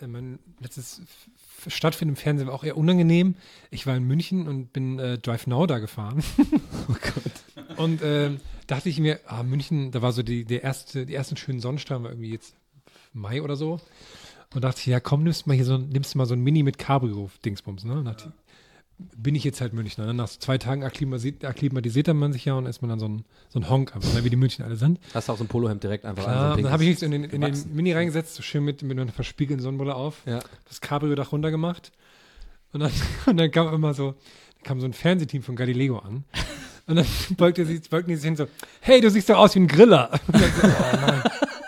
Stattfinden im Fernsehen war auch eher unangenehm. Ich war in München und bin Drive Now da gefahren. Oh Gott. Und dachte ich mir, München, da war so die ersten schönen Sonnenstrahlen, war irgendwie jetzt Mai oder so. Und dachte ich, ja komm, nimmst du mal so ein Mini mit Cabrio-Dingsbums, ne? Bin ich jetzt halt Münchner. Ne? Nach 2 Tagen akklimatisiert man sich ja und ist man dann so ein Honk, einfach, wie die München alle sind. Hast du auch so ein Polohemd direkt einfach Klar, an? dann habe ich mich in den Mini reingesetzt, so schön mit einer verspiegelten Sonnenbrille auf, Ja. das Cabrio-Dach runtergemacht und dann kam so ein Fernsehteam von Galileo an und dann beugten die sich hin so, hey, du siehst doch aus wie ein Griller. Und dann so, oh nein.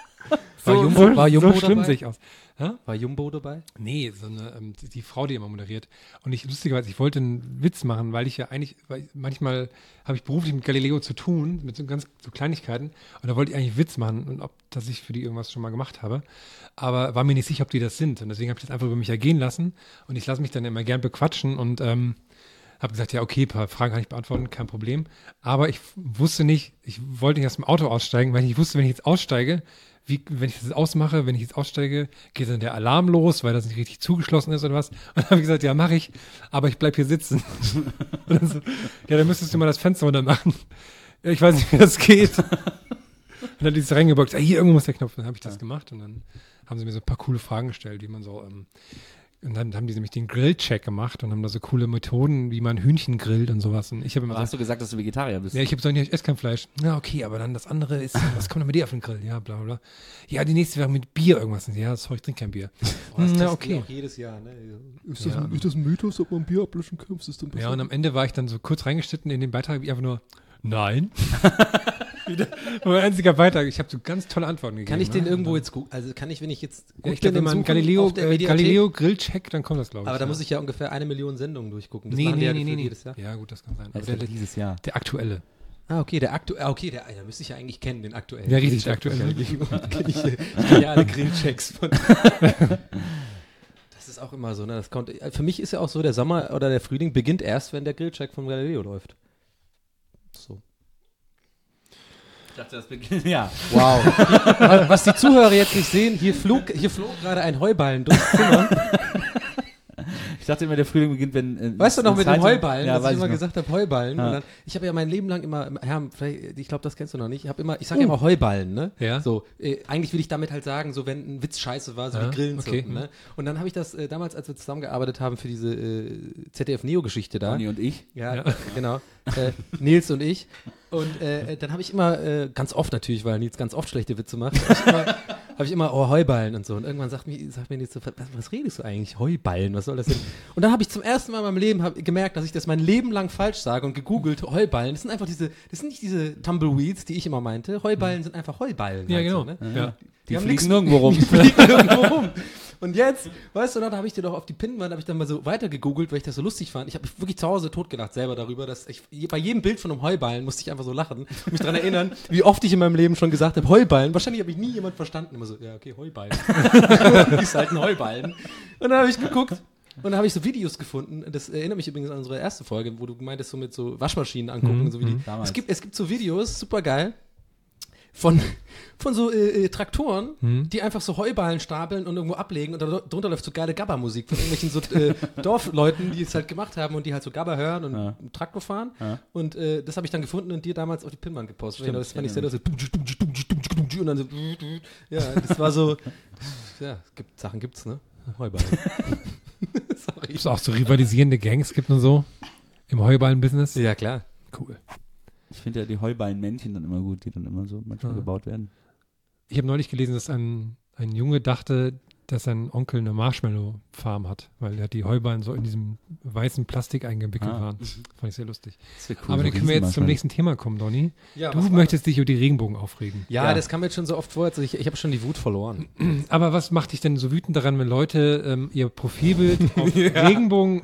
War Jumbo so schlimm dabei? sehe ich aus. War Jumbo dabei? Nee, so eine, die Frau, die immer moderiert. Und lustigerweise, ich wollte einen Witz machen, weil manchmal habe ich beruflich mit Galileo zu tun, mit so Kleinigkeiten. Und da wollte ich eigentlich einen Witz machen und dass ich für die irgendwas schon mal gemacht habe. Aber war mir nicht sicher, ob die das sind. Und deswegen habe ich das einfach über mich ergehen lassen. Und ich lasse mich dann immer gern bequatschen und habe gesagt, ja, okay, ein paar Fragen kann ich beantworten, kein Problem. Aber ich wusste nicht, ich wollte nicht aus dem Auto aussteigen, weil ich nicht wusste, wenn ich jetzt aussteige, wenn ich das ausmache, wenn ich jetzt aussteige, geht dann der Alarm los, weil das nicht richtig zugeschlossen ist oder was. Und dann habe ich gesagt, ja, mache ich, aber ich bleib hier sitzen. Und dann so, ja, dann müsstest du mal das Fenster runter machen. Ja, ich weiß nicht, wie das geht. Und dann dieses reingeboxt, hier irgendwo muss der Knopf. Dann habe ich das gemacht und dann haben sie mir so ein paar coole Fragen gestellt, wie man so und dann haben die nämlich den Grillcheck gemacht und haben da so coole Methoden, wie man Hühnchen grillt und sowas. Und ich habe immer Aber hast du gesagt, dass du Vegetarier bist? ja, ich habe gesagt, ich esse kein Fleisch. Ja, okay, aber dann das andere ist, was kommt denn mit dir auf den Grill? Ja, bla bla. Ja, die nächste wäre mit Bier irgendwas. Ja, sorry, ich trinke kein Bier. Ja, okay. Auch jedes Jahr, ne? Ist das ein Mythos, ob man Bier ablöschen kann? Ist das denn Ja, und am Ende war ich dann so kurz reingeschnitten in den Beitrag, wie einfach nur, nein. Mein einziger Beitrag. Ich habe so ganz tolle Antworten gegeben. Kann ich den ne? irgendwo jetzt gucken? Also kann ich, wenn ich jetzt Ja, ich glaube, wenn man Galileo Grillcheck, dann kommt das, glaube ich. Aber da muss ich ja ungefähr 1 Million Sendungen durchgucken. Das Nee, machen die ja nee, gefühlt nee. jedes Jahr. Ja, gut, das kann sein. Das Aber ist dieses Jahr. der aktuelle. Ah, okay, der müsste ich ja eigentlich kennen, den aktuellen. Ja, richtig, der aktuelle. Ich kenne ja alle Grillchecks von. Das ist auch immer so, ne? Das kommt, für mich ist ja auch so, der Sommer oder der Frühling beginnt erst, wenn der Grillcheck von Galileo läuft. So. Ich dachte, das beginnt. Ja. Wow. Was die Zuhörer jetzt nicht sehen, hier flog gerade ein Heuballen durchs Zimmer. Ich dachte immer, der Frühling beginnt, wenn. Weißt du noch mit dem Heuballen, ja, dass ich immer noch. gesagt habe, Heuballen. Ja. Und dann, ich habe ja mein Leben lang immer, Herr, ich glaube, das kennst du noch nicht, ich sage immer Heuballen, ne? Ja. So, eigentlich will ich damit halt sagen, so wenn ein Witz scheiße war, so wie Grillen okay. zirpen, ne? Und dann habe ich das damals, als wir zusammengearbeitet haben für diese ZDF-Neo-Geschichte da. Conny und ich. Ja, genau. Nils und ich. Und dann habe ich immer, ganz oft natürlich, weil Nils ganz oft schlechte Witze macht, habe ich immer, Heuballen und so. Und irgendwann sagt mir Nils so, was redest du eigentlich? Heuballen, was soll das denn? Und dann habe ich zum ersten Mal in meinem Leben gemerkt, dass ich das mein Leben lang falsch sage und gegoogelt, Heuballen. Das sind einfach das sind nicht diese Tumbleweeds, die ich immer meinte. Heuballen sind einfach Heuballen. Ja, halt genau. So, ne? Ja. Die haben fliegen nix- nirgendwo rum. Die fliegen irgendwo rum. Und jetzt, weißt du noch, da habe ich dir doch auf die Pinnwand, habe ich dann mal so weiter gegoogelt, weil ich das so lustig fand. Ich habe mich wirklich zu Hause totgelacht selber darüber, dass bei jedem Bild von einem Heuballen musste ich einfach so lachen und mich daran erinnern, wie oft ich in meinem Leben schon gesagt habe, Heuballen. Wahrscheinlich habe ich nie jemand verstanden. Immer so, ja, okay, Heuballen. Ist halt ein Heuballen. Und dann habe ich geguckt und dann habe ich so Videos gefunden. Das erinnert mich übrigens an unsere erste Folge, wo du meintest, so mit so Waschmaschinen angucken und so wie die. Damals. Es gibt so Videos, super geil. Von so Traktoren, die einfach so Heuballen stapeln und irgendwo ablegen und darunter läuft so geile Gabba-Musik von irgendwelchen so Dorfleuten, die es halt gemacht haben und die halt so Gabba hören und einen Traktor fahren. Ja. Und das habe ich dann gefunden und dir damals auf die Pinnwand gepostet. Stimmt, das fand ich sehr lustig. Und dann so, ja, das war so, ja, Sachen gibt's, ne? Heuballen. Sorry. Es auch so rivalisierende Gangs gibt und so im Heuballen-Business. Ja, klar. Cool. Ich finde ja die Heuballen-Männchen dann immer gut, die dann immer so manchmal gebaut werden. Ich habe neulich gelesen, dass ein Junge dachte, dass sein Onkel eine Marshmallow-Farm hat, weil er die Heuballen so in diesem weißen Plastik eingewickelt waren. Fand ich sehr lustig. Das wär cool, Aber so dann können wir jetzt zum Riesenmarshmallow. nächsten Thema kommen, Donny. Ja, Du möchtest dich über die Regenbogen aufregen. Ja, das kam jetzt schon so oft vor, also ich habe schon die Wut verloren. Aber was macht dich denn so wütend daran, wenn Leute ihr Profilbild auf Regenbogen,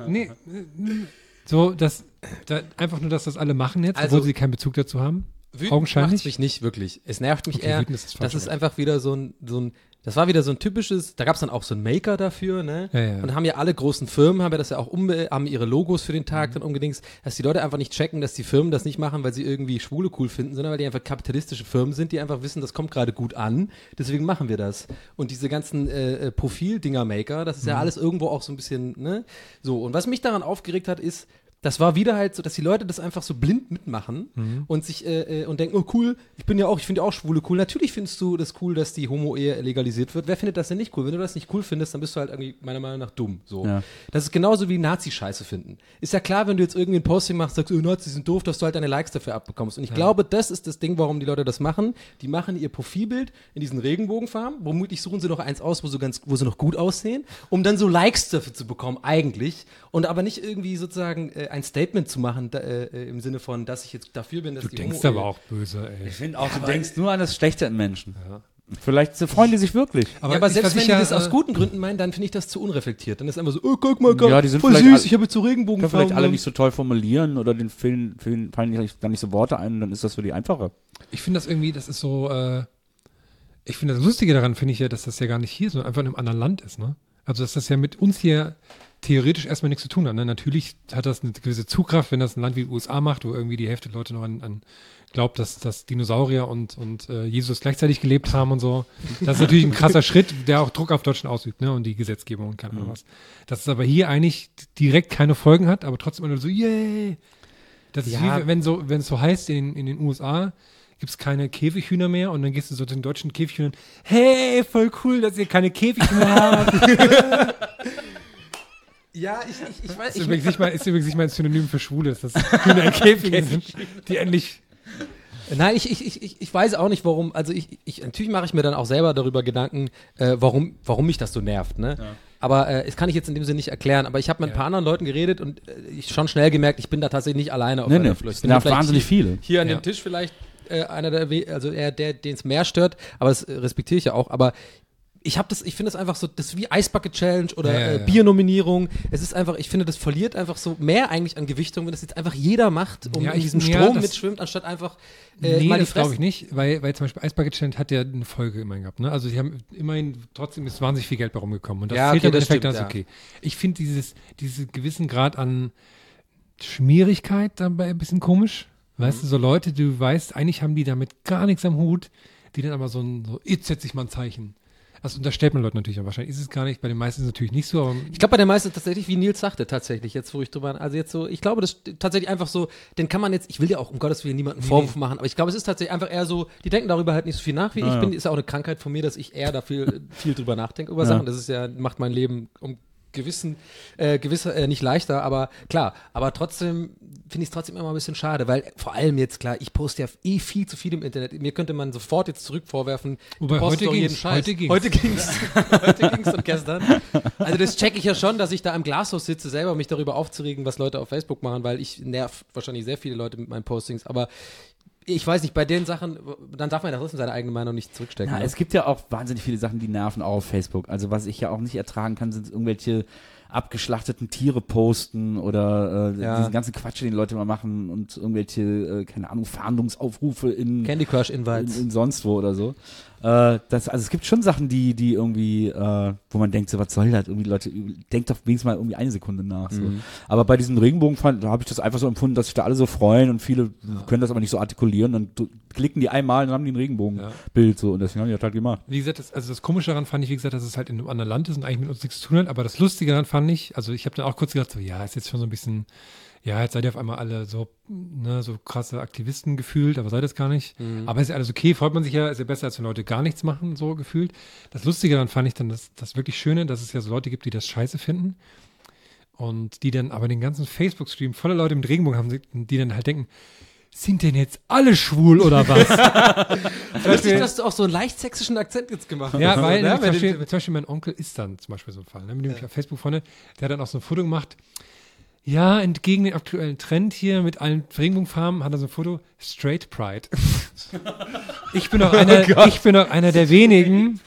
so, einfach nur, dass das alle machen jetzt, Also- obwohl sie keinen Bezug dazu haben? Wütend Augenscheinlich? macht's mich nicht wirklich. Es nervt mich Okay, eher, wütend ist das das falsche ist Wort. einfach wieder so ein das war wieder so ein typisches, da gab es dann auch so einen Maker dafür, ne? Ja. Und haben ja alle großen Firmen, haben ja das ja auch haben ihre Logos für den Tag dann umgedings, dass die Leute einfach nicht checken, dass die Firmen das nicht machen, weil sie irgendwie Schwule cool finden, sondern weil die einfach kapitalistische Firmen sind, die einfach wissen, das kommt gerade gut an, deswegen machen wir das. Und diese ganzen Profil-Dinger-Maker, das ist ja alles irgendwo auch so ein bisschen, ne? So, und was mich daran aufgeregt hat, ist, das war wieder halt so, dass die Leute das einfach so blind mitmachen und sich und denken, oh cool, ich finde ja auch Schwule cool. Natürlich findest du das cool, dass die Homo-Ehe legalisiert wird. Wer findet das denn nicht cool? Wenn du das nicht cool findest, dann bist du halt irgendwie meiner Meinung nach dumm. So. Ja. Das ist genauso wie Nazi-Scheiße finden. Ist ja klar, wenn du jetzt irgendwie ein Posting machst, sagst, Nazis sind doof, dass du halt deine Likes dafür abbekommst. Und ich glaube, das ist das Ding, warum die Leute das machen. Die machen ihr Profilbild in diesen Regenbogenfarben. Womöglich suchen sie noch eins aus, wo sie noch gut aussehen, um dann so Likes dafür zu bekommen, eigentlich. Und aber nicht irgendwie sozusagen ein Statement zu machen, im Sinne von, dass ich jetzt dafür bin, dass Du die denkst Homo-Ehe- aber auch böse, ey. Ich finde auch, du denkst nur an das Schlechte in Menschen. Ja. Vielleicht freuen die sich wirklich. Aber ich- selbst was wenn ich die ja, das aus äh, guten Gründen meinen, dann finde ich das zu unreflektiert. Dann ist einfach so, oh, guck mal, Ja, die sind voll vielleicht süß, alle- ich habe jetzt so Können Regenbogenfarben. vielleicht alle nicht so toll formulieren oder den fallen dann nicht so Worte ein, dann ist das für die einfacher. Ich finde das irgendwie, das ist so, ich finde das Lustige daran, finde ich ja, dass das ja gar nicht hier, sondern einfach in einem anderen Land ist, ne? Also, dass das ja mit uns hier theoretisch erstmal nichts zu tun hat, ne? Natürlich hat das eine gewisse Zugkraft, wenn das ein Land wie die USA macht, wo irgendwie die Hälfte der Leute noch an glaubt, dass Dinosaurier und Jesus gleichzeitig gelebt haben und so. Das ist natürlich ein krasser Schritt, der auch Druck auf Deutschland ausübt, ne? Und die Gesetzgebung und keine Ahnung was. Dass es aber hier eigentlich direkt keine Folgen hat, aber trotzdem immer so, yay! Das ist Ja. wie, wenn es so heißt in den USA, gibt es keine Käfighühner mehr und dann gehst du so zu den deutschen Käfighühnern, hey, voll cool, dass ihr keine Käfighühner habt. Ja, ich weiß, Ist übrigens nicht mal ein Synonym für Schwule, dass das Hühner in Käfigen sind, die endlich. Nein, ich weiß auch nicht, warum. Also natürlich mache ich mir dann auch selber darüber Gedanken, warum mich das so nervt, ne? Ja. Aber das kann ich jetzt in dem Sinne nicht erklären. Aber ich habe mit ein paar anderen Leuten geredet und ich schon schnell gemerkt, ich bin da tatsächlich nicht alleine auf einer Flucht. Es nervt wahnsinnig viele. Hier an Ja. dem Tisch vielleicht einer der, den es mehr stört, aber das respektiere ich ja auch, aber ich finde das einfach so, das ist wie Eisbucket Challenge oder Biernominierung. Es ist einfach, ich finde, das verliert einfach so mehr eigentlich an Gewichtung, wenn das jetzt einfach jeder macht und in diesem Strom mitschwimmt, anstatt einfach mal das glaube ich nicht, weil zum Beispiel Eisbucket Challenge hat ja eine Folge immerhin gehabt, ne? Also sie haben immerhin, trotzdem ist wahnsinnig viel Geld bei rumgekommen und das zählt im Endeffekt, das ist okay. Ich finde diesen gewissen Grad an Schmierigkeit dabei ein bisschen komisch. Weißt du, so Leute, du weißt, eigentlich haben die damit gar nichts am Hut, die dann aber so jetzt setze ich mal ein Zeichen. Das unterstellt man Leuten natürlich, aber wahrscheinlich ist es gar nicht. Bei den meisten ist es natürlich nicht so. Aber ich glaube, bei den meisten tatsächlich, wie Nils sagte, tatsächlich, jetzt wo ich drüber, also jetzt so, ich glaube, das ist tatsächlich einfach so, den kann man jetzt, ich will ja auch um Gottes Willen niemanden Vorwurf machen, aber ich glaube, es ist tatsächlich einfach eher so, die denken darüber halt nicht so viel nach, wie ich bin. Ist ja auch eine Krankheit von mir, dass ich eher da viel drüber nachdenke über Sachen. Das ist ja, macht mein Leben um nicht leichter, aber klar, aber trotzdem finde ich es trotzdem immer ein bisschen schade, weil vor allem jetzt, klar, ich poste ja viel zu viel im Internet. Mir könnte man sofort jetzt zurück vorwerfen, wobei heute ging's. Heute ging's und gestern. Also das checke ich ja schon, dass ich da im Glashaus sitze, selber mich darüber aufzuregen, was Leute auf Facebook machen, weil ich nerv wahrscheinlich sehr viele Leute mit meinen Postings, aber ich weiß nicht, bei den Sachen, dann darf man ja trotzdem seine eigene Meinung nicht zurückstecken. Ja, es gibt ja auch wahnsinnig viele Sachen, die nerven auch auf Facebook. Also was ich ja auch nicht ertragen kann, sind irgendwelche abgeschlachteten Tiere posten oder diesen ganzen Quatsch, den Leute mal machen und irgendwelche, keine Ahnung, Fahndungsaufrufe in Candy Crush Invites. In sonst wo oder so. Also es gibt schon Sachen, die irgendwie, wo man denkt, so was soll das? Irgendwie Leute, denkt doch wenigstens mal irgendwie eine Sekunde nach. So. Aber bei diesem Regenbogen da habe ich das einfach so empfunden, dass sich da alle so freuen und viele können das aber nicht so artikulieren. Dann klicken die einmal und dann haben die ein Regenbogenbild so und deswegen haben die das halt gemacht. Wie gesagt, das Komische daran fand ich, wie gesagt, dass es halt in einem anderen Land ist und eigentlich mit uns nichts zu tun hat, aber das Lustige daran fand ich, also ich habe dann auch kurz gedacht, so ja, ist jetzt schon so ein bisschen, ja, jetzt seid ihr auf einmal alle so, ne, so krasse Aktivisten gefühlt, aber seid es gar nicht. Aber ist ja alles okay, freut man sich ja, ist ja besser, als wenn Leute gar nichts machen, so gefühlt. Das Lustige daran fand ich dann, das wirklich Schöne, dass es ja so Leute gibt, die das scheiße finden und die dann aber den ganzen Facebook-Stream voller Leute mit Regenbogen haben, die dann halt denken, sind denn jetzt alle schwul oder was? Lustig, dass du auch so einen leicht sächsischen Akzent jetzt gemacht hast. Ja, weil zum Beispiel mein Onkel ist dann zum Beispiel so ein Fall, ne, mit dem ich auf Facebook freunde, der hat dann auch so ein Foto gemacht. Ja, entgegen dem aktuellen Trend hier mit allen Regenbogenfarben hat er so ein Foto, Straight Pride. Ich bin noch einer der wenigen,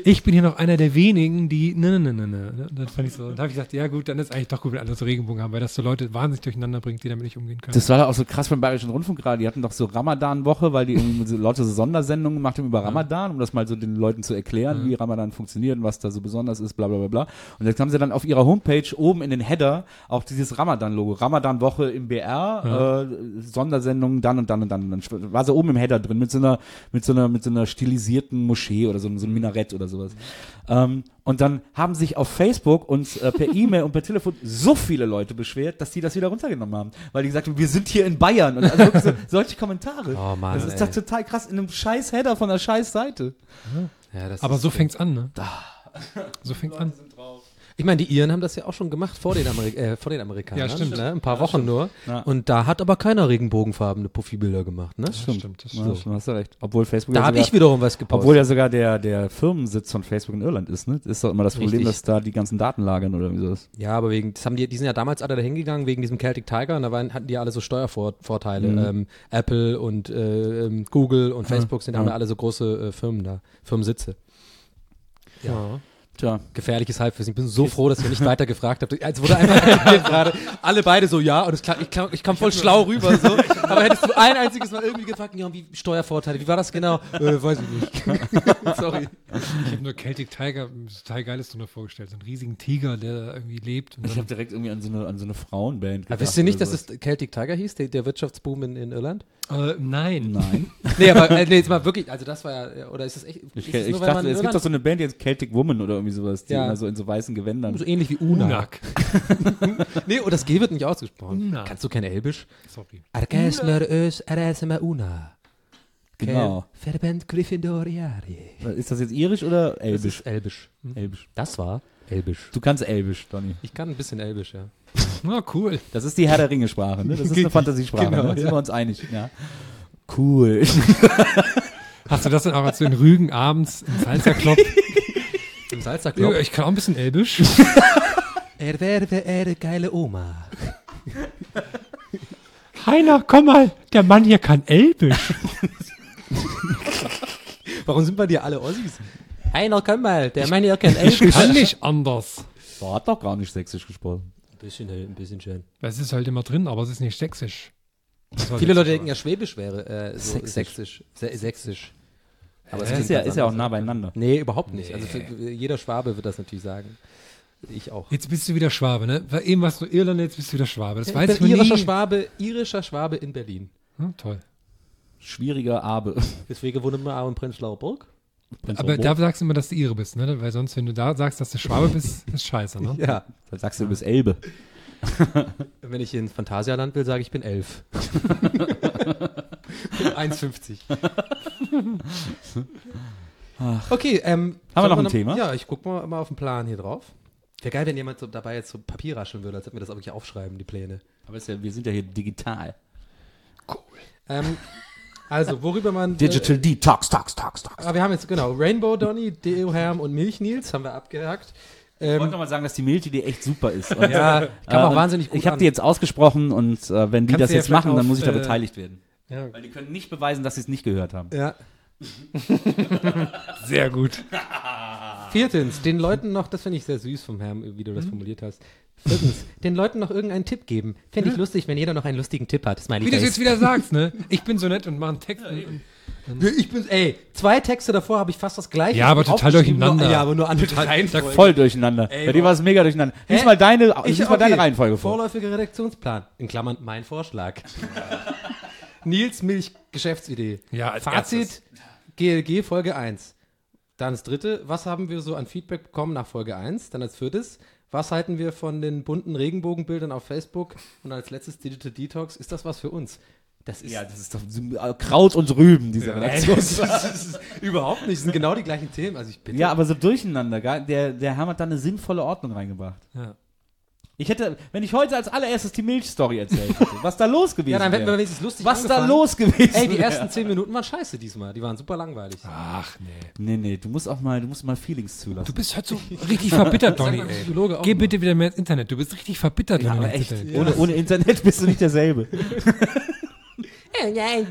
die, ne. Das fand ich so. Und da habe ich gesagt, ja gut, dann ist eigentlich doch gut, wenn alle so Regenbogen haben, weil das so Leute wahnsinnig durcheinander bringt, die damit nicht umgehen können. Das war doch auch so krass beim Bayerischen Rundfunk gerade. Die hatten doch so Ramadan-Woche, weil die irgendwie so lauter so Sondersendungen gemacht haben über Ramadan, um das mal so den Leuten zu erklären, wie Ramadan funktioniert und was da so besonders ist, bla bla bla bla. Und jetzt haben sie dann auf ihrer Homepage oben in den Header auch dieses Ramadan-Logo. Ramadan-Woche im BR, Sondersendungen dann und dann und dann. Dann war sie oben im Header drin mit so einer stilisierten Moschee oder so ein Minarett oder sowas. Und dann haben sich auf Facebook und per E-Mail und per Telefon so viele Leute beschwert, dass die das wieder runtergenommen haben. Weil die gesagt haben, wir sind hier in Bayern. Und also wirklich so, solche Kommentare. Oh Mann, das ist doch total krass in einem scheiß Header von einer scheiß Seite. Ja, das aber so fängt's an, ne? So fängt's an. Ich meine, die Iren haben das ja auch schon gemacht vor den Amerikanern. Ja, stimmt. Ne? Ein paar Wochen nur. Ja. Und da hat aber keiner regenbogenfarbene Profilbilder gemacht. Ne? Das stimmt. Ja, hast du recht. Obwohl Facebook Da habe ich wiederum was gepostet. Obwohl ja sogar der Firmensitz von Facebook in Irland ist, ne? Das ist doch immer das Problem, Richtig. dass da die ganzen Daten lagern oder wie sowas. Ja, aber die sind ja damals alle da hingegangen wegen diesem Celtic Tiger und da hatten die alle so Steuervorteile. Apple und Google und Facebook haben ja alle so große Firmen da, Firmensitze. Ja. Tja. Gefährliches Halbwissen. Ich bin so froh, dass ihr nicht weiter gefragt habt. Es wurde einfach gerade alle beide so, ja, und ich kam voll schlau rüber. So. Aber hättest du ein einziges Mal irgendwie gefragt, ja, wie Steuervorteile, wie war das genau? Weiß ich nicht. Sorry. Ich habe nur Celtic Tiger, total geiles drunter vorgestellt. So einen riesigen Tiger, der da irgendwie lebt. Und Ich habe direkt irgendwie an so eine Frauenband gedacht. Wisst ihr nicht, oder dass es Celtic Tiger hieß, der Wirtschaftsboom in Irland? Nein. Nein. Nee, aber jetzt mal wirklich, also das war ja, oder ist das echt? Ich dachte, es gibt doch so eine Band, die jetzt Celtic Woman oder irgendwie sowas, die immer so in so weißen Gewändern. So ähnlich wie Una. Unak. Nee, und das G wird nicht ausgesprochen. Una. Kannst du kein Elbisch? Sorry. Una. Genau. Verband Gryffindoriari. Ist das jetzt irisch oder Das elbisch? ist Elbisch. Elbisch. Das war Elbisch. Du kannst elbisch, Donny. Ich kann ein bisschen Elbisch, ja. Na, cool. Das ist die Herr der Ringe-Sprache, ne? Das ist eine Fantasiesprache, Genau, ne? Da sind wir uns einig. Ja. Cool. Hast du das dann auch als du in Rügen abends im Salzerklopf? Im Salzerklopf. Ich kann auch ein bisschen Elbisch. wäre geile Oma. Heiner, komm mal, der Mann hier kann Elbisch. Warum sind bei dir alle Ossis? Einer, komm mal, der Mann hier kann Ich kann nicht anders. Der hat doch gar nicht sächsisch gesprochen. Ein bisschen schön. Es ist halt immer drin, aber es ist nicht sächsisch. Viele Leute denken ja, Schwäbisch wäre so Sächsisch. sächsisch. Aber es Das klingt ist ja, ganz ist ja auch anders. nah beieinander. Nee, überhaupt nicht. Also jeder Schwabe wird das natürlich sagen. Ich auch. Jetzt bist du wieder Schwabe, ne? Weil eben warst du Irländer, jetzt bist du wieder Schwabe. Das Ich weiß bin ich irischer nie. irischer Schwabe in Berlin. Toll. Schwieriger Abe. Deswegen wohnen wir auch in Prenzlauer Berg. Aber da sagst du immer, dass du Ire bist, ne? Weil sonst, wenn du da sagst, dass du Schwabe bist, ist scheiße, ne? Ja. Dann sagst du, du bist Elbe. Wenn ich ins Phantasialand will, sage ich, bin 11. 1,50. Okay, Haben wir noch ein sollen Thema? Ja, ich gucke mal auf den Plan hier drauf. Wäre geil, wenn jemand so dabei jetzt so Papier rascheln würde, als hätten wir das auch wirklich aufschreiben, die Pläne. Aber wir sind ja hier digital. Also, worüber man... Digital Detox, Talks. Aber wir haben jetzt, genau, Rainbow Donny, Deo Herm und Milch Nils haben wir abgehakt. Ich wollte noch mal sagen, dass die Milch-Idee echt super ist. Und, Ja, kam auch und wahnsinnig gut Ich habe an. die jetzt ausgesprochen und wenn die Kannst das du ja jetzt machen, vielleicht dann muss ich da auf, beteiligt werden. Ja. Weil die können nicht beweisen, dass sie es nicht gehört haben. Ja. Sehr gut. Viertens, den Leuten noch, das finde ich sehr süß vom Herrn, wie du das formuliert hast. Viertens, den Leuten noch irgendeinen Tipp geben. Fände ich lustig, wenn jeder noch einen lustigen Tipp hat. Smiley Wie du es Face. jetzt wieder sagst, ne? Ich bin so nett und mache einen Text. Ich bin, 2 Texte davor habe ich fast das gleiche. Ja, aber total aufgeschrieben, durcheinander. Ja, aber nur andere Reihenfolge. Voll durcheinander. Bei dir war es mega durcheinander. Lies Hä? mal deine Reihenfolge vor. Vorläufiger Redaktionsplan. In Klammern mein Vorschlag. Nils Milch Geschäftsidee. Ja, als Fazit erstes. GLG Folge 1. Dann das dritte. Was haben wir so an Feedback bekommen nach Folge 1? Dann als viertes. Was halten wir von den bunten Regenbogenbildern auf Facebook? Und als letztes Digital Detox. Ist das was für uns? Das ist, Ja, das ist doch Kraut und Rüben, diese Redaktion. das ist überhaupt nicht. Das sind genau die gleichen Themen. Also ich bitte. Ja, aber so durcheinander. Der Herr hat da eine sinnvolle Ordnung reingebracht. Ja. Ich hätte, wenn ich heute als allererstes die Milchstory erzählt hätte, was da los gewesen Ja, dann hätten wir wäre. wenigstens lustig Was da angefangen. los gewesen Ey, die wäre. ersten 10 Minuten waren scheiße diesmal. Die waren super langweilig. Ach, nee. Nee, du musst mal Feelings zulassen. Du bist halt so richtig verbittert, Donny, Sag mal, ey. Psychologe auch Geh mal. bitte wieder mehr ins Internet. Du bist richtig verbittert, ja, wenn du aber ins echt, Internet ohne Internet bist du nicht derselbe. Nein.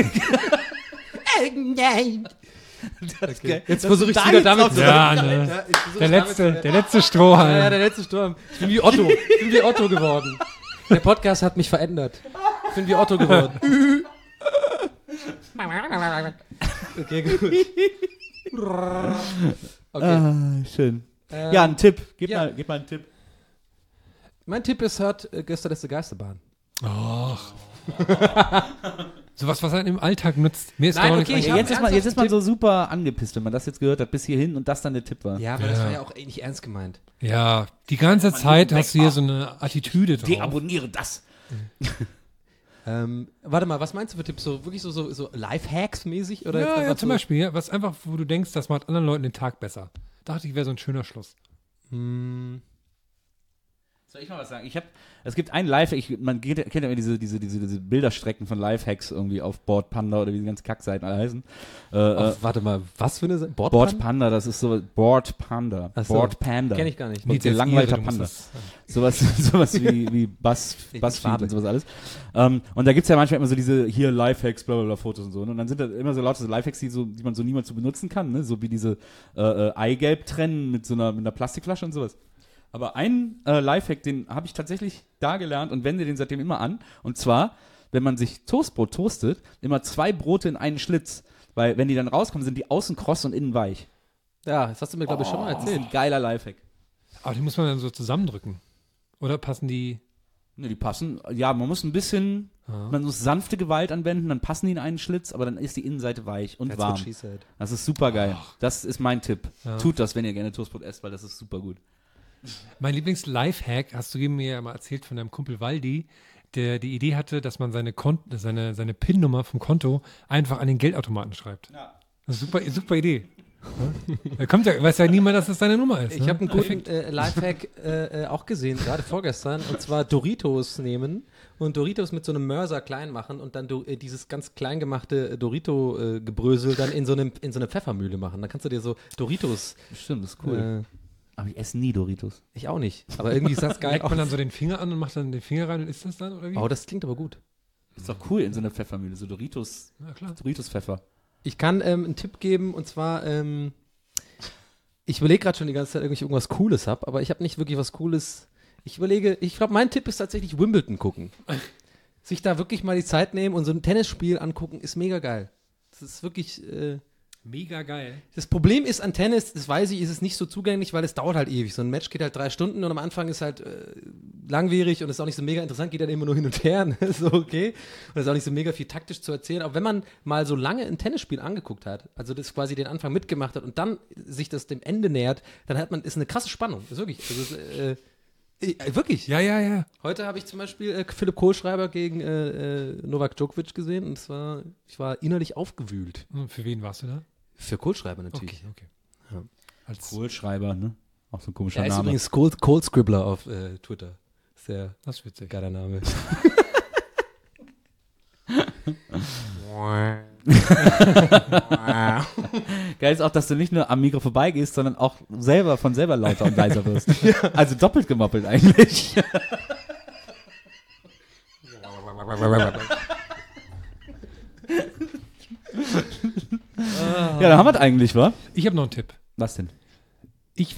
Nein. Jetzt versuche ich wieder damit zu Ja, ne. Der letzte Strohhalm. Ja, der letzte Sturm. Ich bin wie Otto geworden. Der Podcast hat mich verändert. Ich bin wie Otto geworden. Okay, gut. Okay. Schön. Ja, ein Tipp. Gib ja. mal einen Tipp. Mein Tipp ist, hört Gestern ist die Geisterbahn. Sowas, was einen im Alltag nutzt. Mir ist Nein, gar okay, nichts ich eingefallen. hab- Jetzt ist man so super angepisst, wenn man das jetzt gehört hat, bis hierhin und das dann der Tipp war. Ja, aber das war ja auch nicht ernst gemeint. Ja, die ganze Zeit hast du hier so eine Attitüde drauf. Deabonniere das. Warte mal, was meinst du für Tipps? So wirklich so Lifehacks-mäßig? Oder jetzt Ja, einfach ja, zum so- Beispiel, ja, was einfach, wo du denkst, das macht anderen Leuten den Tag besser. Dachte ich, wäre so ein schöner Schluss. Soll ich mal was sagen? Es gibt ein Lifehack, man kennt ja immer diese Bilderstrecken von Lifehacks irgendwie auf Board Panda oder wie die ganzen Kackseiten alle heißen. Warte mal, was für eine Seite? Board Panda, das ist so Board Panda. Ach so. Board Panda. Kenn ich gar nicht. Und gelangweilter du musst Panda. das- Sowas wie Buzzfeed und sowas alles. Und da gibt's ja manchmal immer so diese hier Lifehacks, bla bla bla Fotos und so. Ne? Und dann sind da immer so lauter so Lifehacks, die man so niemals so benutzen kann, ne? So wie diese Eigelb trennen mit einer Plastikflasche und sowas. Aber einen Lifehack, den habe ich tatsächlich da gelernt und wende den seitdem immer an. Und zwar, wenn man sich Toastbrot toastet, immer 2 Brote in einen Schlitz. Weil wenn die dann rauskommen, sind die außen kross und innen weich. Ja, das hast du mir, glaube ich, schon mal Das ist erzählt. ein geiler Lifehack. Aber die muss man dann so zusammendrücken. Oder passen die. Ne, die passen. Ja, man muss ein bisschen, man muss sanfte Gewalt anwenden, dann passen die in einen Schlitz, aber dann ist die Innenseite weich und That's warm. what she said. Das ist super geil. Das ist mein Tipp. Ja. Tut das, wenn ihr gerne Toastbrot esst, weil das ist super gut. Mein Lieblings-Lifehack, hast du mir ja mal erzählt von deinem Kumpel Waldi, der die Idee hatte, dass man seine PIN-Nummer vom Konto einfach an den Geldautomaten schreibt. Ja. Das ist eine super Idee. Da weiß ja niemand, dass das deine Nummer ist. Ich habe einen guten Lifehack auch gesehen, gerade vorgestern, und zwar Doritos nehmen und Doritos mit so einem Mörser klein machen und dann dieses ganz klein gemachte Dorito-Gebrösel dann in so eine Pfeffermühle machen. Dann kannst du dir so Doritos. Stimmt, das ist cool. Aber ich esse nie Doritos. Ich auch nicht, aber irgendwie ist das geil. Legt man dann so den Finger an und macht dann den Finger rein und isst das dann, oder wie? Oh, das klingt aber gut. Ist doch cool in so einer Pfeffermühle, so Doritos, Ja, klar. Doritos-Pfeffer. Ich kann einen Tipp geben, und zwar, ich überlege gerade schon die ganze Zeit, ob ich irgendwas Cooles habe, aber ich habe nicht wirklich was Cooles. Ich glaube, mein Tipp ist tatsächlich Wimbledon gucken. Sich da wirklich mal die Zeit nehmen und so ein Tennisspiel angucken, ist mega geil. Das ist wirklich Mega geil. Das Problem ist an Tennis, das weiß ich, ist es nicht so zugänglich, weil es dauert halt ewig. So ein Match geht halt 3 Stunden und am Anfang ist halt langwierig und ist auch nicht so mega interessant, geht dann immer nur hin und her, ne? So okay. Und ist auch nicht so mega viel taktisch zu erzählen. Aber wenn man mal so lange ein Tennisspiel angeguckt hat, also das quasi den Anfang mitgemacht hat und dann sich das dem Ende nähert, dann ist eine krasse Spannung. Das ist wirklich. Also wirklich. Ja. Heute habe ich zum Beispiel Philipp Kohlschreiber gegen Novak Djokovic gesehen und ich war innerlich aufgewühlt. Und für wen warst du da? Für Kohlschreiber natürlich. Okay. Ja. Als Kohlschreiber, ne? Auch so ein komischer Er ist Name. übrigens Cold Scribbler auf Twitter. Sehr das ist witzig. geiler Name. Geil ist auch, dass du nicht nur am Mikro vorbeigehst, sondern auch von selber lauter und leiser wirst. Also doppelt gemoppelt eigentlich. Ja, da haben wir es eigentlich, wa? Ich habe noch einen Tipp. Was denn? Ich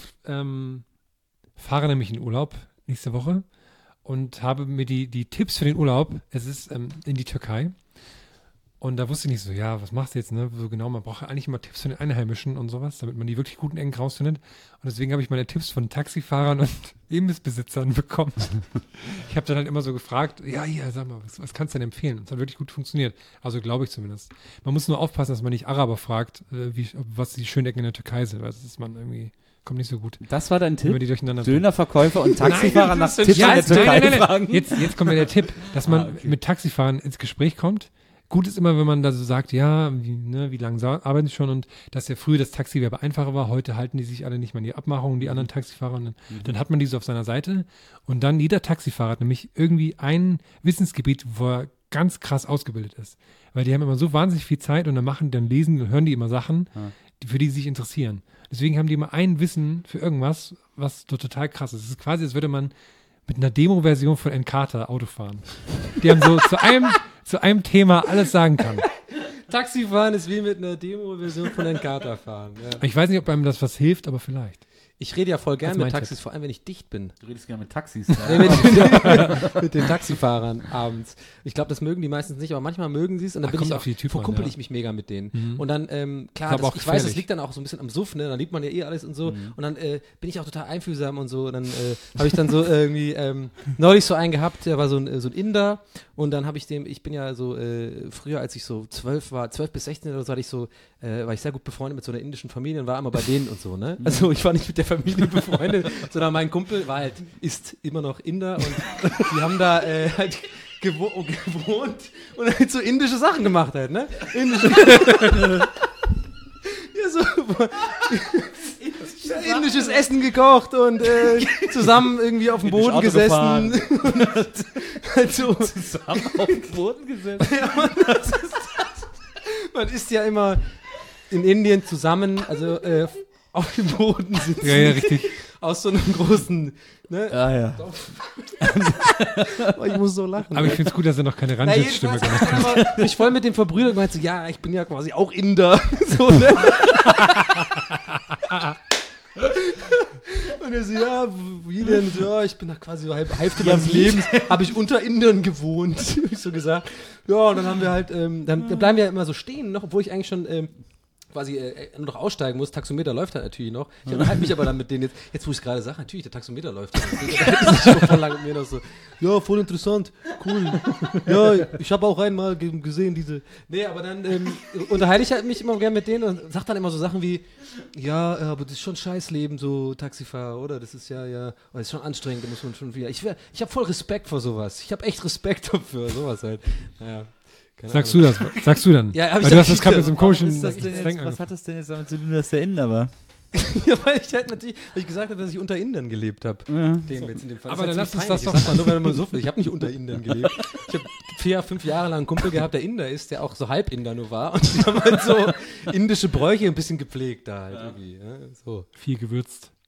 fahre nämlich in Urlaub nächste Woche und habe mir die Tipps für den Urlaub, es ist in die Türkei. Und da wusste ich nicht so, ja, was machst du jetzt, ne? So genau, man braucht ja eigentlich immer Tipps von den Einheimischen und sowas, damit man die wirklich guten Ecken rausfindet. Und deswegen habe ich meine Tipps von Taxifahrern und Imbissbesitzern bekommen. Ich habe dann halt immer so gefragt, ja, sag mal, was kannst du denn empfehlen? Und es hat wirklich gut funktioniert. Also glaube ich zumindest. Man muss nur aufpassen, dass man nicht Araber fragt, was die schönen Ecken in der Türkei sind, weil das ist man irgendwie, kommt nicht so gut. Das war dein Wenn Tipp? man die durcheinander Dönerverkäufer und Taxifahrer nach Tipps in Ja, der Türkei fragen? Jetzt kommt ja der Tipp, dass man mit Taxifahrern ins Gespräch kommt. Gut ist immer, wenn man da so sagt, ja, wie lange arbeiten sie schon und dass ja früher das Taxiwerbe einfacher war, heute halten die sich alle nicht mal an die Abmachungen, die anderen Taxifahrer. Und dann hat man die so auf seiner Seite und dann jeder Taxifahrer hat nämlich irgendwie ein Wissensgebiet, wo er ganz krass ausgebildet ist. Weil die haben immer so wahnsinnig viel Zeit und dann lesen und hören die immer Sachen, für die sie sich interessieren. Deswegen haben die immer ein Wissen für irgendwas, was so total krass ist. Es ist quasi, als würde man mit einer Demo-Version von Encarta Auto fahren. Die haben so zu einem Thema alles sagen kann. Taxifahren ist wie mit einer Demo-Version von Encarta fahren. Ja. Ich weiß nicht, ob einem das was hilft, aber vielleicht. Ich rede ja voll Das gern ist mit mein Taxis, vor allem wenn ich dicht bin. Du redest gerne mit Taxis. Nee, mit den Taxifahrern abends. Ich glaube, das mögen die meistens nicht, aber manchmal mögen sie es und dann Kommt auf die Typen verkumpel an, ich mich mega mit denen. Mhm. Und dann, klar, aber auch ich weiß, das gefährlich. liegt dann auch so ein bisschen am Suff, ne? Dann liebt man ja eh alles und so. Und dann bin ich auch total einfühlsam und so. Und dann habe ich dann so irgendwie neulich so einen gehabt, der war so ein Inder. Und dann habe ich ich bin ja so, früher, als ich so 12 bis 16 oder so, war ich sehr gut befreundet mit so einer indischen Familie und war immer bei denen und so, ne? Also ich war nicht mit der Familie befreundet, sondern mein Kumpel ist immer noch Inder und die haben da halt gewohnt und halt so indische Sachen gemacht halt, ne? Ja, so indisches Essen gekocht und zusammen irgendwie auf dem Indisch Boden Auto gesessen. Und halt so. Zusammen auf dem Boden gesessen. Ja, man isst ja immer in Indien zusammen, also auf dem Boden sitzen. Ja, richtig. Aus so einem großen, ne? Ah, ja. Oh, ich muss so lachen. Aber ich finde es gut, dass er noch keine Ranjit-Stimme gemacht hat. hat. Ich voll mit dem verbrüdert und meinte so, ja, ich bin ja quasi auch Inder. So, ne? Und er so, ja, wie denn? So, ja, ich bin da quasi so Hälfte meines Lebens, habe ich unter Indern gewohnt. Hab ich so gesagt. Ja, und dann haben wir halt, dann bleiben wir ja immer so stehen, noch, obwohl ich eigentlich schon quasi nur noch aussteigen muss. Taxometer läuft halt natürlich noch. Ich unterhalte mich aber dann mit denen jetzt wo ich es gerade sage, natürlich, der Taxometer läuft. Da hält sich schon voll lange mit mir noch so, ja, voll interessant, cool. Ja, ich habe auch einmal gesehen, diese. Nee, aber dann unterhalte ich halt mich immer gern mit denen und sag dann immer so Sachen wie, ja, aber das ist schon Scheißleben, so Taxifahrer, oder? Das ist ja, das ist schon anstrengend, da muss man schon wieder. Ich habe voll Respekt vor sowas. Ich habe echt Respekt dafür, sowas halt. Naja. Sagst du dann? Ja, hab ich Weil dann du hast das nicht gerade mit so einem komischen Was hat das denn jetzt damit zu tun, dass der Inder war? Ja, weil ich halt natürlich, weil ich gesagt habe, dass ich unter Indern gelebt habe. Ja. Dem jetzt in dem Fall. Aber das dann ist lass uns peinlich. das Ich doch sag mal, nur weil man so viel. Ich habe nicht unter Indern gelebt. Ich habe 5 Jahre lang einen Kumpel gehabt, der Inder ist, der auch so halb Inder nur war. Und die haben halt so indische Bräuche ein bisschen gepflegt da halt irgendwie. Ja, so. Viel gewürzt.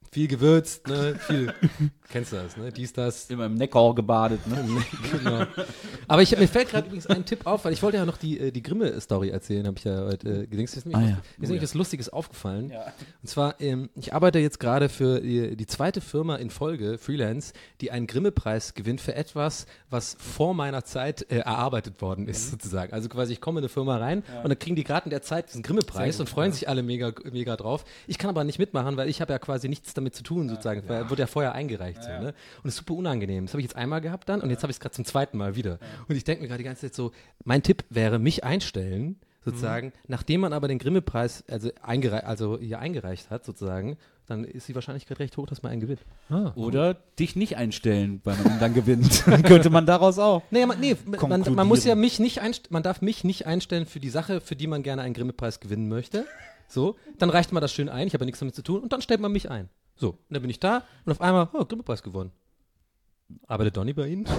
Viel gewürzt, ne? Viel. Kennst du das, ne? Dies, das. Immer im Neckar gebadet, ne? Genau. Aber mir fällt gerade übrigens ein Tipp auf, weil ich wollte ja noch die Grimme-Story erzählen, habe ich ja heute gedacht. Mir ist nämlich was Lustiges aufgefallen. Ja. Und zwar, ich arbeite jetzt gerade für die zweite Firma in Folge, Freelance, die einen Grimme-Preis gewinnt für etwas, was vor meiner Zeit erarbeitet worden ist, sozusagen. Also quasi, ich komme in eine Firma rein und dann kriegen die gerade in der Zeit diesen Grimme-Preis und freuen sich alle mega, mega drauf. Ich kann aber nicht mitmachen, weil ich habe ja quasi nichts damit zu tun, sozusagen. Weil wurde ja vorher eingereicht. So, ne? Und das ist super unangenehm. Das habe ich jetzt einmal gehabt dann und jetzt habe ich es gerade zum zweiten Mal wieder. Und ich denke mir gerade die ganze Zeit so, mein Tipp wäre, mich einstellen, sozusagen, nachdem man aber den Grimme-Preis hier eingereicht hat, sozusagen, dann ist die Wahrscheinlichkeit recht hoch, dass man einen gewinnt. Oder dich nicht einstellen, weil man dann gewinnt. Dann könnte man daraus auch. Man muss ja man darf mich nicht einstellen für die Sache, für die man gerne einen Grimme-Preis gewinnen möchte. So, dann reicht man das schön ein, ich habe ja nichts damit zu tun und dann stellt man mich ein. So, und dann bin ich da und auf einmal, Grimme-Preis gewonnen. Arbeitet Donny bei Ihnen?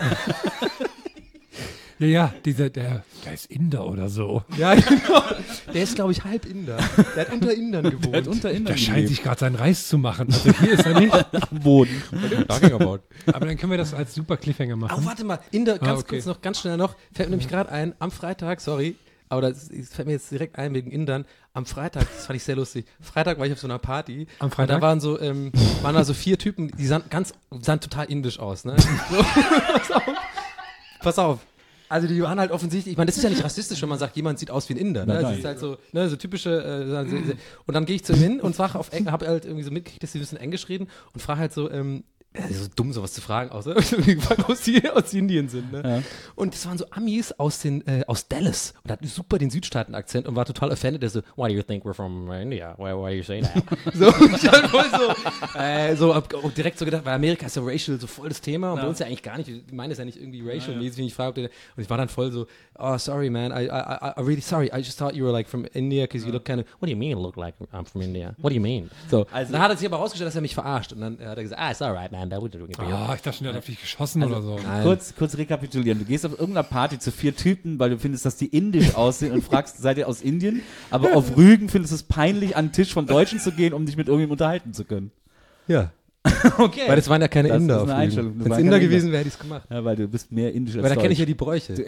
Ja, der ist Inder oder so. Ja, genau. Der ist, glaube ich, halb Inder. Der hat unter Indern gewohnt. Der scheint sich gerade seinen Reis zu machen. Also hier ist er nicht am Boden. Aber dann können wir das als super Cliffhanger machen. Oh, warte mal, Inder, ganz schnell noch, fällt mir nämlich gerade ein, am Freitag, sorry, aber das fällt mir jetzt direkt ein wegen Indern. Am Freitag, das fand ich sehr lustig. Freitag war ich auf so einer Party. Am Freitag? Und da waren da so 4 Typen, die sahen total indisch aus, ne? So, pass auf. Also die waren halt offensichtlich, ich meine, das ist ja nicht rassistisch, wenn man sagt, jemand sieht aus wie ein Inder. Ne? Das ist halt so, ne, so typische, und dann gehe ich zu ihm hin und frage habe halt irgendwie so mitgekriegt, dass sie ein bisschen Englisch reden und frage halt so, so dumm, sowas zu fragen, außer aus Indien sind. Ne? Ja. Und das waren so Amis aus Dallas und hatten super den Südstaaten-Akzent und war total offended. Der so, why do you think we're from India? Why do you say that? So, ich halt voll hab direkt so gedacht, weil Amerika ist ja racial so voll das Thema und bei uns ja eigentlich gar nicht. Ich meine es ja nicht irgendwie racial-mäßig, wenn ich frage, und ich war dann voll so, oh, sorry, man, I really sorry, I just thought you were like from India, because you look kind of, what do you mean I look like I'm from India? What do you mean? So, also, dann hat er sich aber rausgestellt, dass er mich verarscht und dann hat er gesagt, it's alright, man. Ich dachte schon, der hat auf dich geschossen oder so. Kurz rekapitulieren. Du gehst auf irgendeiner Party zu 4 Typen, weil du findest, dass die indisch aussehen und fragst, seid ihr aus Indien? Aber auf Rügen findest du es peinlich, an den Tisch von Deutschen zu gehen, um dich mit irgendjemandem unterhalten zu können. Ja. Okay. Weil das waren ja keine das Inder ist eine auf Einstellung. Wenn es Inder gewesen wäre, hätte ich es gemacht. Ja, weil du bist mehr indisch als Weil da Deutsch. kenne ich ja die Bräuche.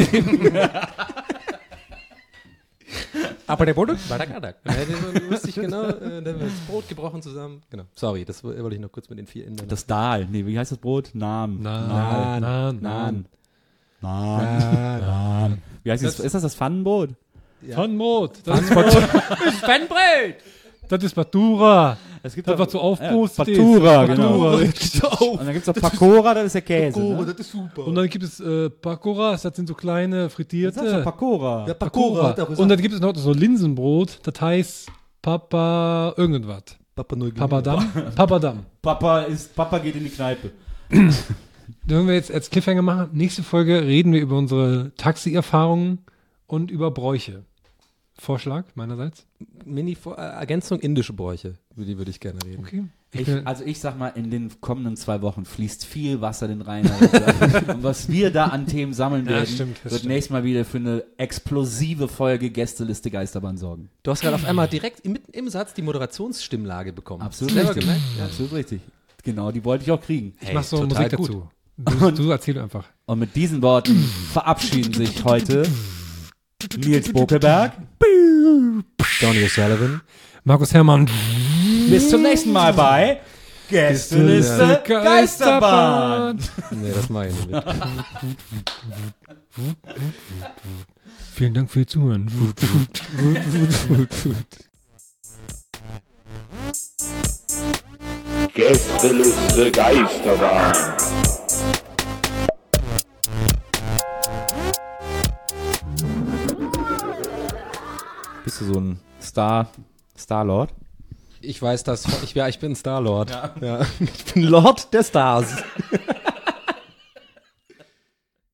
Aber der Boden war der Kadak. Dann wusste ich genau, dann haben wir das Brot gebrochen zusammen. Genau. Sorry, das wollte ich noch kurz mit den 4 Indern. Das Dal. Nee, wie heißt das Brot? Naan. Wie heißt das? Ist das Pfannenbrot? Ja. Pfannenbrot. Das ist Pfannenbrot. Das ist Batura. Es gibt das war zu aufpustet. Batura, genau. Und dann gibt es noch Pakora, das ist der Käse. Pakora, ne? das ist super. Und dann gibt es Pakoras, das sind so kleine frittierte. Das ist doch Pakora. Ja, Pakora. Und dann gibt es noch so Linsenbrot, das heißt Papa irgendwas. Papadam. Papa geht in die Kneipe. Wenn wir jetzt als Cliffhanger machen, nächste Folge reden wir über unsere Taxi-Erfahrungen und über Bräuche. Vorschlag meinerseits? Ergänzung indische Bräuche, über die würde ich gerne reden. Okay. Ich sag mal, in den kommenden 2 Wochen fließt viel Wasser den Rhein. Und was wir da an Themen sammeln werden, wird nächstes Mal wieder für eine explosive Folge Gästeliste Geisterbahn sorgen. Du hast gerade auf einmal direkt mitten im Satz die Moderationsstimmlage bekommen. Absolut richtig. Ja. Absolut richtig. Genau, die wollte ich auch kriegen. Ich mach so Musik dazu. Du erzähl einfach. Und mit diesen Worten verabschieden sich heute Nils Bokelberg, Donny O'Sullivan, Markus Herrmann. Bis zum nächsten Mal bei Gästeliste Geisterbahn. Nee, das mache ich nicht mit. Vielen Dank für Ihr Zuhören. Gästeliste Geisterbahn. Bist du so ein Star-Lord? Ich weiß das, ich bin Star-Lord. Ja. Ich bin Lord der Stars.